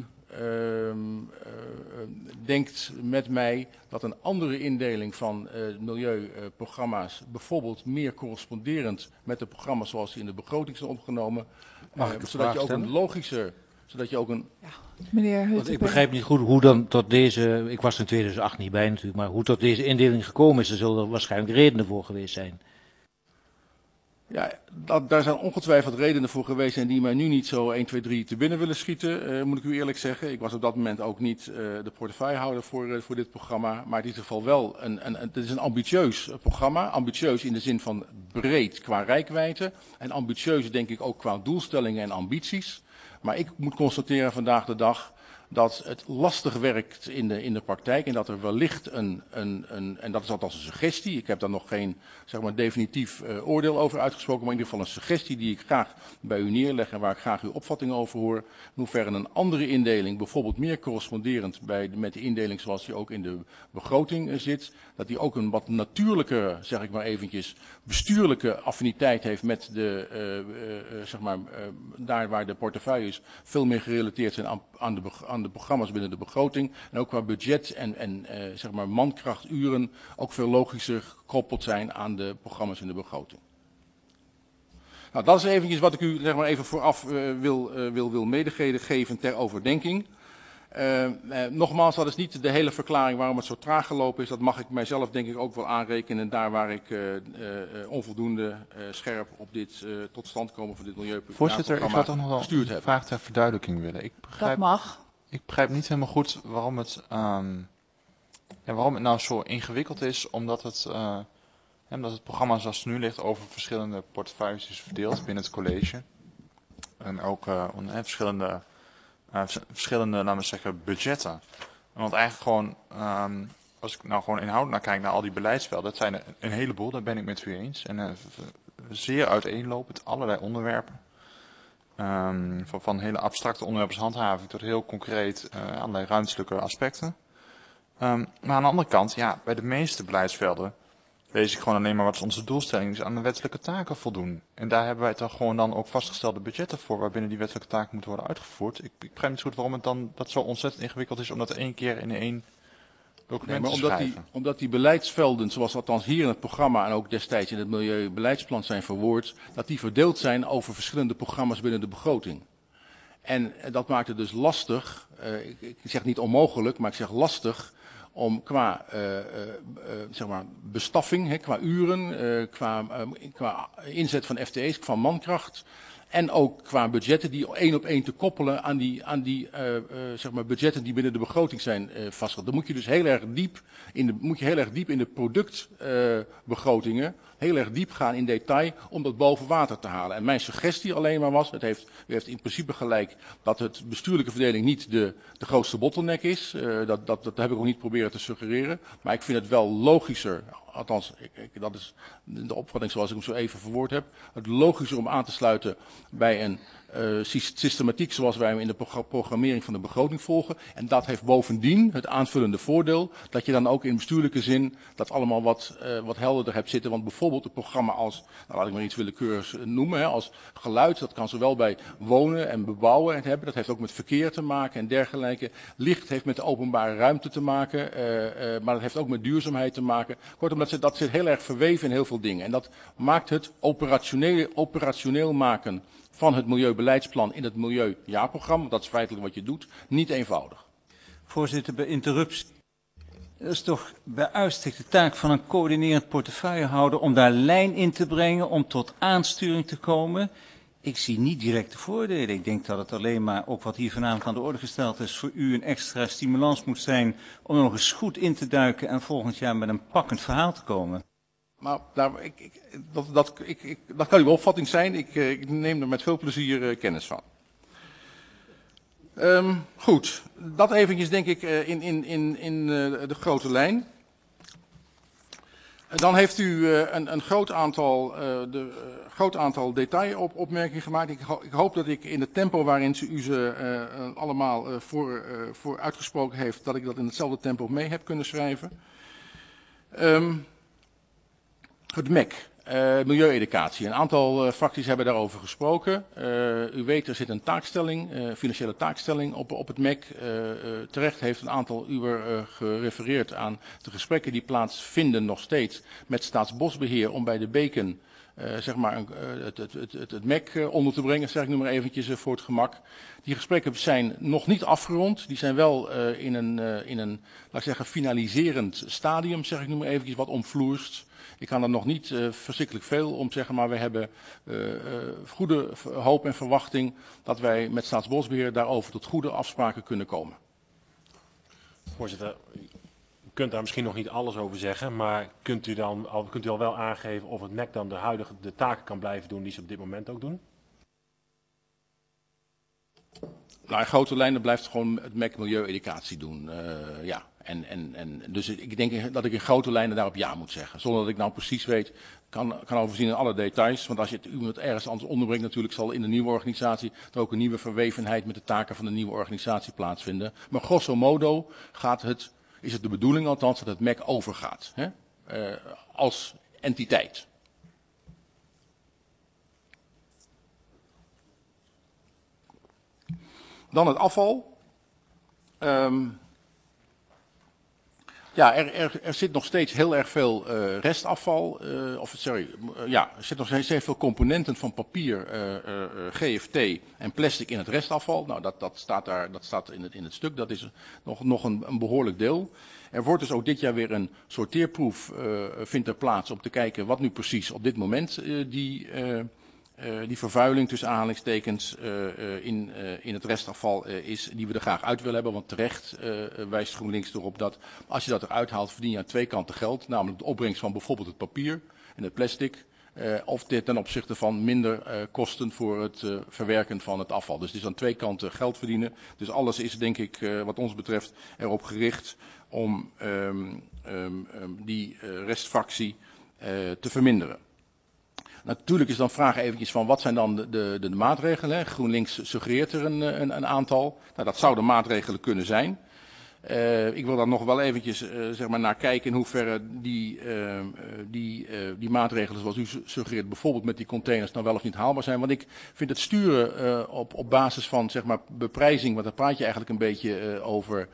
denkt met mij dat een andere indeling van milieuprogramma's bijvoorbeeld meer corresponderend met de programma's zoals die in de begroting zijn opgenomen, zodat je ook een logischer, zodat je ook een... Ja, meneer Huttenberg. Want ik begrijp niet goed hoe dan tot deze, ik was er in 2008 niet bij natuurlijk, maar hoe tot deze indeling gekomen is, er zullen er waarschijnlijk redenen voor geweest zijn. Ja, daar zijn ongetwijfeld redenen voor geweest zijn die mij nu niet zo 1, 2, 3 te binnen willen schieten, moet ik u eerlijk zeggen. Ik was op dat moment ook niet de portefeuillehouder voor dit programma, maar in ieder geval wel het is een ambitieus programma. Ambitieus in de zin van breed qua reikwijdte en ambitieus denk ik ook qua doelstellingen en ambities. Maar ik moet constateren vandaag de dag dat het lastig werkt in de praktijk en dat er wellicht en dat is althans een suggestie, ik heb daar nog geen zeg maar definitief oordeel over uitgesproken, maar in ieder geval een suggestie die ik graag bij u neerleg en waar ik graag uw opvatting over hoor, in hoeverre een andere indeling, bijvoorbeeld meer corresponderend met de indeling zoals die ook in de begroting zit, dat die ook een wat natuurlijke, zeg ik maar eventjes, bestuurlijke affiniteit heeft met zeg maar daar waar de portefeuilles veel meer gerelateerd zijn aan de programma's binnen de begroting en ook qua budget en zeg maar mankrachturen ook veel logischer gekoppeld zijn aan de programma's in de begroting. Nou, dat is eventjes wat ik u zeg maar even vooraf wil medegeven ter overdenking. Nogmaals, dat is niet de hele verklaring waarom het zo traag gelopen is. Dat mag ik mijzelf denk ik ook wel aanrekenen. Daar waar ik onvoldoende scherp op dit tot stand komen van dit milieuprogramma Voorzitter, ik zou toch nog wel een vraag ter verduidelijking willen. Dat mag. Ik begrijp niet helemaal goed waarom het nou zo ingewikkeld is, omdat het Omdat het programma zoals het nu ligt over verschillende portefeuilles is verdeeld binnen het college. En ook verschillende, laten we zeggen, budgetten. Want eigenlijk gewoon, als ik nou gewoon inhoudelijk naar kijk naar al die beleidsvelden, dat zijn er een heleboel, daar ben ik met u eens. En zeer uiteenlopend, allerlei onderwerpen. Van hele abstracte onderwerpen als handhaving tot heel concreet allerlei ruimtelijke aspecten. Maar aan de andere kant, ja, bij de meeste beleidsvelden lees ik gewoon alleen maar wat is onze doelstelling is aan de wettelijke taken voldoen. En daar hebben wij toch gewoon dan ook vastgestelde budgetten voor waarbinnen die wettelijke taken moeten worden uitgevoerd. Ik begrijp niet goed waarom het dan dat zo ontzettend ingewikkeld is om dat één keer in één document te schrijven. Omdat die beleidsvelden, zoals althans hier in het programma en ook destijds in het milieubeleidsplan zijn verwoord, dat die verdeeld zijn over verschillende programma's binnen de begroting. En dat maakt het dus lastig, ik zeg niet onmogelijk, maar ik zeg lastig, om qua zeg maar bestaffing, qua uren, qua inzet van FTE's, qua mankracht en ook qua budgetten die één op één te koppelen aan die zeg maar budgetten die binnen de begroting zijn vastgesteld. Dan moet je dus heel erg diep in de productbegrotingen heel erg diep gaan in detail om dat boven water te halen. En mijn suggestie alleen maar was, u heeft in principe gelijk dat het bestuurlijke verdeling niet de grootste bottleneck is. Dat heb ik ook niet proberen te suggereren. Maar ik vind het wel logischer, althans dat is de opvatting zoals ik hem zo even verwoord heb, het logischer om aan te sluiten bij een systematiek zoals wij hem in de programmering van de begroting volgen. En dat heeft bovendien het aanvullende voordeel dat je dan ook in bestuurlijke zin dat allemaal wat helderder hebt zitten. Want bijvoorbeeld een programma als, nou laat ik maar iets willekeurigs noemen, als geluid, dat kan zowel bij wonen en bebouwen hebben. Dat heeft ook met verkeer te maken en dergelijke. Licht heeft met de openbare ruimte te maken, maar dat heeft ook met duurzaamheid te maken. Kortom, dat zit heel erg verweven in heel veel dingen. En dat maakt het operationeel maken van het milieubeleidsplan in het milieujaarprogramma, dat is feitelijk wat je doet, niet eenvoudig. Voorzitter, bij interruptie. Dat is toch bij uitstek de taak van een coördinerend portefeuillehouder om daar lijn in te brengen, om tot aansturing te komen. Ik zie niet direct de voordelen. Ik denk dat het alleen maar, ook wat hier vanavond aan de orde gesteld is, voor u een extra stimulans moet zijn om er nog eens goed in te duiken en volgend jaar met een pakkend verhaal te komen. Maar dat kan uw opvatting zijn. Ik neem er met veel plezier kennis van. Goed, dat eventjes denk ik in de grote lijn. Dan heeft u een groot aantal detailopmerkingen gemaakt. Ik hoop dat ik in het tempo waarin u ze allemaal voor uitgesproken heeft, dat ik dat in hetzelfde tempo mee heb kunnen schrijven. Het MEC, milieueducatie. Een aantal fracties hebben daarover gesproken. U weet, er zit een taakstelling, financiële taakstelling op het MEC. Terecht heeft een aantal uur gerefereerd aan de gesprekken die plaatsvinden nog steeds met Staatsbosbeheer om bij de beken zeg maar het MEC onder te brengen, zeg ik nu maar eventjes voor het gemak. Die gesprekken zijn nog niet afgerond. Die zijn wel in een, laat ik zeggen, finaliserend stadium, zeg ik nu maar eventjes wat omvloerst. Ik kan er nog niet verschrikkelijk veel om zeggen, maar we hebben goede hoop en verwachting dat wij met Staatsbosbeheer daarover tot goede afspraken kunnen komen. Voorzitter, u kunt daar misschien nog niet alles over zeggen, maar kunt u al wel aangeven of het MEC dan de taken kan blijven doen die ze op dit moment ook doen? Nou, in grote lijnen blijft gewoon het MEC milieueducatie doen, ja. En dus ik denk dat ik in grote lijnen daarop ja moet zeggen. Zonder dat ik nou precies weet, kan overzien in alle details. Want als je het ergens anders onderbrengt, natuurlijk zal in de nieuwe organisatie er ook een nieuwe verwevenheid met de taken van de nieuwe organisatie plaatsvinden. Maar grosso modo is het de bedoeling althans dat het MEC overgaat, hè? Als entiteit. Dan het afval. Ja, er zit nog steeds heel erg veel restafval, er zit nog steeds heel veel componenten van papier, GFT en plastic in het restafval. Nou, dat staat in het stuk, dat is nog een behoorlijk deel. Er wordt dus ook dit jaar weer een sorteerproef, vindt er plaats om te kijken wat nu precies op dit moment die vervuiling tussen aanhalingstekens in het restafval is, die we er graag uit willen hebben. Want terecht wijst GroenLinks erop dat als je dat eruit haalt, verdien je aan twee kanten geld. Namelijk de opbrengst van bijvoorbeeld het papier. en het plastic. Of dit ten opzichte van minder kosten voor het verwerken van het afval. Dus het is aan twee kanten geld verdienen. Dus alles is denk ik wat ons betreft erop gericht om die restfractie te verminderen. Natuurlijk is dan vraag eventjes van wat zijn dan de maatregelen. GroenLinks suggereert er een aantal. Nou, dat zouden maatregelen kunnen zijn. Ik wil daar nog wel eventjes zeg maar naar kijken in hoeverre die maatregelen zoals u suggereert, bijvoorbeeld met die containers, nou wel of niet haalbaar zijn. Want ik vind het sturen op basis van zeg maar beprijzing, want daar praat je eigenlijk een beetje over.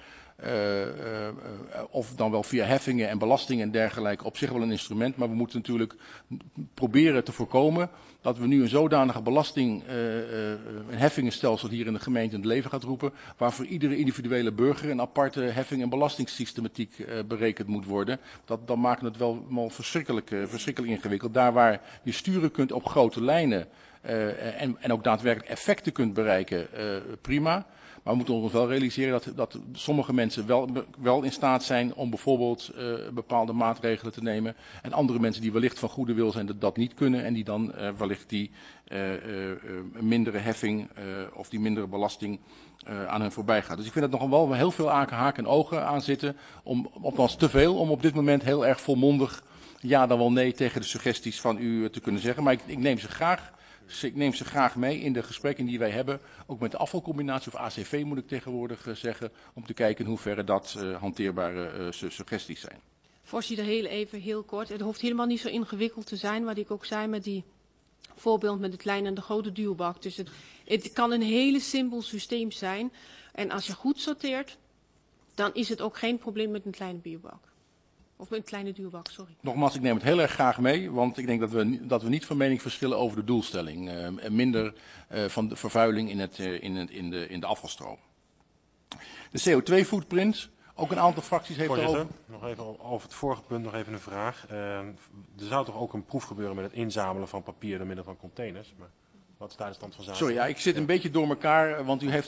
Of dan wel via heffingen en belastingen en dergelijke op zich wel een instrument. Maar we moeten natuurlijk proberen te voorkomen dat we nu een zodanige belasting, een heffingenstelsel hier in de gemeente in het leven gaat roepen. Waar voor iedere individuele burger een aparte heffing- en belastingssystematiek berekend moet worden. Dan maakt het wel verschrikkelijk ingewikkeld. Daar waar je sturen kunt op grote lijnen en ook daadwerkelijk effecten kunt bereiken, prima. Maar we moeten ons wel realiseren dat sommige mensen wel in staat zijn om bijvoorbeeld bepaalde maatregelen te nemen. En andere mensen die wellicht van goede wil zijn dat niet kunnen. En die dan wellicht die mindere heffing of die mindere belasting aan hen voorbij gaat. Dus ik vind dat nog wel heel veel haken en ogen aan zitten. Althans te veel om op dit moment heel erg volmondig ja dan wel nee tegen de suggesties van u te kunnen zeggen. Maar ik neem ze graag. Dus ik neem ze graag mee in de gesprekken die wij hebben, ook met de afvalcombinatie of ACV moet ik tegenwoordig zeggen, om te kijken in hoeverre dat hanteerbare suggesties zijn. Voorzitter, heel kort. Het hoeft helemaal niet zo ingewikkeld te zijn, wat ik ook zei met die voorbeeld met de kleine en de grote duwbak. Dus het kan een hele simpel systeem zijn. En als je goed sorteert, dan is het ook geen probleem met een kleine bierbak. Of een kleine duwbak, sorry. Nogmaals, ik neem het heel erg graag mee, want ik denk dat we niet van mening verschillen over de doelstelling. En minder van de vervuiling in de afvalstroom. De CO2-footprint, ook een aantal fracties heeft erover. Nog even over het vorige punt nog even een vraag. Er zou toch ook een proef gebeuren met het inzamelen van papier door middel van containers? Maar wat is daar de stand van zaken? Sorry, ja, ik zit een beetje door elkaar, want u heeft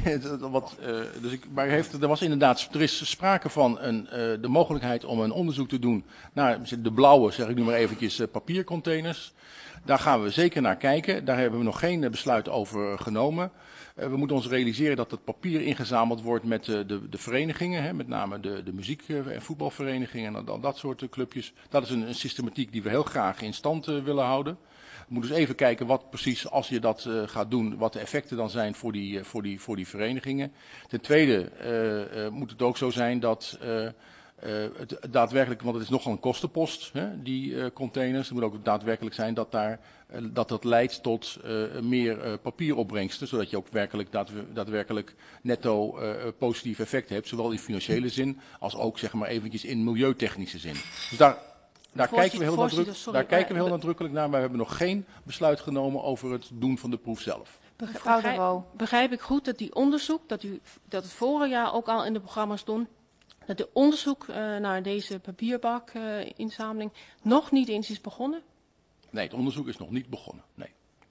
er was inderdaad, er is sprake van de mogelijkheid om een onderzoek te doen naar de blauwe, zeg ik nu maar eventjes, papiercontainers. Daar gaan we zeker naar kijken. Daar hebben we nog geen besluit over genomen. We moeten ons realiseren dat het papier ingezameld wordt met de verenigingen, met name de muziek- en voetbalverenigingen en dat soort clubjes. Dat is een systematiek die we heel graag in stand willen houden. We moeten dus even kijken wat precies, als je dat gaat doen, wat de effecten dan zijn voor die verenigingen. Ten tweede moet het ook zo zijn dat het daadwerkelijk, want het is nogal een kostenpost, die containers. Het moet ook daadwerkelijk zijn dat leidt tot meer papieropbrengsten, zodat je ook daadwerkelijk netto positief effect hebt, zowel in financiële zin als ook zeg maar eventjes in milieutechnische zin. Dus daar kijken we heel nadrukkelijk naar, maar we hebben nog geen besluit genomen over het doen van de proef zelf. Begrijp ik goed dat die onderzoek, dat het vorig jaar ook al in de programma's stond, dat de onderzoek naar deze papierbakinzameling nog niet eens is begonnen? Nee, het onderzoek is nog niet begonnen, nee.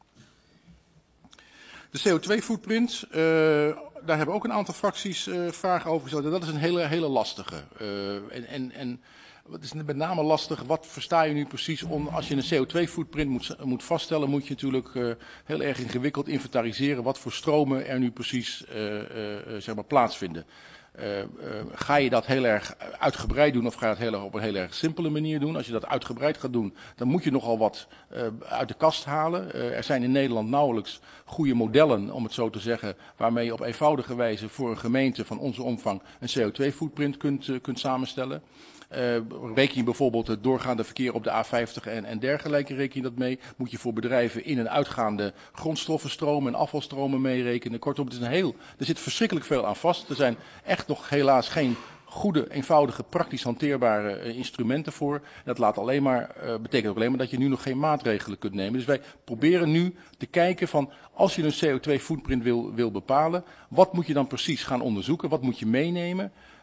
De CO2-footprint, daar hebben ook een aantal fracties vragen over gesteld. Dat is een hele lastige. Het is met name lastig, wat versta je nu precies als je een CO2-footprint moet vaststellen, moet je natuurlijk heel erg ingewikkeld inventariseren wat voor stromen er nu precies zeg maar plaatsvinden. Ga je dat heel erg uitgebreid doen of ga je dat heel erg op een heel erg simpele manier doen? Als je dat uitgebreid gaat doen, dan moet je nogal wat uit de kast halen. Er zijn in Nederland nauwelijks goede modellen, om het zo te zeggen, waarmee je op eenvoudige wijze voor een gemeente van onze omvang een CO2-footprint kunt samenstellen. Reken je bijvoorbeeld het doorgaande verkeer op de A50 en dergelijke, reken je dat mee? Moet je voor bedrijven in- en uitgaande grondstoffenstromen en afvalstromen meerekenen? Kortom, er zit verschrikkelijk veel aan vast. Er zijn echt nog helaas geen goede, eenvoudige, praktisch hanteerbare instrumenten voor. Dat betekent ook alleen maar dat je nu nog geen maatregelen kunt nemen. Dus wij proberen nu te kijken van, als je een CO2-footprint wil bepalen, wat moet je dan precies gaan onderzoeken? Wat moet je meenemen?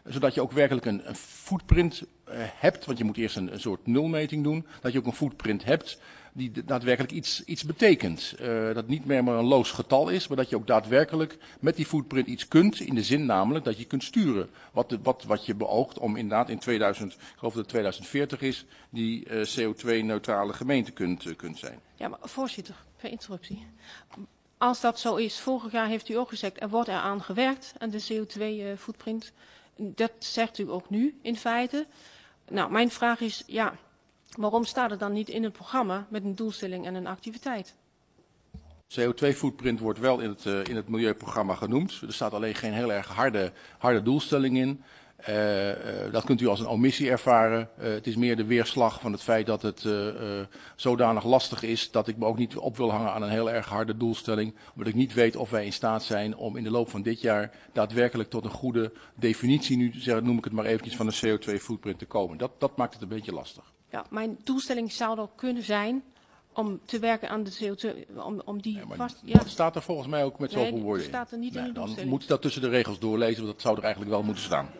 zodat je ook werkelijk een footprint hebt, want je moet eerst een soort nulmeting doen, dat je ook een footprint hebt die daadwerkelijk iets betekent. Dat niet meer maar een loos getal is, maar dat je ook daadwerkelijk met die footprint iets kunt, in de zin namelijk dat je kunt sturen wat je beoogt om inderdaad in 2000, ik geloof dat het 2040 is, die CO2-neutrale gemeente kunt zijn. Ja, maar voorzitter, per interruptie. Als dat zo is, vorig jaar heeft u ook gezegd, er wordt eraan gewerkt aan de CO2-footprint. Dat zegt u ook nu in feite. Nou, mijn vraag is, ja, waarom staat het dan niet in het programma met een doelstelling en een activiteit? CO2-footprint wordt wel in het milieuprogramma genoemd. Er staat alleen geen heel erg harde doelstelling in. Dat kunt u als een omissie ervaren. Het is meer de weerslag van het feit dat het zodanig lastig is dat ik me ook niet op wil hangen aan een heel erg harde doelstelling. Omdat ik niet weet of wij in staat zijn om in de loop van dit jaar daadwerkelijk tot een goede definitie, nu noem ik het maar eventjes, van een CO2-footprint te komen. Dat maakt het een beetje lastig. Ja, mijn doelstelling zou dan kunnen zijn om te werken aan de CO2, om die vast... Ja. Dat staat er volgens mij ook met zoveel woorden in. Dat staat er niet in de doelstelling. Dan moet je dat tussen de regels doorlezen, want dat zou er eigenlijk wel moeten staan.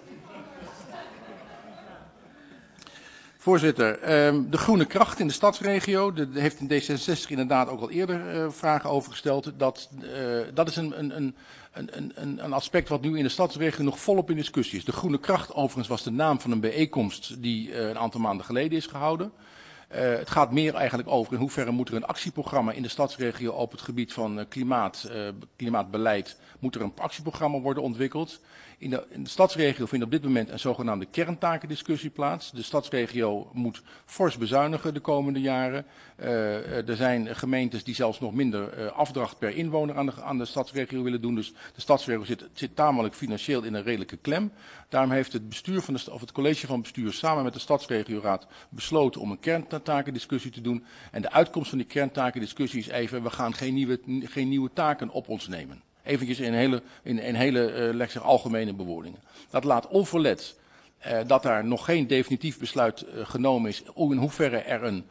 Voorzitter, de groene kracht in de stadsregio, daar heeft in D66 inderdaad ook al eerder vragen over gesteld. Dat is een aspect wat nu in de stadsregio nog volop in discussie is. De groene kracht overigens was de naam van een bijeenkomst die een aantal maanden geleden is gehouden. Het gaat meer eigenlijk over in hoeverre moet er een actieprogramma in de stadsregio op het gebied van klimaatbeleid, moet er een actieprogramma worden ontwikkeld. In de stadsregio vindt op dit moment een zogenaamde kerntakendiscussie plaats. De stadsregio moet fors bezuinigen de komende jaren. Er zijn gemeentes die zelfs nog minder afdracht per inwoner aan de stadsregio willen doen. Dus de stadsregio zit tamelijk financieel in een redelijke klem. Daarom heeft het bestuur het college van bestuur samen met de stadsregioraad besloten om een kerntakendiscussie te doen. En de uitkomst van die kerntakendiscussie is even, we gaan geen nieuwe taken op ons nemen. Eventjes in hele algemene bewoordingen. Dat laat onverlet dat daar nog geen definitief besluit genomen is in hoeverre er een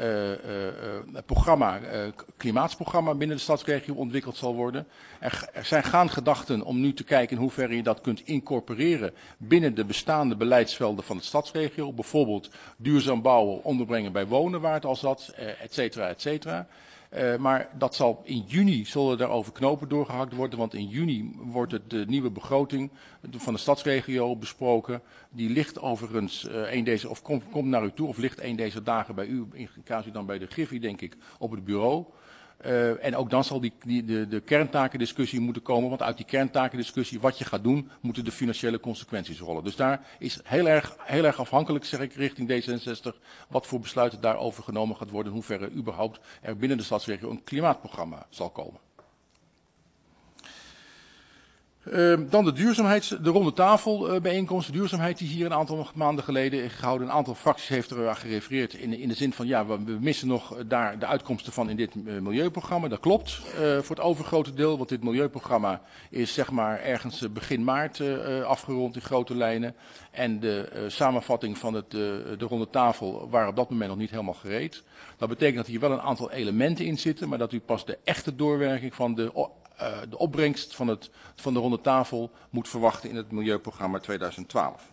klimaatsprogramma binnen de stadsregio ontwikkeld zal worden. Er zijn gedachten om nu te kijken in hoeverre je dat kunt incorporeren binnen de bestaande beleidsvelden van de stadsregio. Bijvoorbeeld duurzaam bouwen, onderbrengen bij wonen waar het al zat, et cetera, et cetera. Maar dat zal in juni zullen daarover knopen doorgehakt worden, want in juni wordt de nieuwe begroting van de stadsregio besproken. Die ligt overigens komt naar u toe of ligt een deze dagen bij u, in casu dan bij de Griffie denk ik, op het bureau. En ook dan zal de kerntakendiscussie moeten komen, want uit die kerntakendiscussie wat je gaat doen, moeten de financiële consequenties rollen. Dus daar is heel erg afhankelijk, zeg ik, richting D66, wat voor besluiten daarover genomen gaat worden, in hoeverre überhaupt er binnen de stadsregio een klimaatprogramma zal komen. Dan de ronde tafelbijeenkomst, de duurzaamheid die hier een aantal maanden geleden is gehouden. Een aantal fracties heeft er aan gerefereerd in de zin van ja, we missen nog daar de uitkomsten van in dit milieuprogramma. Dat klopt voor het overgrote deel, want dit milieuprogramma is zeg maar ergens begin maart afgerond in grote lijnen. En de samenvatting van de ronde tafel waren op dat moment nog niet helemaal gereed. Dat betekent dat hier wel een aantal elementen in zitten, maar dat u pas de echte doorwerking van de opbrengst van de ronde tafel moet verwachten in het milieuprogramma 2012.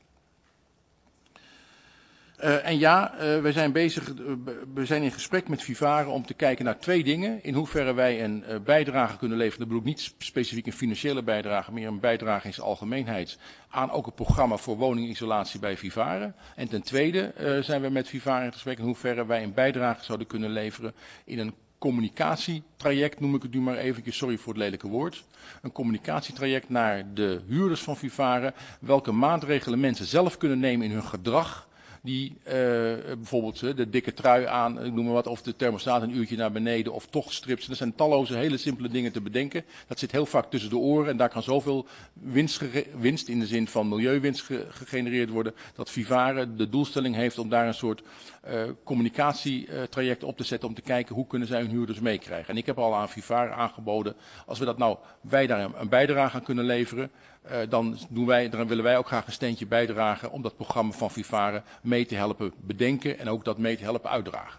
En ja, we zijn in gesprek met Vivare om te kijken naar twee dingen. In hoeverre wij een bijdrage kunnen leveren, dat bedoel ik niet specifiek een financiële bijdrage, meer een bijdrage in zijn algemeenheid, aan ook een programma voor woningisolatie bij Vivare. En ten tweede zijn we met Vivare in gesprek in hoeverre wij een bijdrage zouden kunnen leveren in een communicatietraject, noem ik het nu maar eventjes, sorry voor het lelijke woord. Een communicatietraject naar de huurders van Vivare, welke maatregelen mensen zelf kunnen nemen in hun gedrag, die bijvoorbeeld de dikke trui aan, ik noem maar wat, of de thermostaat een uurtje naar beneden, of toch strips. Er zijn talloze hele simpele dingen te bedenken. Dat zit heel vaak tussen de oren en daar kan zoveel winst in de zin van milieuwinst gegenereerd worden, dat Vivare de doelstelling heeft om daar een soort communicatietraject op te zetten om te kijken hoe kunnen zij hun huurders meekrijgen. En ik heb al aan Vivare aangeboden, als wij daar een bijdrage aan kunnen leveren, dan willen wij ook graag een steentje bijdragen om dat programma van Vivare mee te helpen bedenken en ook dat mee te helpen uitdragen.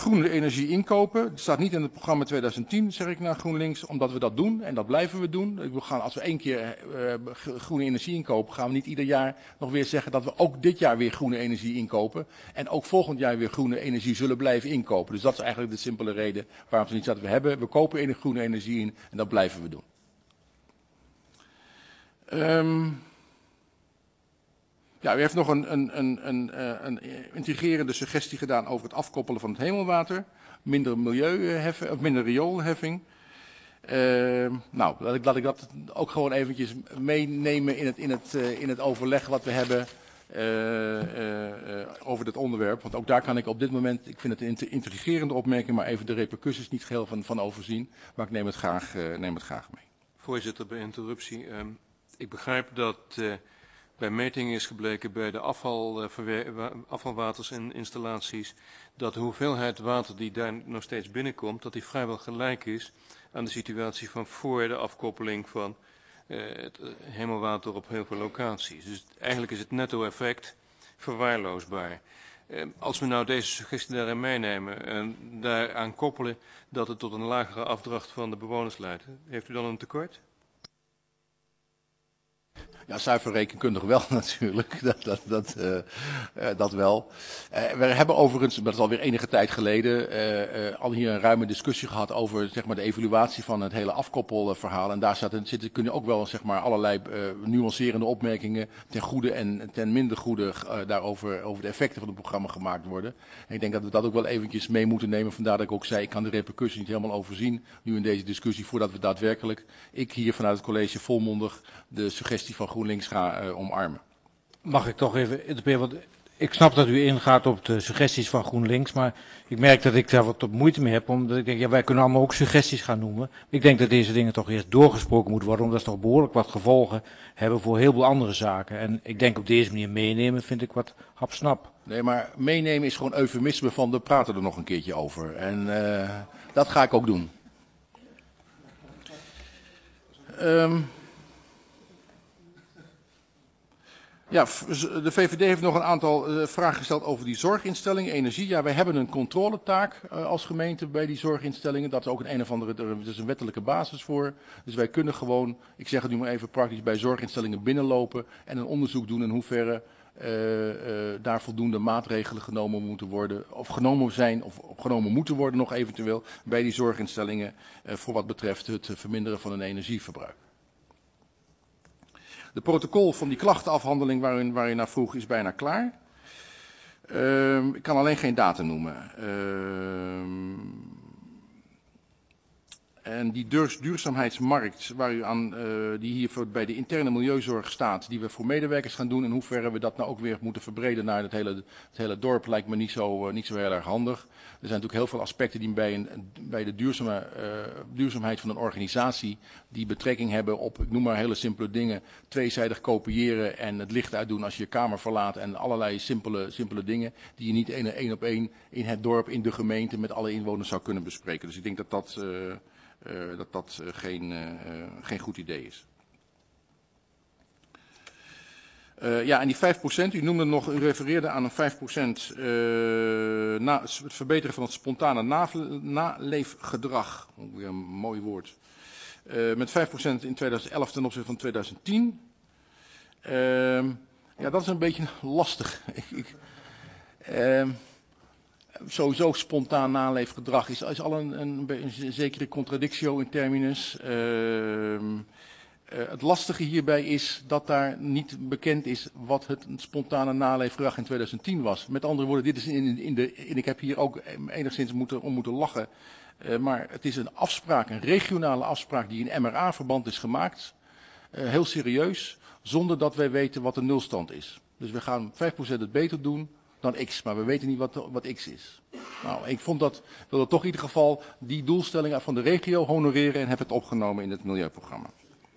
groene energie inkopen. Het staat niet in het programma 2010, zeg ik naar GroenLinks, omdat we dat doen en dat blijven we doen. Als we 1 keer groene energie inkopen, gaan we niet ieder jaar nog weer zeggen dat we ook dit jaar weer groene energie inkopen. En ook volgend jaar weer groene energie zullen blijven inkopen. Dus dat is eigenlijk de simpele reden waarom we niet dat we kopen in de groene energie in en dat blijven we doen. Ja, u heeft nog een intrigerende suggestie gedaan over het afkoppelen van het hemelwater. Minder milieuheffing, of minder rioolheffing. Nou, laat ik dat ook gewoon eventjes meenemen in het overleg wat we hebben over dit onderwerp. Want ook daar kan ik op dit moment, ik vind het een intrigerende opmerking, maar even de repercussies niet geheel van overzien. Maar ik neem het graag mee. Voorzitter, bij interruptie. Ik begrijp dat bij metingen is gebleken bij de afvalwaters en installaties dat de hoeveelheid water die daar nog steeds binnenkomt, dat die vrijwel gelijk is aan de situatie van voor de afkoppeling van het hemelwater op heel veel locaties. Dus eigenlijk is het netto-effect verwaarloosbaar. Als we nou deze suggestie daarin meenemen en daaraan koppelen dat het tot een lagere afdracht van de bewoners leidt, heeft u dan een tekort? Ja, zuiver rekenkundig wel natuurlijk, dat wel. We hebben overigens, maar dat is alweer enige tijd geleden, al hier een ruime discussie gehad over zeg maar, de evaluatie van het hele afkoppelverhaal. En daar kunnen ook wel zeg maar, allerlei nuancerende opmerkingen ten goede en ten minder goede daarover over de effecten van het programma gemaakt worden. En ik denk dat we dat ook wel eventjes mee moeten nemen. Vandaar dat ik ook zei, ik kan de repercussie niet helemaal overzien nu in deze discussie, voordat we daadwerkelijk, ik hier vanuit het college volmondig de suggestie van GroenLinks ga omarmen. Mag ik toch even interpreteren, want ik snap dat u ingaat op de suggesties van GroenLinks, maar ik merk dat ik daar wat op moeite mee heb, omdat ik denk, ja, wij kunnen allemaal ook suggesties gaan noemen. Ik denk dat deze dingen toch eerst doorgesproken moeten worden, omdat ze toch behoorlijk wat gevolgen hebben voor heel veel andere zaken. En ik denk op deze manier meenemen vind ik wat hapsnap. Nee, maar meenemen is gewoon eufemisme van we praten er nog een keertje over. En dat ga ik ook doen. Ja, de VVD heeft nog een aantal vragen gesteld over die zorginstellingen, energie. Ja, wij hebben een controletaak als gemeente bij die zorginstellingen. Dat is ook een of andere, er is een wettelijke basis voor. Dus wij kunnen gewoon, ik zeg het nu maar even praktisch, bij zorginstellingen binnenlopen en een onderzoek doen in hoeverre daar voldoende maatregelen genomen moeten worden, of genomen zijn, of genomen moeten worden nog eventueel bij die zorginstellingen voor wat betreft het verminderen van hun energieverbruik. De protocol van die klachtenafhandeling waar u naar vroeg is bijna klaar. Ik kan alleen geen datum noemen. En die duurzaamheidsmarkt waar u aan, die hier bij de interne milieuzorg staat, die we voor medewerkers gaan doen, in hoeverre we dat nou ook weer moeten verbreden naar het hele dorp, lijkt me niet zo heel erg handig. Er zijn natuurlijk heel veel aspecten die bij de duurzaamheid van een organisatie die betrekking hebben op, ik noem maar hele simpele dingen, tweezijdig kopiëren en het licht uitdoen als je je kamer verlaat en allerlei simpele dingen die je niet één op één in het dorp, in de gemeente met alle inwoners zou kunnen bespreken. Dus ik denk dat geen goed idee is. Ja, en die 5%, u noemde nog, u refereerde aan een 5% het verbeteren van het spontane naleefgedrag. Ook weer een mooi woord. Met 5% in 2011 ten opzichte van 2010. Ja, dat is een beetje lastig. Sowieso spontaan naleefgedrag is al een zekere contradictio in terminus. Het lastige hierbij is dat daar niet bekend is wat het spontane naleefgedrag in 2010 was. Met andere woorden, dit is ik heb hier ook enigszins om moeten lachen. Maar het is een afspraak, een regionale afspraak die in MRA-verband is gemaakt. Heel serieus, zonder dat wij weten wat de nulstand is. Dus we gaan 5% het beter doen dan X, maar we weten niet wat X is. Nou, ik wilde toch in ieder geval die doelstelling van de regio honoreren en heb het opgenomen in het milieuprogramma.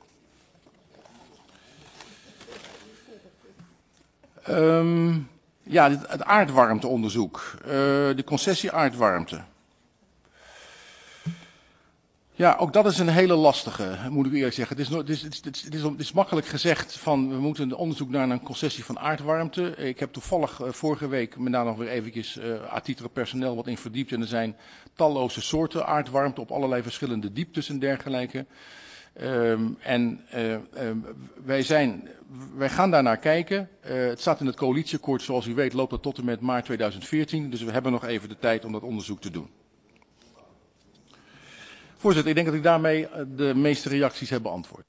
Ja, het aardwarmteonderzoek, de concessie aardwarmte. Ja, ook dat is een hele lastige, moet ik eerlijk zeggen. Het is makkelijk gezegd van we moeten een onderzoek naar een concessie van aardwarmte. Ik heb toevallig vorige week me daar nog weer eventjes à titre personeel wat in verdiept. En er zijn talloze soorten aardwarmte op allerlei verschillende dieptes en dergelijke. Wij gaan daarnaar kijken. Het staat in het coalitieakkoord, zoals u weet, loopt dat tot en met maart 2014. Dus we hebben nog even de tijd om dat onderzoek te doen. Voorzitter, ik denk dat ik daarmee de meeste reacties heb beantwoord.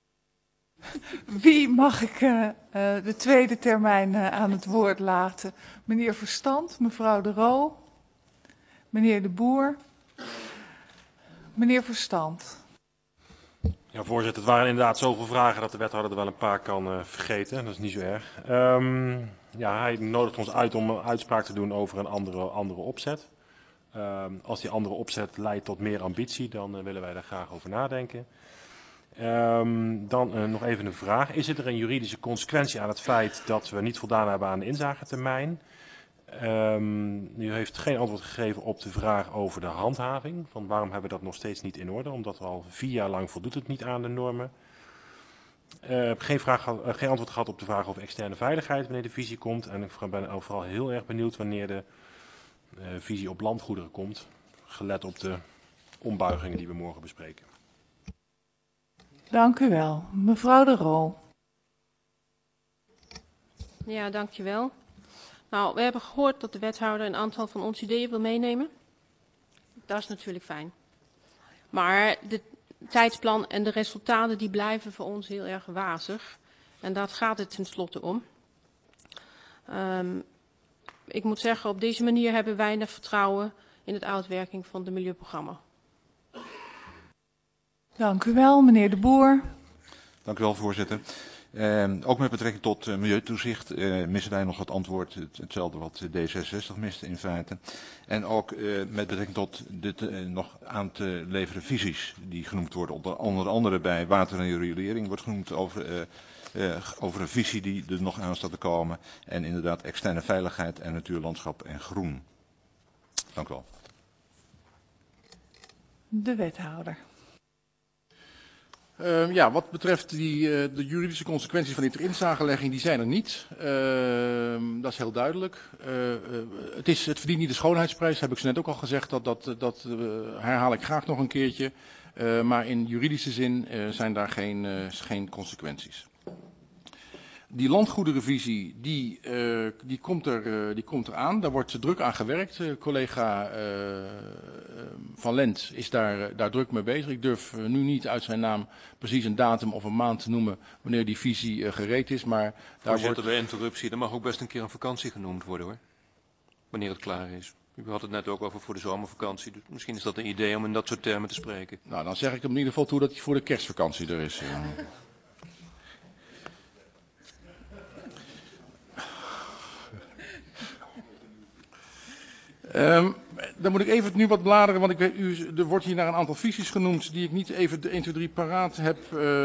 Wie mag ik de tweede termijn aan het woord laten? Meneer Verstand, mevrouw De Roo, meneer De Boer. Meneer Verstand. Ja, voorzitter, het waren inderdaad zoveel vragen dat de wethouder er wel een paar kan vergeten. Dat is niet zo erg. Hij nodigt ons uit om een uitspraak te doen over een andere opzet. Als die andere opzet leidt tot meer ambitie, dan willen wij daar graag over nadenken. Dan nog even een vraag. Is er een juridische consequentie aan het feit dat we niet voldaan hebben aan de inzagetermijn? U heeft geen antwoord gegeven op de vraag over de handhaving. Van waarom hebben we dat nog steeds niet in orde? Omdat we al 4 jaar lang voldoet het niet aan de normen. Ik heb geen antwoord gehad op de vraag over externe veiligheid wanneer de visie komt. En ik ben vooral heel erg benieuwd wanneer de visie op landgoederen komt. Gelet op de ombuigingen die we morgen bespreken. Dank u wel. Mevrouw De Roo. Ja, dank je wel. Nou, we hebben gehoord dat de wethouder een aantal van onze ideeën wil meenemen. Dat is natuurlijk fijn. Maar het tijdsplan en de resultaten die blijven voor ons heel erg wazig. En daar gaat het tenslotte om. Ik moet zeggen, op deze manier hebben wij weinig vertrouwen in het uitwerking van het milieuprogramma. Dank u wel, meneer De Boer. Dank u wel, voorzitter. Ook met betrekking tot milieutoezicht missen wij nog het antwoord, hetzelfde wat D66 miste in feite. En ook met betrekking tot de nog aan te leveren visies die genoemd worden. Onder andere bij water en riolering wordt genoemd over een visie die er nog aan staat te komen. En inderdaad externe veiligheid en natuurlandschap en groen. Dank u wel. De wethouder. Wat betreft de juridische consequenties van die inzagelegging, die zijn er niet. Dat is heel duidelijk. Het verdient niet de schoonheidsprijs, heb ik zo net ook al gezegd. Dat herhaal ik graag nog een keertje. Maar in juridische zin zijn daar geen consequenties. Die landgoederenvisie, die komt eraan. Daar wordt druk aan gewerkt. Collega Van Lent is daar druk mee bezig. Ik durf nu niet uit zijn naam precies een datum of een maand te noemen wanneer die visie gereed is. Maar daar Voorzitter, de interruptie, er mag ook best een keer een vakantie genoemd worden hoor. Wanneer het klaar is. U had het net ook over voor de zomervakantie. Dus misschien is dat een idee om in dat soort termen te spreken. Nou, dan zeg ik hem in ieder geval toe dat hij voor de kerstvakantie er is. Dan moet ik even nu wat bladeren, want ik weet, er wordt hier naar een aantal visies genoemd die ik niet even de 1, 2, 3 paraat heb.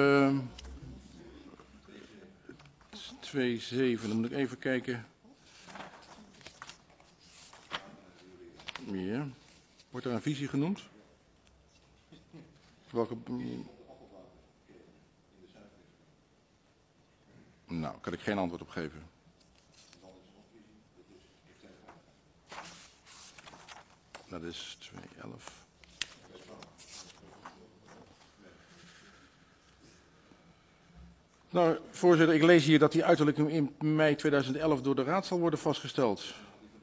2, 7, dan moet ik even kijken. Ja, wordt er een visie genoemd? Welke? Nou, kan ik geen antwoord op geven. Dat is 211. Nou, voorzitter, ik lees hier dat die uiterlijk in mei 2011 door de Raad zal worden vastgesteld.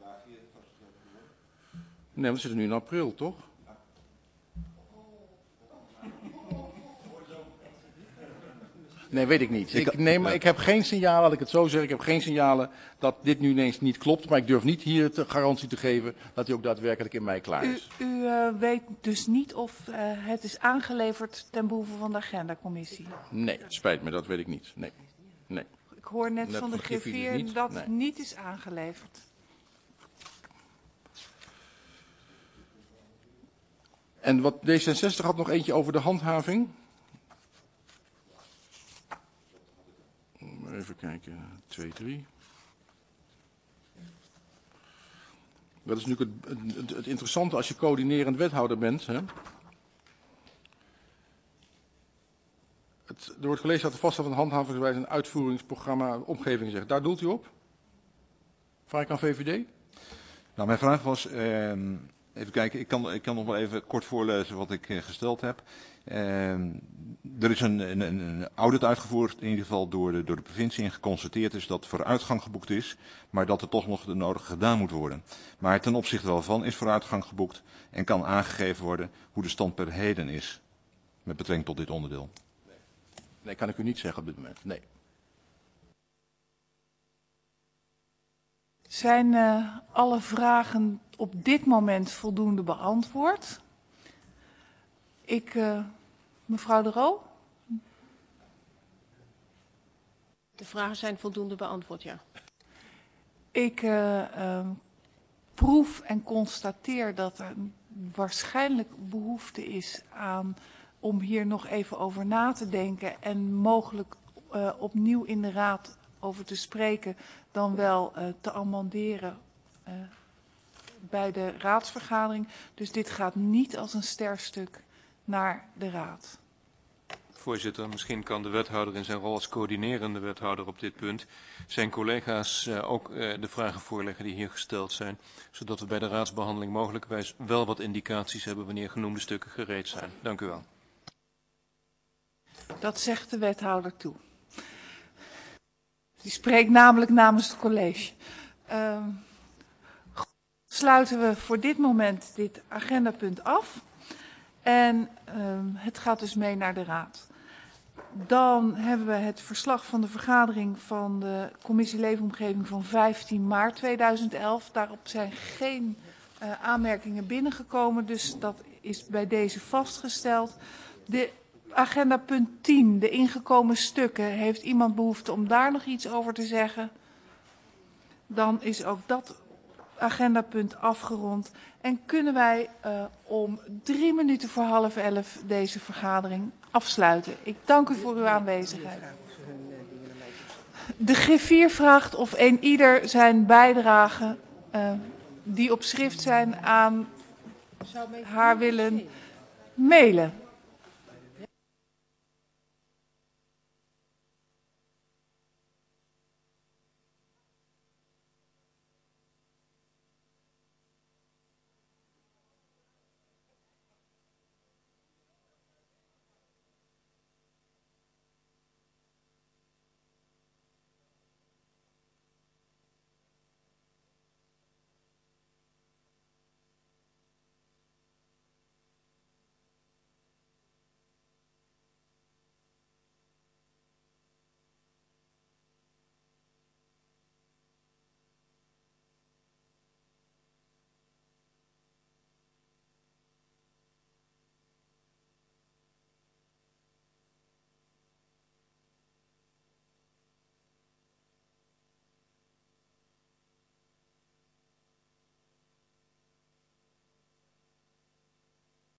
Nee, want we zitten nu in april, toch? Nee, weet ik niet. Ik heb geen signalen, laat ik het zo zeggen, ik heb geen signalen dat dit nu ineens niet klopt. Maar ik durf niet hier de garantie te geven dat hij ook daadwerkelijk in mei klaar is. U weet dus niet of het is aangeleverd ten behoeve van de agendacommissie? Nee, het spijt me, dat weet ik niet. Nee. Ik hoor net van de griffier dat het niet is aangeleverd. En wat D66 had nog eentje over de handhaving. Even kijken, 2, 3. Dat is natuurlijk het interessante als je coördinerend wethouder bent. Hè? door het college had de vaststellen van handhavingswijze een uitvoeringsprogramma omgeving gezegd. Daar doelt u op? Vraag ik aan VVD. Nou, mijn vraag was, even kijken, ik kan nog wel even kort voorlezen wat ik gesteld heb. Er is een audit uitgevoerd, in ieder geval door de provincie, en geconstateerd is dat vooruitgang geboekt is, maar dat er toch nog de nodige gedaan moet worden. Maar ten opzichte waarvan is vooruitgang geboekt en kan aangegeven worden hoe de stand per heden is, met betrekking tot dit onderdeel. Nee, kan ik u niet zeggen op dit moment, nee. Zijn alle vragen op dit moment voldoende beantwoord? Mevrouw De Roo? De vragen zijn voldoende beantwoord, ja. Ik proef en constateer dat er waarschijnlijk behoefte is om hier nog even over na te denken en mogelijk opnieuw in de raad over te spreken, dan wel te amenderen bij de raadsvergadering. Dus dit gaat niet als een sterstuk naar de raad. Voorzitter, misschien kan de wethouder in zijn rol als coördinerende wethouder op dit punt zijn collega's ook de vragen voorleggen die hier gesteld zijn, zodat we bij de raadsbehandeling mogelijkwijs wel wat indicaties hebben wanneer genoemde stukken gereed zijn. Dank u wel. Dat zegt de wethouder toe. Die spreekt namelijk namens het college. Sluiten we voor dit moment dit agendapunt af. En het gaat dus mee naar de raad. Dan hebben we het verslag van de vergadering van de Commissie Leefomgeving van 15 maart 2011. Daarop zijn geen aanmerkingen binnengekomen, dus dat is bij deze vastgesteld. De agenda punt 10, de ingekomen stukken. Heeft iemand behoefte om daar nog iets over te zeggen? Dan is ook dat agendapunt afgerond. En kunnen wij om 3 minuten voor 10:30 deze vergadering afsluiten. Ik dank u voor uw aanwezigheid. De griffier vraagt of ieder zijn bijdrage die op schrift zijn aan haar willen mailen.